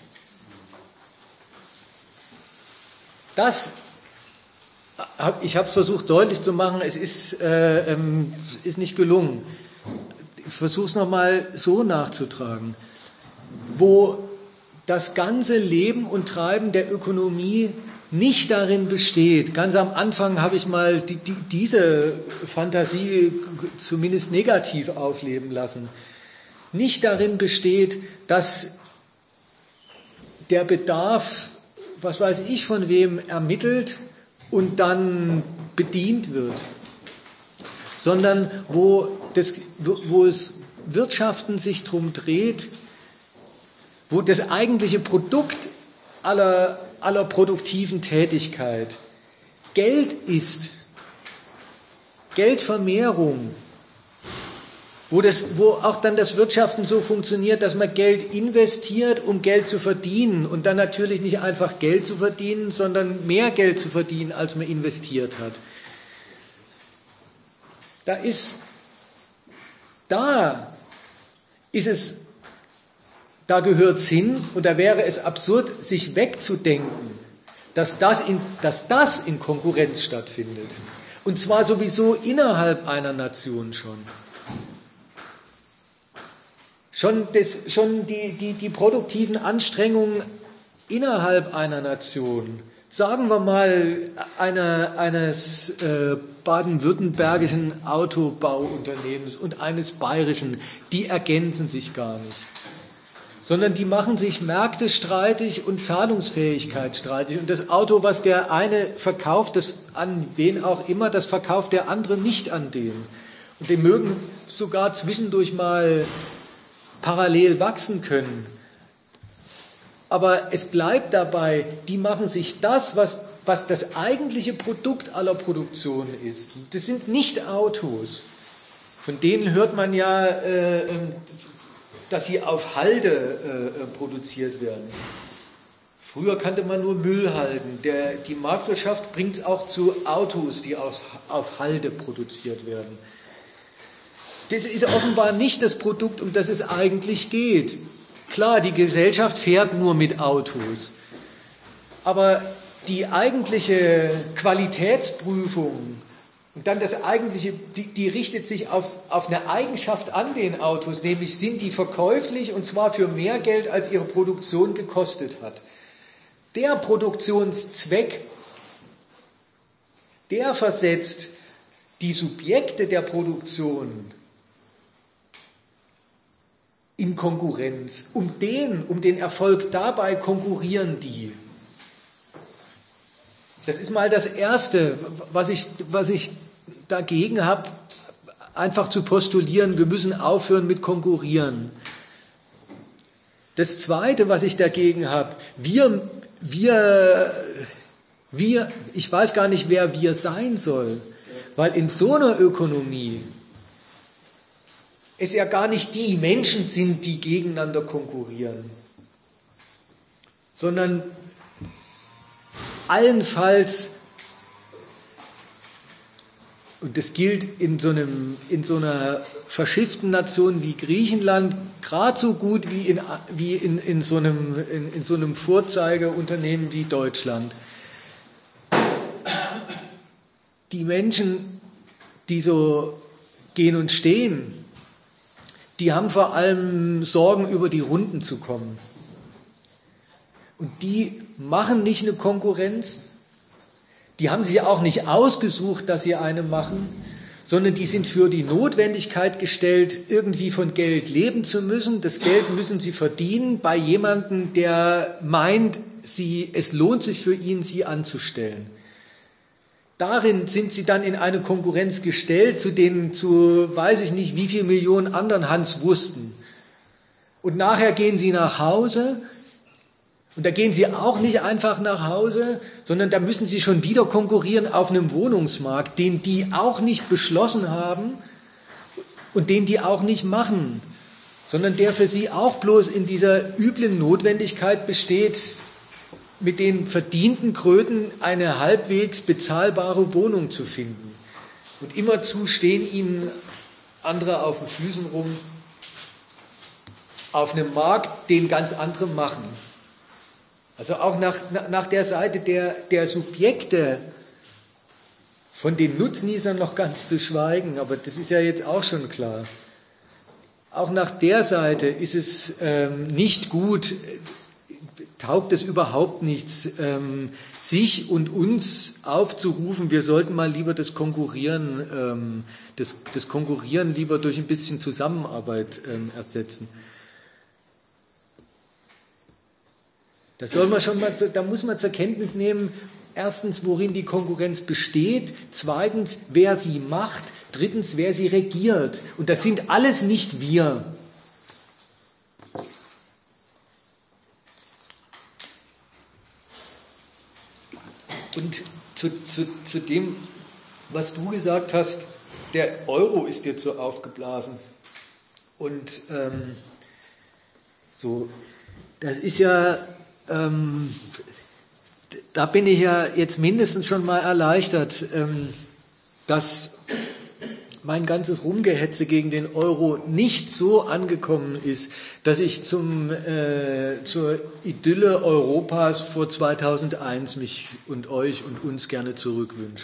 Das, ich habe es versucht deutlich zu machen, es ist, äh, ähm, ist nicht gelungen. Ich versuche es nochmal so nachzutragen. Wo das ganze Leben und Treiben der Ökonomie nicht darin besteht, ganz am Anfang habe ich mal die, die, diese Fantasie zumindest negativ aufleben lassen, nicht darin besteht, dass der Bedarf, was weiß ich von wem, ermittelt und dann bedient wird, sondern wo, das, wo es Wirtschaften sich drum dreht, wo das eigentliche Produkt aller, aller produktiven Tätigkeit Geld ist, Geldvermehrung, Wo, das, wo auch dann das Wirtschaften so funktioniert, dass man Geld investiert, um Geld zu verdienen und dann natürlich nicht einfach Geld zu verdienen, sondern mehr Geld zu verdienen, als man investiert hat. Da ist, da ist es, da gehört es hin und da wäre es absurd, sich wegzudenken, dass das in, dass das in Konkurrenz stattfindet. Und zwar sowieso innerhalb einer Nation schon. Schon, das, schon die, die, die produktiven Anstrengungen innerhalb einer Nation, sagen wir mal eine, eines äh, baden-württembergischen Autobauunternehmens und eines bayerischen, die ergänzen sich gar nicht. Sondern die machen sich Märkte streitig und Zahlungsfähigkeit streitig. Und das Auto, was der eine verkauft, das an wen auch immer, das verkauft der andere nicht an den. Und die mögen sogar zwischendurch mal parallel wachsen können. Aber es bleibt dabei, die machen sich das, was, was das eigentliche Produkt aller Produktion ist. Das sind nicht Autos. Von denen hört man ja, äh, dass sie auf Halde äh, produziert werden. Früher kannte man nur Müllhalden. Der, die Marktwirtschaft bringt es auch zu Autos, die aus, auf Halde produziert werden. Das ist offenbar nicht das Produkt, um das es eigentlich geht. Klar, die Gesellschaft fährt nur mit Autos. Aber die eigentliche Qualitätsprüfung und dann das eigentliche, die, die richtet sich auf, auf eine Eigenschaft an den Autos, nämlich sind die verkäuflich und zwar für mehr Geld, als ihre Produktion gekostet hat. Der Produktionszweck, der versetzt die Subjekte der Produktion in Konkurrenz. Um den, um den Erfolg dabei konkurrieren die. Das ist mal das Erste, was ich, was ich dagegen habe, einfach zu postulieren, wir müssen aufhören mit Konkurrieren. Das Zweite, was ich dagegen habe, wir, wir, wir, ich weiß gar nicht, wer wir sein soll, weil in so einer Ökonomie es ja gar nicht die Menschen sind, die gegeneinander konkurrieren, sondern allenfalls, und das gilt in so, einem, in so einer verschifften Nation wie Griechenland gerade so gut wie in, wie in, in, so einem, in, in so einem Vorzeigeunternehmen wie Deutschland. Die Menschen, die so gehen und stehen, die haben vor allem Sorgen, über die Runden zu kommen. Und die machen nicht eine Konkurrenz, die haben sich auch nicht ausgesucht, dass sie eine machen, sondern die sind für die Notwendigkeit gestellt, irgendwie von Geld leben zu müssen. Das Geld müssen sie verdienen bei jemandem, der meint, sie, es lohnt sich für ihn, sie anzustellen. Darin sind sie dann in eine Konkurrenz gestellt zu den, zu weiß ich nicht wie viel Millionen anderen Hans Wursten. Und nachher gehen sie nach Hause und da gehen sie auch nicht einfach nach Hause, sondern da müssen sie schon wieder konkurrieren auf einem Wohnungsmarkt, den die auch nicht beschlossen haben und den die auch nicht machen, sondern der für sie auch bloß in dieser üblen Notwendigkeit besteht, mit den verdienten Kröten eine halbwegs bezahlbare Wohnung zu finden. Und immerzu stehen ihnen andere auf den Füßen rum, auf einem Markt, den ganz andere machen. Also auch nach, nach der Seite der, der Subjekte, von den Nutznießern noch ganz zu schweigen, aber das ist ja jetzt auch schon klar. Auch nach der Seite ist es ähm, nicht gut, taugt es überhaupt nichts, ähm, sich und uns aufzurufen, wir sollten mal lieber das Konkurrieren, ähm, das, das Konkurrieren lieber durch ein bisschen Zusammenarbeit ähm, ersetzen. Das soll man schon mal, da muss man zur Kenntnis nehmen, erstens, worin die Konkurrenz besteht, zweitens, wer sie macht, drittens, wer sie regiert. Und das sind alles nicht wir. Und zu, zu, zu dem, was du gesagt hast, der Euro ist dir zu aufgeblasen. Und ähm, so, das ist ja, ähm, da bin ich ja jetzt mindestens schon mal erleichtert, ähm, dass mein ganzes Rumgehetze gegen den Euro nicht so angekommen ist, dass ich zum, äh, zur Idylle Europas vor zweitausendeins mich und euch und uns gerne zurückwünsche.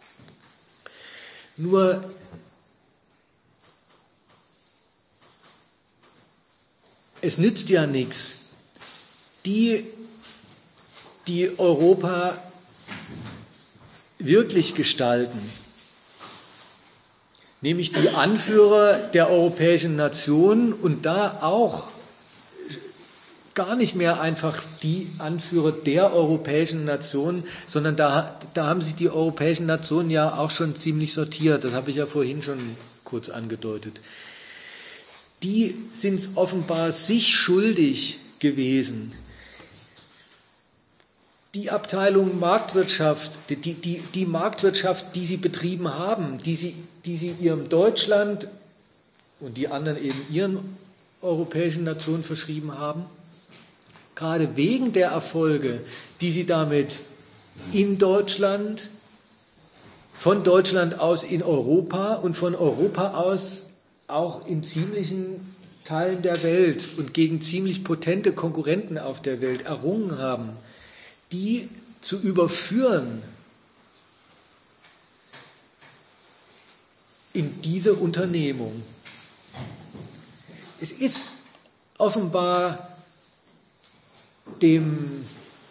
Nur es nützt ja nichts. Die, die Europa wirklich gestalten, nämlich die Anführer der europäischen Nationen und da auch gar nicht mehr einfach die Anführer der europäischen Nationen, sondern da, da haben sich die europäischen Nationen ja auch schon ziemlich sortiert. Das habe ich ja vorhin schon kurz angedeutet. Die sind es offenbar sich schuldig gewesen, die Abteilung Marktwirtschaft, die, die, die Marktwirtschaft, die sie betrieben haben, die sie, die sie ihrem Deutschland und die anderen eben ihren europäischen Nationen verschrieben haben, gerade wegen der Erfolge, die sie damit in Deutschland, von Deutschland aus in Europa und von Europa aus auch in ziemlichen Teilen der Welt und gegen ziemlich potente Konkurrenten auf der Welt errungen haben, die zu überführen in diese Unternehmung. Es ist offenbar dem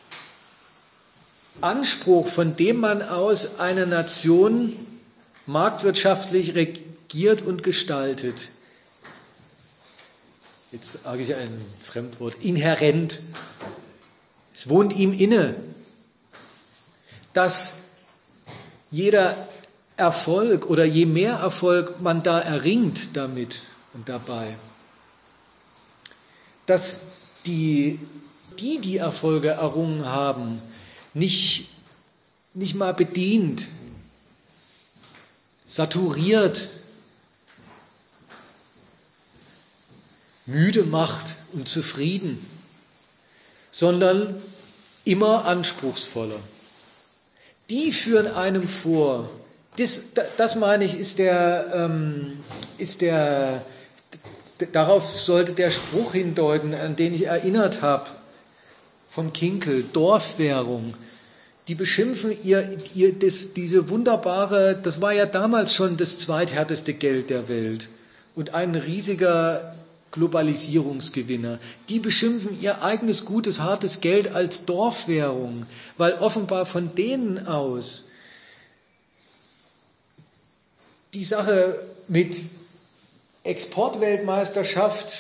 Anspruch, von dem man aus eine Nation marktwirtschaftlich regiert und gestaltet, jetzt sage ich ein Fremdwort, inhärent. Es wohnt ihm inne, dass jeder Erfolg oder je mehr Erfolg man da erringt damit und dabei, dass die, die, die Erfolge errungen haben, nicht, nicht mal bedient, saturiert, müde macht und zufrieden, sondern immer anspruchsvoller. Die führen einem vor, das, das meine ich, ist der, ähm, ist der, darauf sollte der Spruch hindeuten, an den ich erinnert habe, vom Kinkel, Dorfwährung. Die beschimpfen ihr, ihr das, diese wunderbare, das war ja damals schon das zweithärteste Geld der Welt und ein riesiger Globalisierungsgewinner. Die beschimpfen ihr eigenes gutes, hartes Geld als Dorfwährung, weil offenbar von denen aus die Sache mit Exportweltmeisterschaft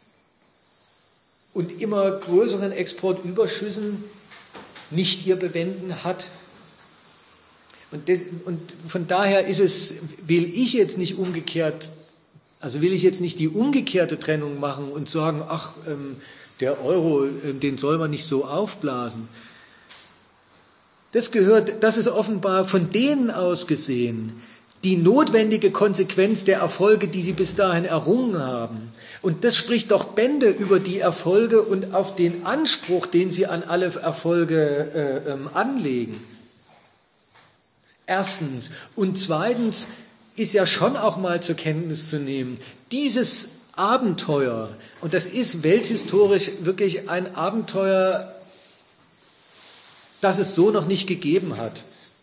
und immer größeren Exportüberschüssen nicht ihr Bewenden hat. Und, das, und von daher ist es, will ich jetzt nicht umgekehrt, also will ich jetzt nicht die umgekehrte Trennung machen und sagen, ach, ähm, der Euro, ähm, den soll man nicht so aufblasen. Das gehört, das ist offenbar von denen aus gesehen die notwendige Konsequenz der Erfolge, die sie bis dahin errungen haben. Und das spricht doch Bände über die Erfolge und auf den Anspruch, den sie an alle Erfolge äh, ähm, anlegen. Erstens. Und zweitens ist ja schon auch mal zur Kenntnis zu nehmen, dieses Abenteuer, und das ist welthistorisch wirklich ein Abenteuer, das es so noch nicht gegeben hat.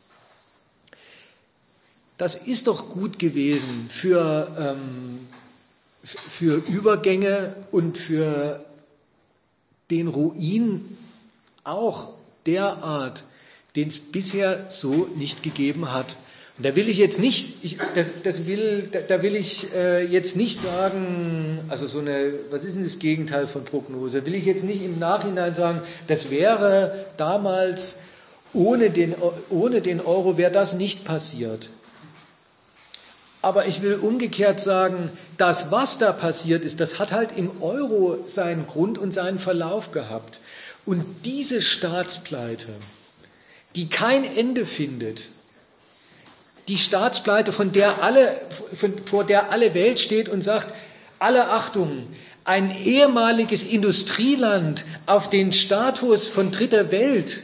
Das ist doch gut gewesen für, ähm, für Übergänge und für den Ruin auch derart, den es bisher so nicht gegeben hat. Und da will ich jetzt nicht, ich, das, das will, da, da will ich äh, jetzt nicht sagen, also so eine, was ist denn das Gegenteil von Prognose? Will ich jetzt nicht im Nachhinein sagen, das wäre damals ohne den, ohne den Euro wäre das nicht passiert. Aber ich will umgekehrt sagen, das, was da passiert ist, das hat halt im Euro seinen Grund und seinen Verlauf gehabt. Und diese Staatspleite, die kein Ende findet, die Staatspleite, von der alle, von, vor der alle Welt steht und sagt, alle Achtung, ein ehemaliges Industrieland auf den Status von dritter Welt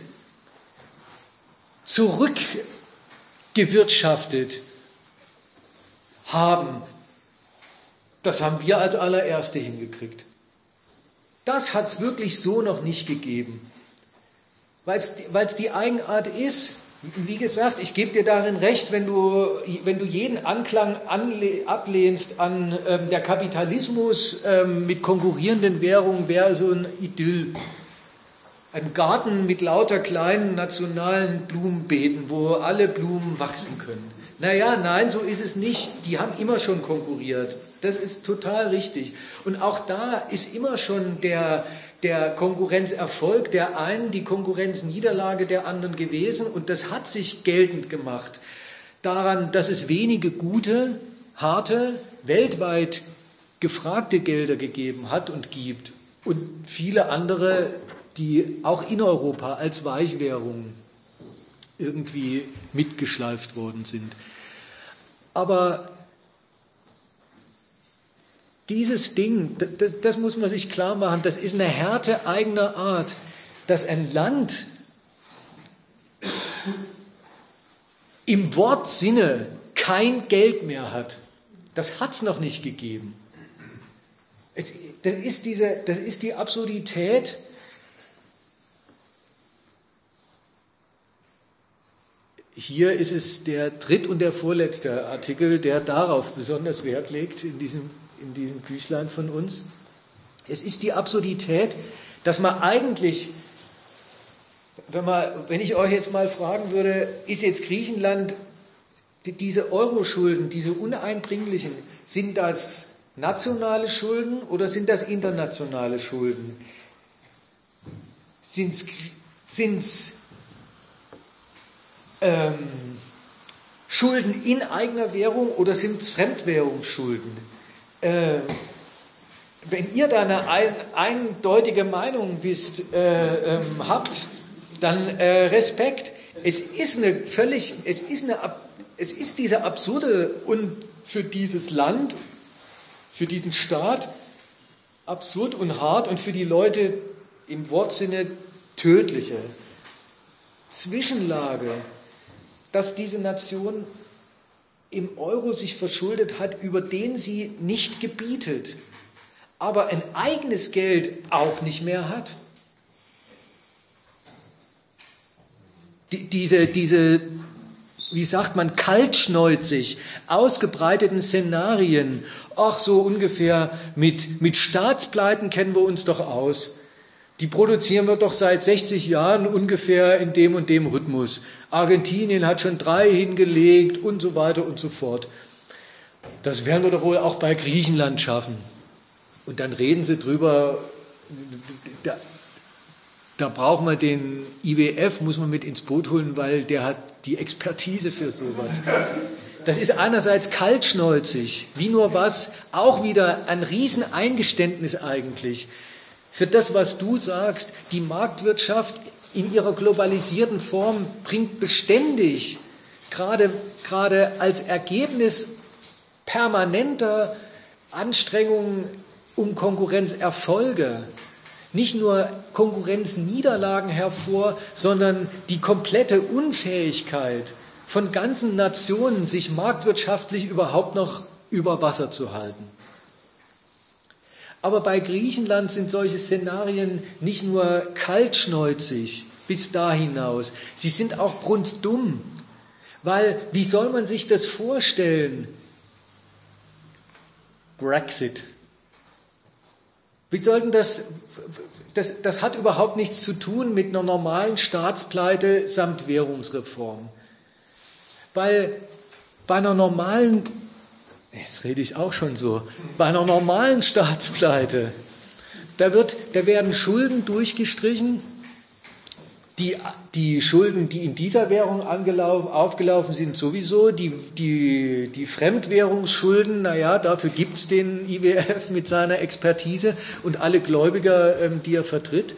zurückgewirtschaftet haben, das haben wir als allererste hingekriegt. Das hat es wirklich so noch nicht gegeben. Weil es die Eigenart ist, wie gesagt, ich gebe dir darin recht, wenn du, wenn du jeden Anklang anle- ablehnst an ähm, der Kapitalismus ähm, mit konkurrierenden Währungen wäre so ein Idyll. Ein Garten mit lauter kleinen nationalen Blumenbeeten, wo alle Blumen wachsen können. Naja, nein, so ist es nicht. Die haben immer schon konkurriert. Das ist total richtig. Und auch da ist immer schon der, der Konkurrenzerfolg der einen, die Konkurrenzniederlage der anderen gewesen. Und das hat sich geltend gemacht daran, dass es wenige gute, harte, weltweit gefragte Gelder gegeben hat und gibt. Und viele andere, die auch in Europa als Weichwährungen irgendwie mitgeschleift worden sind. Aber dieses Ding, das, das muss man sich klar machen, das ist eine Härte eigener Art, dass ein Land im Wortsinne kein Geld mehr hat. Das hat es noch nicht gegeben. Es, das, ist diese, das ist die Absurdität. Hier ist es der dritt- und der vorletzte Artikel, der darauf besonders Wert legt, in diesem, in diesem Büchlein von uns. Es ist die Absurdität, dass man eigentlich, wenn, man, wenn ich euch jetzt mal fragen würde, ist jetzt Griechenland, die, diese Euro-Schulden, diese uneinbringlichen, sind das nationale Schulden oder sind das internationale Schulden? Sind es Ähm, Schulden in eigener Währung oder sind es Fremdwährungsschulden? Äh, wenn ihr da eine ein, eindeutige Meinung wisst, äh, ähm, habt, dann äh, Respekt. Es ist eine völlig, es ist eine, es ist diese absurde und für dieses Land, für diesen Staat absurd und hart und für die Leute im Wortsinne tödliche Zwischenlage, dass diese Nation im Euro sich verschuldet hat, über den sie nicht gebietet, aber ein eigenes Geld auch nicht mehr hat. Die, diese, diese, wie sagt man, kaltschnäuzig ausgebreiteten Szenarien, ach so ungefähr, mit, mit Staatspleiten kennen wir uns doch aus. Die produzieren wir doch seit sechzig Jahren ungefähr in dem und dem Rhythmus. Argentinien hat schon drei hingelegt und so weiter und so fort. Das werden wir doch wohl auch bei Griechenland schaffen. Und dann reden sie drüber, da, da braucht man den I W F, muss man mit ins Boot holen, weil der hat die Expertise für sowas. Das ist einerseits kaltschnäuzig, wie nur was, auch wieder ein Rieseneingeständnis eigentlich. Für das, was du sagst, die Marktwirtschaft in ihrer globalisierten Form bringt beständig, gerade, gerade als Ergebnis permanenter Anstrengungen um Konkurrenzerfolge, nicht nur Konkurrenzniederlagen hervor, sondern die komplette Unfähigkeit von ganzen Nationen, sich marktwirtschaftlich überhaupt noch über Wasser zu halten. Aber bei Griechenland sind solche Szenarien nicht nur kaltschnäuzig bis da hinaus, sie sind auch brunstdumm. Weil, wie soll man sich das vorstellen? Brexit. Wie sollten das, das, das hat überhaupt nichts zu tun mit einer normalen Staatspleite samt Währungsreform. Weil bei einer normalen Jetzt rede ich auch schon so. Bei einer normalen Staatspleite, da, wird, da werden Schulden durchgestrichen. Die, die Schulden, die in dieser Währung aufgelaufen sind, sowieso. Die, die, die Fremdwährungsschulden, naja, dafür gibt es den I W F mit seiner Expertise und alle Gläubiger, ähm, die er vertritt.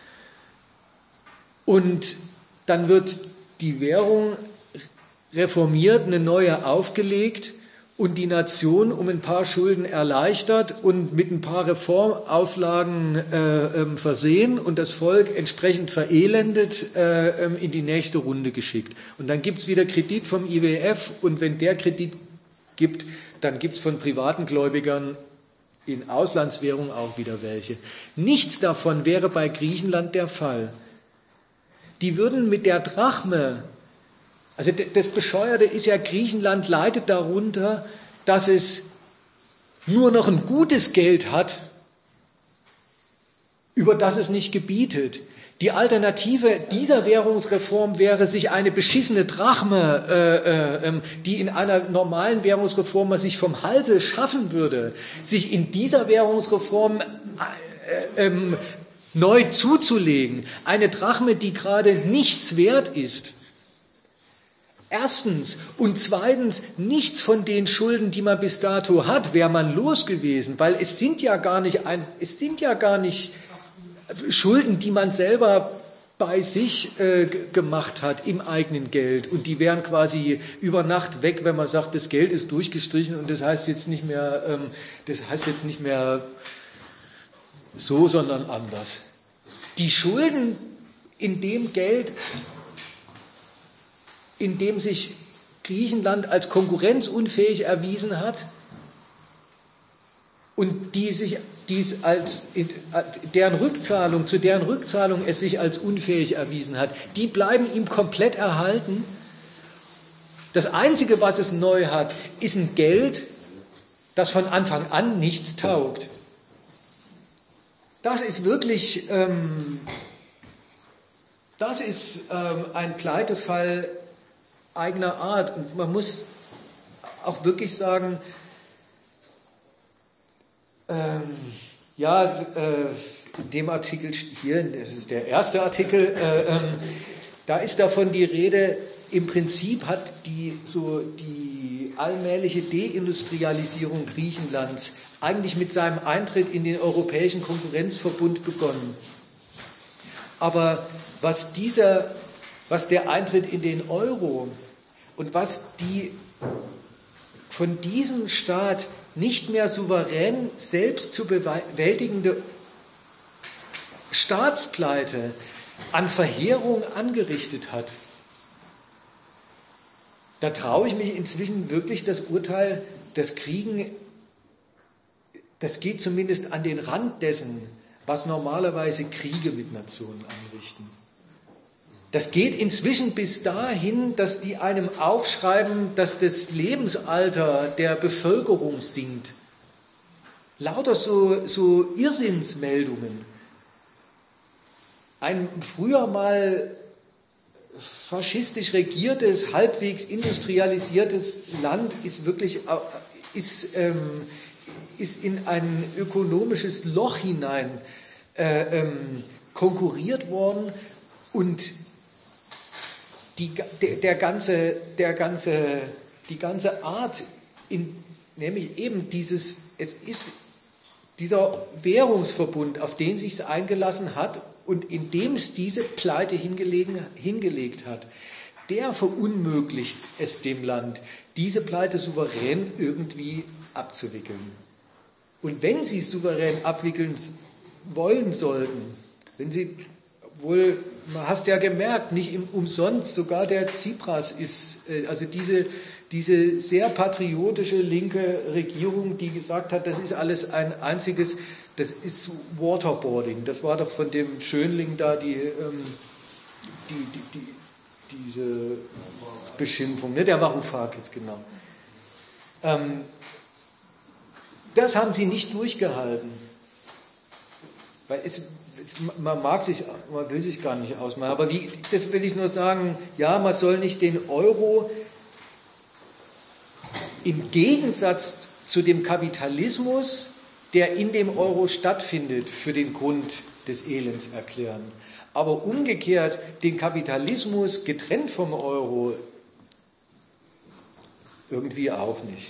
Und dann wird die Währung reformiert, eine neue aufgelegt. und die Nation um ein paar Schulden erleichtert und mit ein paar Reformauflagen äh, ähm, versehen und das Volk entsprechend verelendet äh, ähm, in die nächste Runde geschickt. Und dann gibt's wieder Kredit vom I W F und wenn der Kredit gibt, dann gibt's von privaten Gläubigern in Auslandswährung auch wieder welche. Nichts davon wäre bei Griechenland der Fall. Die würden mit der Drachme, also das Bescheuerte ist ja, Griechenland leidet darunter, dass es nur noch ein gutes Geld hat, über das es nicht gebietet. Die Alternative dieser Währungsreform wäre, sich eine beschissene Drachme, äh, äh, die in einer normalen Währungsreform man sich vom Halse schaffen würde, sich in dieser Währungsreform äh, äh, neu zuzulegen. Eine Drachme, die gerade nichts wert ist. Erstens und zweitens, nichts von den Schulden, die man bis dato hat, wäre man los gewesen, weil es sind ja gar nicht, ein, es sind ja gar nicht Schulden, die man selber bei sich äh, gemacht hat im eigenen Geld und die wären quasi über Nacht weg, wenn man sagt, das Geld ist durchgestrichen und das heißt jetzt nicht mehr, ähm, das heißt jetzt nicht mehr so, sondern anders. Die Schulden in dem Geld, in dem sich Griechenland als konkurrenzunfähig erwiesen hat und die sich dies als deren Rückzahlung, zu deren Rückzahlung es sich als unfähig erwiesen hat, die bleiben ihm komplett erhalten. Das Einzige, was es neu hat, ist ein Geld, das von Anfang an nichts taugt. Das ist wirklich, ähm, das ist ähm, ein Pleitefall eigener Art. Und man muss auch wirklich sagen, ähm, ja, äh, in dem Artikel hier, das ist der erste Artikel, äh, ähm, da ist davon die Rede, im Prinzip hat die, so die allmähliche Deindustrialisierung Griechenlands eigentlich mit seinem Eintritt in den Europäischen Konkurrenzverbund begonnen. Aber was dieser, was der Eintritt in den Euro und was die von diesem Staat nicht mehr souverän selbst zu bewältigende Staatspleite an Verheerung angerichtet hat, da traue ich mich inzwischen wirklich das Urteil, dass Kriegen, das geht zumindest an den Rand dessen, was normalerweise Kriege mit Nationen anrichten. Das geht inzwischen bis dahin, dass die einem aufschreiben, dass das Lebensalter der Bevölkerung sinkt. Lauter so, so Irrsinnsmeldungen. Ein früher mal faschistisch regiertes, halbwegs industrialisiertes Land ist wirklich ist, ähm, ist in ein ökonomisches Loch hinein äh, ähm, konkurriert worden und die, der, der ganze, der ganze, die ganze Art, in, nämlich eben dieses, es ist dieser Währungsverbund, auf den sich es eingelassen hat und in dem es diese Pleite hingelegen, hingelegt hat, der verunmöglicht es dem Land, diese Pleite souverän irgendwie abzuwickeln. Und wenn sie es souverän abwickeln wollen sollten, wenn sie wohl, man hast ja gemerkt, nicht im, umsonst, sogar der Tsipras ist, also diese, diese sehr patriotische linke Regierung, die gesagt hat, das ist alles ein einziges, das ist Waterboarding, das war doch von dem Schönling da die, ähm, die, die, die, diese Beschimpfung, ne, der Varoufakis, genau. Ähm, das haben sie nicht durchgehalten. Weil es, es, man mag sich, man will sich gar nicht ausmalen, aber wie, das will ich nur sagen, ja, man soll nicht den Euro im Gegensatz zu dem Kapitalismus, der in dem Euro stattfindet, für den Grund des Elends erklären. Aber umgekehrt den Kapitalismus getrennt vom Euro irgendwie auch nicht.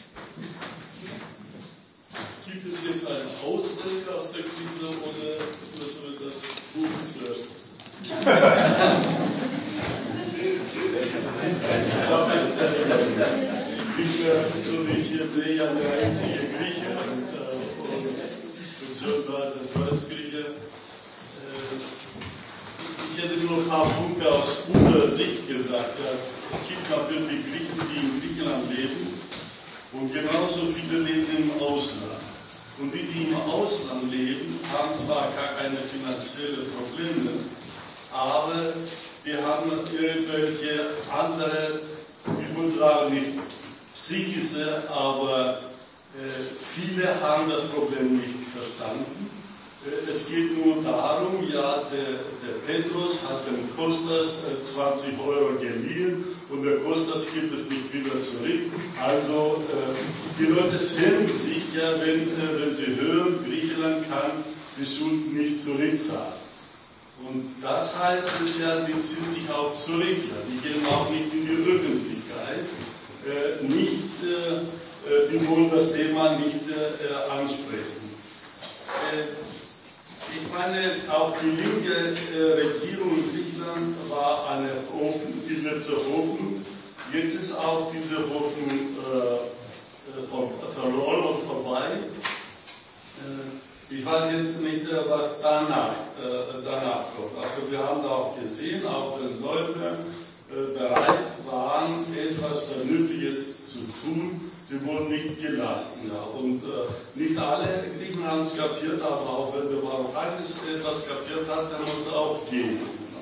Gibt es jetzt einen Ausweg aus der Krise oder müssen wir das Buch surfen? Ich, so wie ich hier sehe, ja der einzige Grieche, und, äh, beziehungsweise Deutschgrieche. Äh, ich hätte nur ein paar Punkte aus unserer Sicht gesagt. Ja, es gibt natürlich Griechen, die in Griechenland leben, und genauso viele leben im Ausland. Und die, die im Ausland leben, haben zwar gar keine finanziellen Probleme, aber die haben irgendwelche andere, ich würde sagen, nicht psychische, aber äh, viele haben das Problem nicht verstanden. Äh, es geht nur darum, ja, der, der Petrus hat dem Kostas äh, zwanzig Euro geliehen und der Kostas gibt es nicht wieder zurück. Also äh, die Leute schämen sich ja, wenn, äh, wenn sie hören, Griechenland kann die Schuld nicht zurückzahlen. Und das heißt es ja, die ziehen sich auch zurück, ja. Die gehen auch nicht in die Öffentlichkeit, äh, nicht, äh, die wollen das Thema nicht äh, ansprechen. Äh, ich meine, auch die linke äh, Regierung in Griechenland war eine Hoffnung, die letzte Hoffnung. Jetzt ist auch diese Hoffnung äh, verloren und vorbei. Äh, Ich weiß jetzt nicht, was danach, äh, danach kommt. Also wir haben da auch gesehen, auch wenn Leute äh, bereit waren, etwas Vernünftiges zu tun, die wurden nicht gelassen. Ja. Und äh, nicht alle Griechen haben es kapiert, aber auch wenn der Varoufakis etwas kapiert hat, dann musste auch gehen.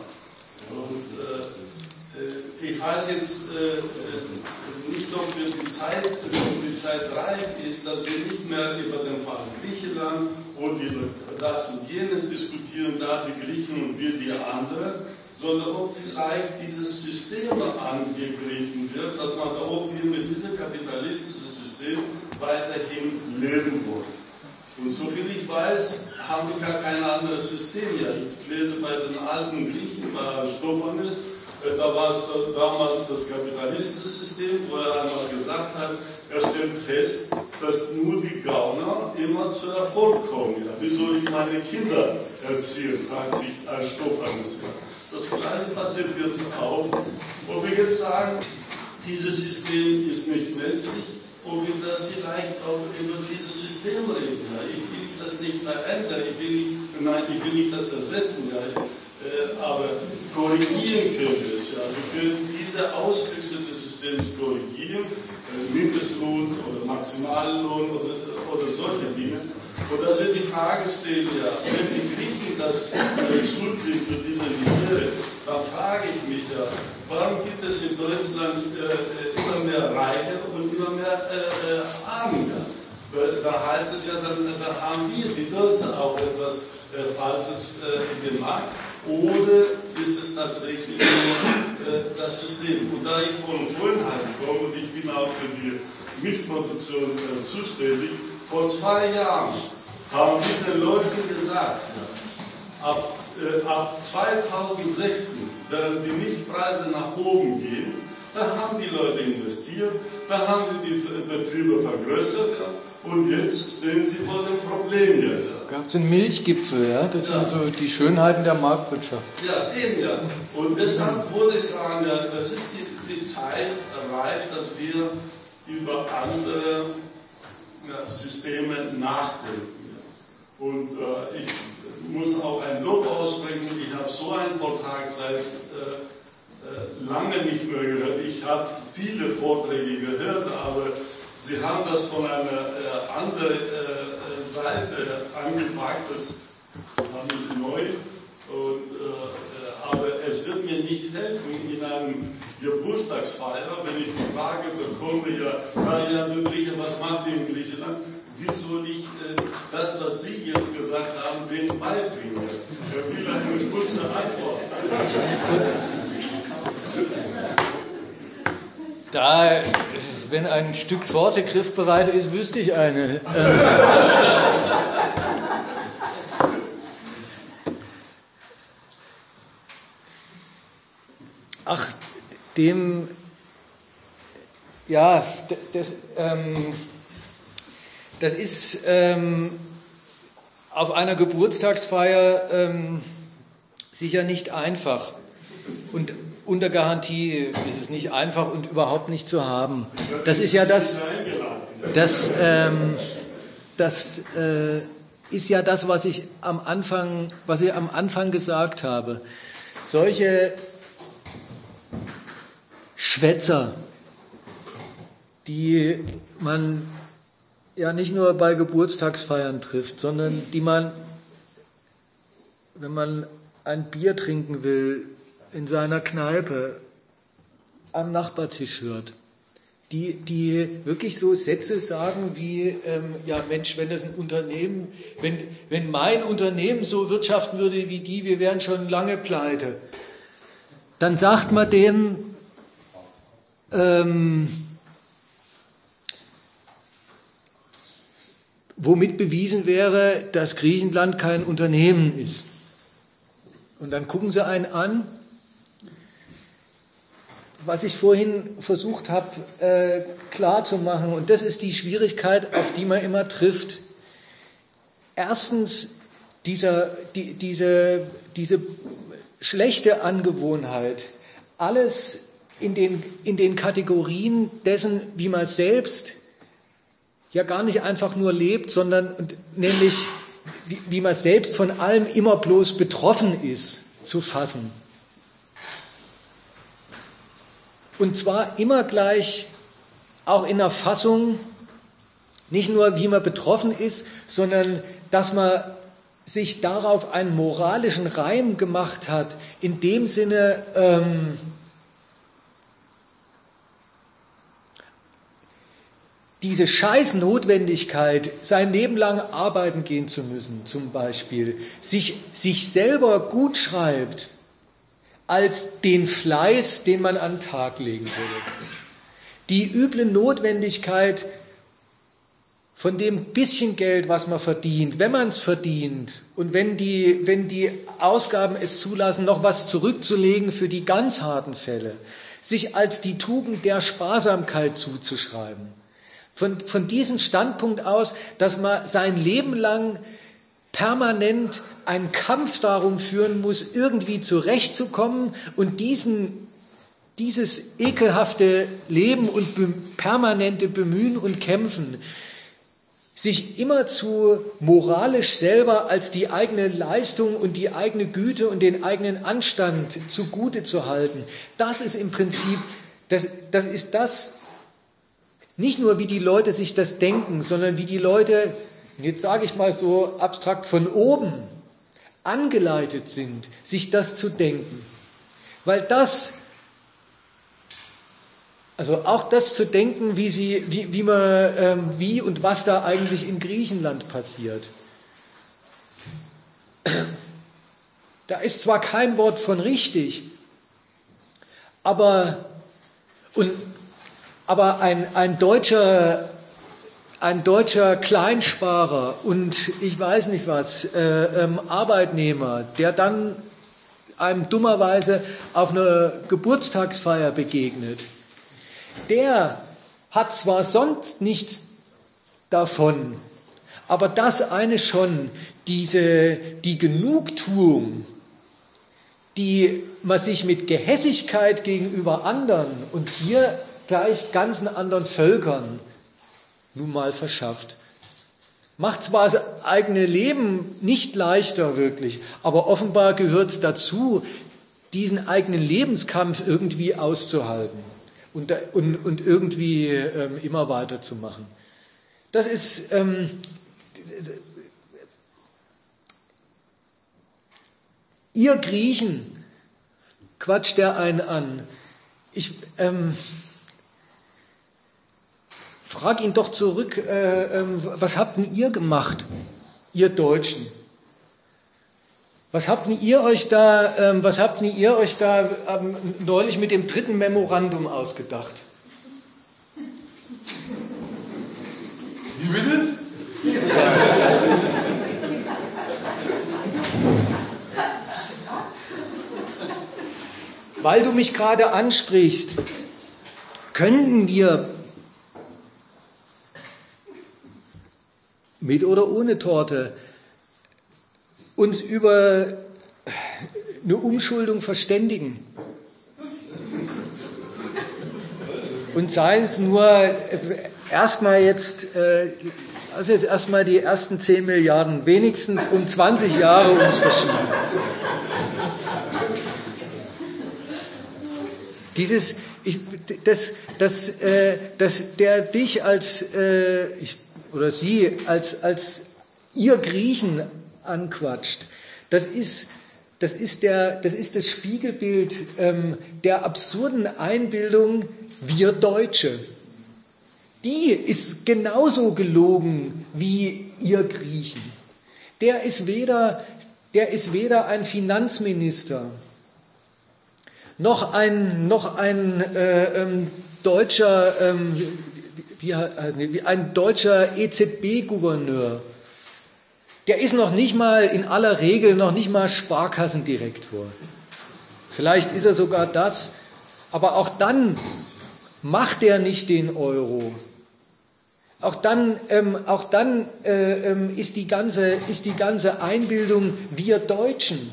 Und äh, ich weiß jetzt äh, nicht, ob die Zeit, die Zeit reif ist, dass wir nicht mehr über den Fall Griechenland und über das und jenes diskutieren, da die Griechen und wir die anderen, sondern ob vielleicht dieses System angegriffen wird, dass man sagt, ob wir mit diesem kapitalistischen System weiterhin leben wollen. Und soviel ich weiß, haben wir gar kein anderes System. Ja, ich lese bei den alten Griechen, bei Aristophanes, da war es damals das kapitalistische System, wo er einmal gesagt hat, er stellt fest, dass nur die Gauner immer zu Erfolg kommen. Ja, wie soll ich meine Kinder erziehen, fragt sich Aristophanes. Das Gleiche passiert jetzt auch. Wo wir jetzt sagen, dieses System ist nicht menschlich, und wir das vielleicht auch über dieses System reden. Ja, ich will das nicht verändern, ich will nicht, nein, ich will nicht das ersetzen. Ja, Äh, aber korrigieren können wir es. Ja. Wir können diese Auswüchse des Systems korrigieren, äh, Mindestlohn oder Maximallohn oder, oder solche Dinge. Und da wird die Frage stehen, ja, wenn die Griechen das äh, schuld sind für diese Misere, dann frage ich mich ja, warum gibt es in Deutschland äh, immer mehr Reiche und immer mehr äh, Arme? Ja? Da heißt es ja, dann, dann haben wir die Deutschen auch etwas äh, Falsches äh, gemacht. Oder ist es tatsächlich nur äh, das System? Und da ich von Hohenheim komme und ich bin auch für die Milchproduktion äh, zuständig, vor zwei Jahren haben wir den Leuten gesagt, ab, äh, ab zweitausendsechzehn werden die Milchpreise nach oben gehen, da haben die Leute investiert, da haben sie die Betriebe vergrößert, ja, und jetzt stehen sie vor dem Problem. Ja. Gab es einen Milchgipfel, ja? Das ja. sind so die Schönheiten der Marktwirtschaft. Ja, eben ja. Und deshalb würde ich sagen, ja, das ist die, die Zeit reif, dass wir über andere ja, Systeme nachdenken. Ja. Und äh, ich muss auch ein Lob aussprechen, ich habe so einen Vortrag seit äh, äh, lange nicht mehr gehört. Ich habe viele Vorträge gehört, aber Sie haben das von einer äh, anderen äh, Seite angepackt, das war nicht neu, und, äh, aber es wird mir nicht helfen in einem Geburtstagsfeier, wenn ich die Frage bekomme, ja, na ja, du Grieche, was macht ihr in Griechenland? Wie soll ich äh, das, was Sie jetzt gesagt haben, denen beibringen? Ich will eine kurze Antwort. Da, wenn ein Stück Torte griffbereit ist, wüsste ich eine. Ach, dem, ja, das, ähm, das ist ähm, auf einer Geburtstagsfeier ähm, sicher nicht einfach. Und unter Garantie ist es nicht einfach und überhaupt nicht zu haben. Das ist ja das, das, ähm, das äh, ist ja das, was ich am Anfang, was ich am Anfang gesagt habe. Solche Schwätzer, die man ja nicht nur bei Geburtstagsfeiern trifft, sondern die man, wenn man ein Bier trinken will, in seiner Kneipe am Nachbartisch hört. Die, die wirklich so Sätze sagen wie, ähm, ja Mensch, wenn das ein Unternehmen, wenn, wenn mein Unternehmen so wirtschaften würde wie die, wir wären schon lange pleite. Dann sagt man denen, ähm, womit bewiesen wäre, dass Griechenland kein Unternehmen ist. Und dann gucken sie einen an, was ich vorhin versucht habe äh, klar zu machen, und das ist die Schwierigkeit, auf die man immer trifft. Erstens dieser, die, diese, diese schlechte Angewohnheit, alles in den, in den Kategorien dessen, wie man selbst ja gar nicht einfach nur lebt, sondern nämlich wie, wie man selbst von allem immer bloß betroffen ist, zu fassen. Und zwar immer gleich auch in der Fassung, nicht nur wie man betroffen ist, sondern dass man sich darauf einen moralischen Reim gemacht hat, in dem Sinne, ähm, diese Scheißnotwendigkeit, sein Leben lang arbeiten gehen zu müssen, zum Beispiel, sich, sich selber gut schreibt, als den Fleiß, den man an den Tag legen würde. Die üble Notwendigkeit von dem bisschen Geld, was man verdient, wenn man es verdient und wenn die, wenn die Ausgaben es zulassen, noch was zurückzulegen für die ganz harten Fälle, sich als die Tugend der Sparsamkeit zuzuschreiben. Von, von diesem Standpunkt aus, dass man sein Leben lang permanent einen Kampf darum führen muss, irgendwie zurechtzukommen und diesen, dieses ekelhafte Leben und be, permanente Bemühen und Kämpfen, sich immerzu moralisch selber als die eigene Leistung und die eigene Güte und den eigenen Anstand zugute zu halten, das ist im Prinzip, das, das ist das, nicht nur wie die Leute sich das denken, sondern wie die Leute, jetzt sage ich mal so abstrakt, von oben angeleitet sind, sich das zu denken. Weil das, also auch das zu denken, wie, sie, wie, wie, man, ähm, wie und was da eigentlich in Griechenland passiert. Da ist zwar kein Wort von richtig, aber, und, aber ein, ein deutscher Ein deutscher Kleinsparer und ich weiß nicht was, äh, ähm, Arbeitnehmer, der dann einem dummerweise auf einer Geburtstagsfeier begegnet, der hat zwar sonst nichts davon, aber das eine schon, diese, die Genugtuung, die man sich mit Gehässigkeit gegenüber anderen und hier gleich ganzen anderen Völkern nun mal verschafft. Macht zwar das eigene Leben nicht leichter wirklich, aber offenbar gehört es dazu, diesen eigenen Lebenskampf irgendwie auszuhalten und, und, und irgendwie ähm, immer weiterzumachen. Das ist, ähm, ihr Griechen, quatscht der einen an. Ich, ähm, Frag ihn doch zurück, äh, äh, was habt denn ihr gemacht, ihr Deutschen? Was habt denn ihr euch da, äh, was habt denn ihr euch da ähm, neulich mit dem dritten Memorandum ausgedacht? Wie bitte? Weil du mich gerade ansprichst, könnten wir mit oder ohne Torte, uns über eine Umschuldung verständigen. Und sei es nur erstmal jetzt, äh, also jetzt erstmal die ersten zehn Milliarden, wenigstens um zwanzig Jahre uns verschieben. Dieses, ich, das, das, äh, das, der dich als, äh, ich, oder sie als, als ihr Griechen anquatscht, das ist, das ist, der, das, ist das Spiegelbild ähm, der absurden Einbildung, wir Deutsche. Die ist genauso gelogen wie ihr Griechen. Der ist weder, der ist weder ein Finanzminister, noch ein, noch ein äh, ähm, deutscher, ähm, wie, also, wie ein deutscher E Z B-Gouverneur. Der ist noch nicht mal in aller Regel noch nicht mal Sparkassendirektor. Vielleicht ist er sogar das, aber auch dann macht er nicht den Euro. Auch dann, ähm, auch dann äh, ähm, ist die ganze, ist die ganze Einbildung wir Deutschen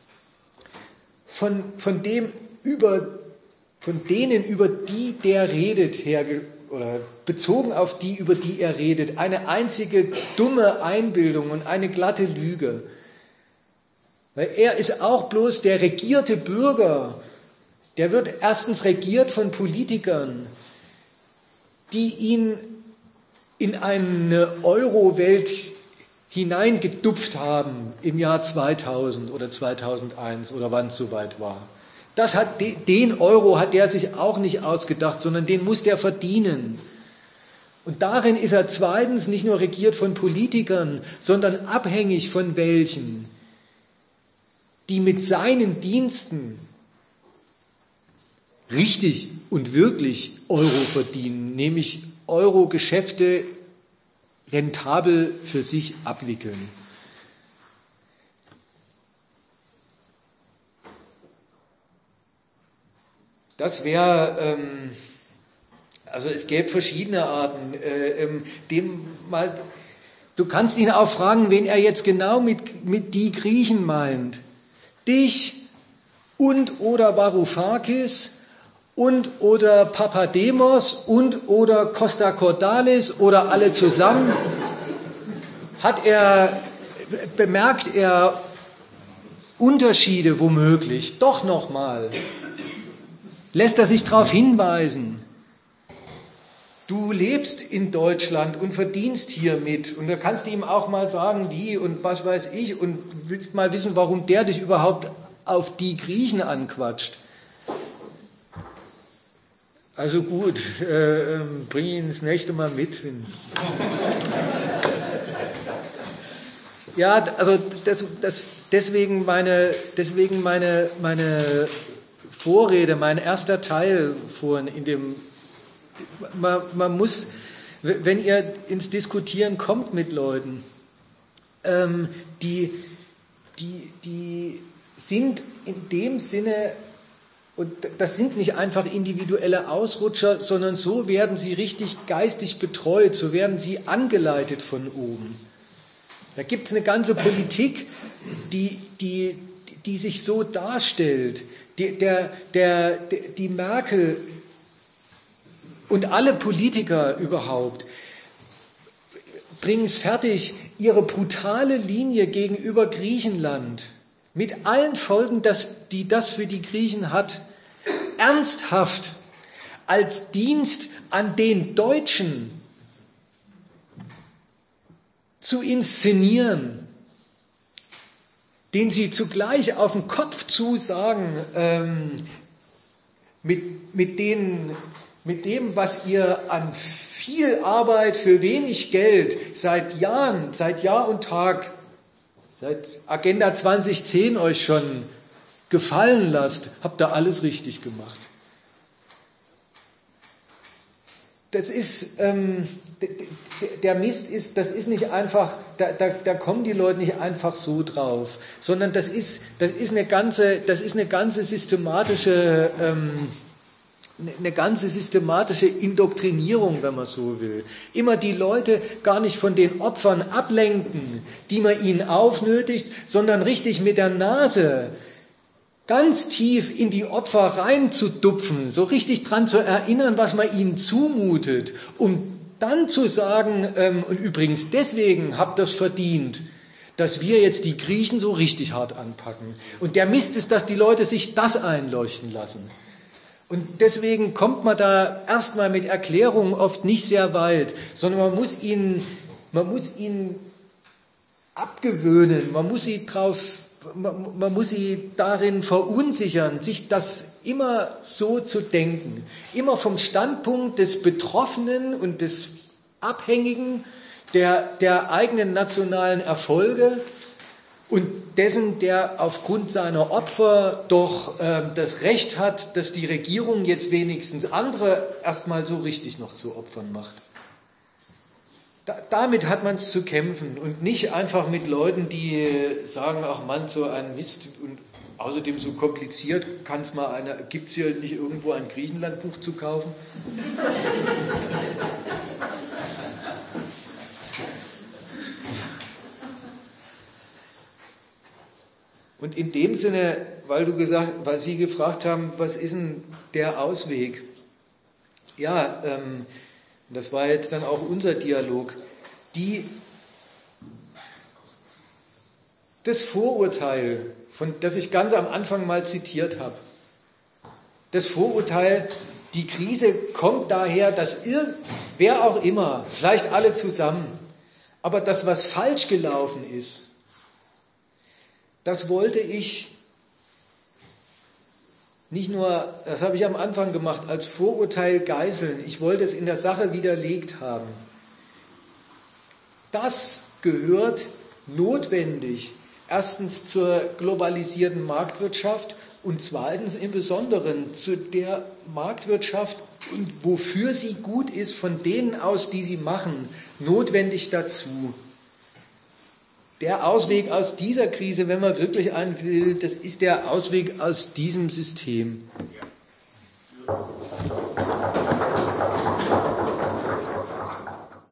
von, von dem über, von denen, über die der redet, herge oder bezogen auf die, über die er redet, eine einzige dumme Einbildung und eine glatte Lüge. Weil er ist auch bloß der regierte Bürger, der wird erstens regiert von Politikern, die ihn in eine Euro-Welt hineingedupft haben im Jahr zweitausend oder zweitausendeins oder wann es soweit war. Das hat, den Euro hat der sich auch nicht ausgedacht, sondern den muss der verdienen. Und darin ist er zweitens nicht nur regiert von Politikern, sondern abhängig von welchen, die mit seinen Diensten richtig und wirklich Euro verdienen, nämlich Euro-Geschäfte rentabel für sich abwickeln. Das wäre, ähm, also es gäbe verschiedene Arten. Äh, ähm, dem mal, du kannst ihn auch fragen, wen er jetzt genau mit, mit die Griechen meint. Dich und oder Varoufakis und oder Papademos und oder Costa Cordalis oder alle zusammen. Hat er, bemerkt er Unterschiede womöglich? Doch nochmal. Lässt er sich darauf hinweisen? Du lebst in Deutschland und verdienst hier mit. Und da kannst du ihm auch mal sagen, wie und was weiß ich. Und willst mal wissen, warum der dich überhaupt auf die Griechen anquatscht. Also gut, äh, bring ihn das nächste Mal mit. Ja, also das, das, deswegen meine, deswegen meine, meine Vorrede, mein erster Teil vorhin in dem, man, man muss, wenn ihr ins Diskutieren kommt mit Leuten, ähm, die, die, die sind in dem Sinne, und das sind nicht einfach individuelle Ausrutscher, sondern so werden sie richtig geistig betreut, so werden sie angeleitet von oben. Da gibt es eine ganze Politik, die, die, die sich so darstellt. Die, der, der, die Merkel und alle Politiker überhaupt bringen es fertig, ihre brutale Linie gegenüber Griechenland mit allen Folgen, dass, die das für die Griechen hat, ernsthaft als Dienst an den Deutschen zu inszenieren, den sie zugleich auf den Kopf zusagen, ähm, mit, mit, den, mit dem, was ihr an viel Arbeit für wenig Geld seit Jahren, seit Jahr und Tag, seit Agenda zwanzig zehn euch schon gefallen lasst, habt ihr alles richtig gemacht. Das ist, ähm, der Mist ist, das ist nicht einfach, da, da, da kommen die Leute nicht einfach so drauf, sondern das ist, das ist eine ganze, das ist eine ganze systematische, ähm, eine ganze systematische Indoktrinierung, wenn man so will. Immer die Leute gar nicht von den Opfern ablenken, die man ihnen aufnötigt, sondern richtig mit der Nase ganz tief in die Opfer reinzudupfen, so richtig dran zu erinnern, was man ihnen zumutet, um dann zu sagen, ähm, und übrigens deswegen habt ihr es verdient, dass wir jetzt die Griechen so richtig hart anpacken. Und der Mist ist, dass die Leute sich das einleuchten lassen. Und deswegen kommt man da erstmal mit Erklärungen oft nicht sehr weit, sondern man muss ihnen, man muss ihnen abgewöhnen, man muss sie drauf, man, man muss sie darin verunsichern, sich das immer so zu denken. Immer vom Standpunkt des Betroffenen und des Abhängigen, der, der eigenen nationalen Erfolge und dessen, der aufgrund seiner Opfer doch äh, das Recht hat, dass die Regierung jetzt wenigstens andere erstmal so richtig noch zu Opfern macht. Da, damit hat man es zu kämpfen und nicht einfach mit Leuten, die sagen, ach Mann, so ein Mist und außerdem so kompliziert, kann's mal einer, gibt's hier nicht irgendwo ein Griechenlandbuch zu kaufen? Und in dem Sinne, weil du gesagt, weil Sie gefragt haben, was ist denn der Ausweg? Ja, ähm, das war jetzt dann auch unser Dialog. Die, das Vorurteil, von, das ich ganz am Anfang mal zitiert habe, das Vorurteil, die Krise kommt daher, dass ir, wer auch immer, vielleicht alle zusammen, aber das, was falsch gelaufen ist, das wollte ich nicht nur, das habe ich am Anfang gemacht, als Vorurteil geißeln. Ich wollte es in der Sache widerlegt haben. Das gehört notwendig erstens zur globalisierten Marktwirtschaft und zweitens im Besonderen zu der Marktwirtschaft und wofür sie gut ist, von denen aus, die sie machen, notwendig dazu. Der Ausweg aus dieser Krise, wenn man wirklich einen will, das ist der Ausweg aus diesem System.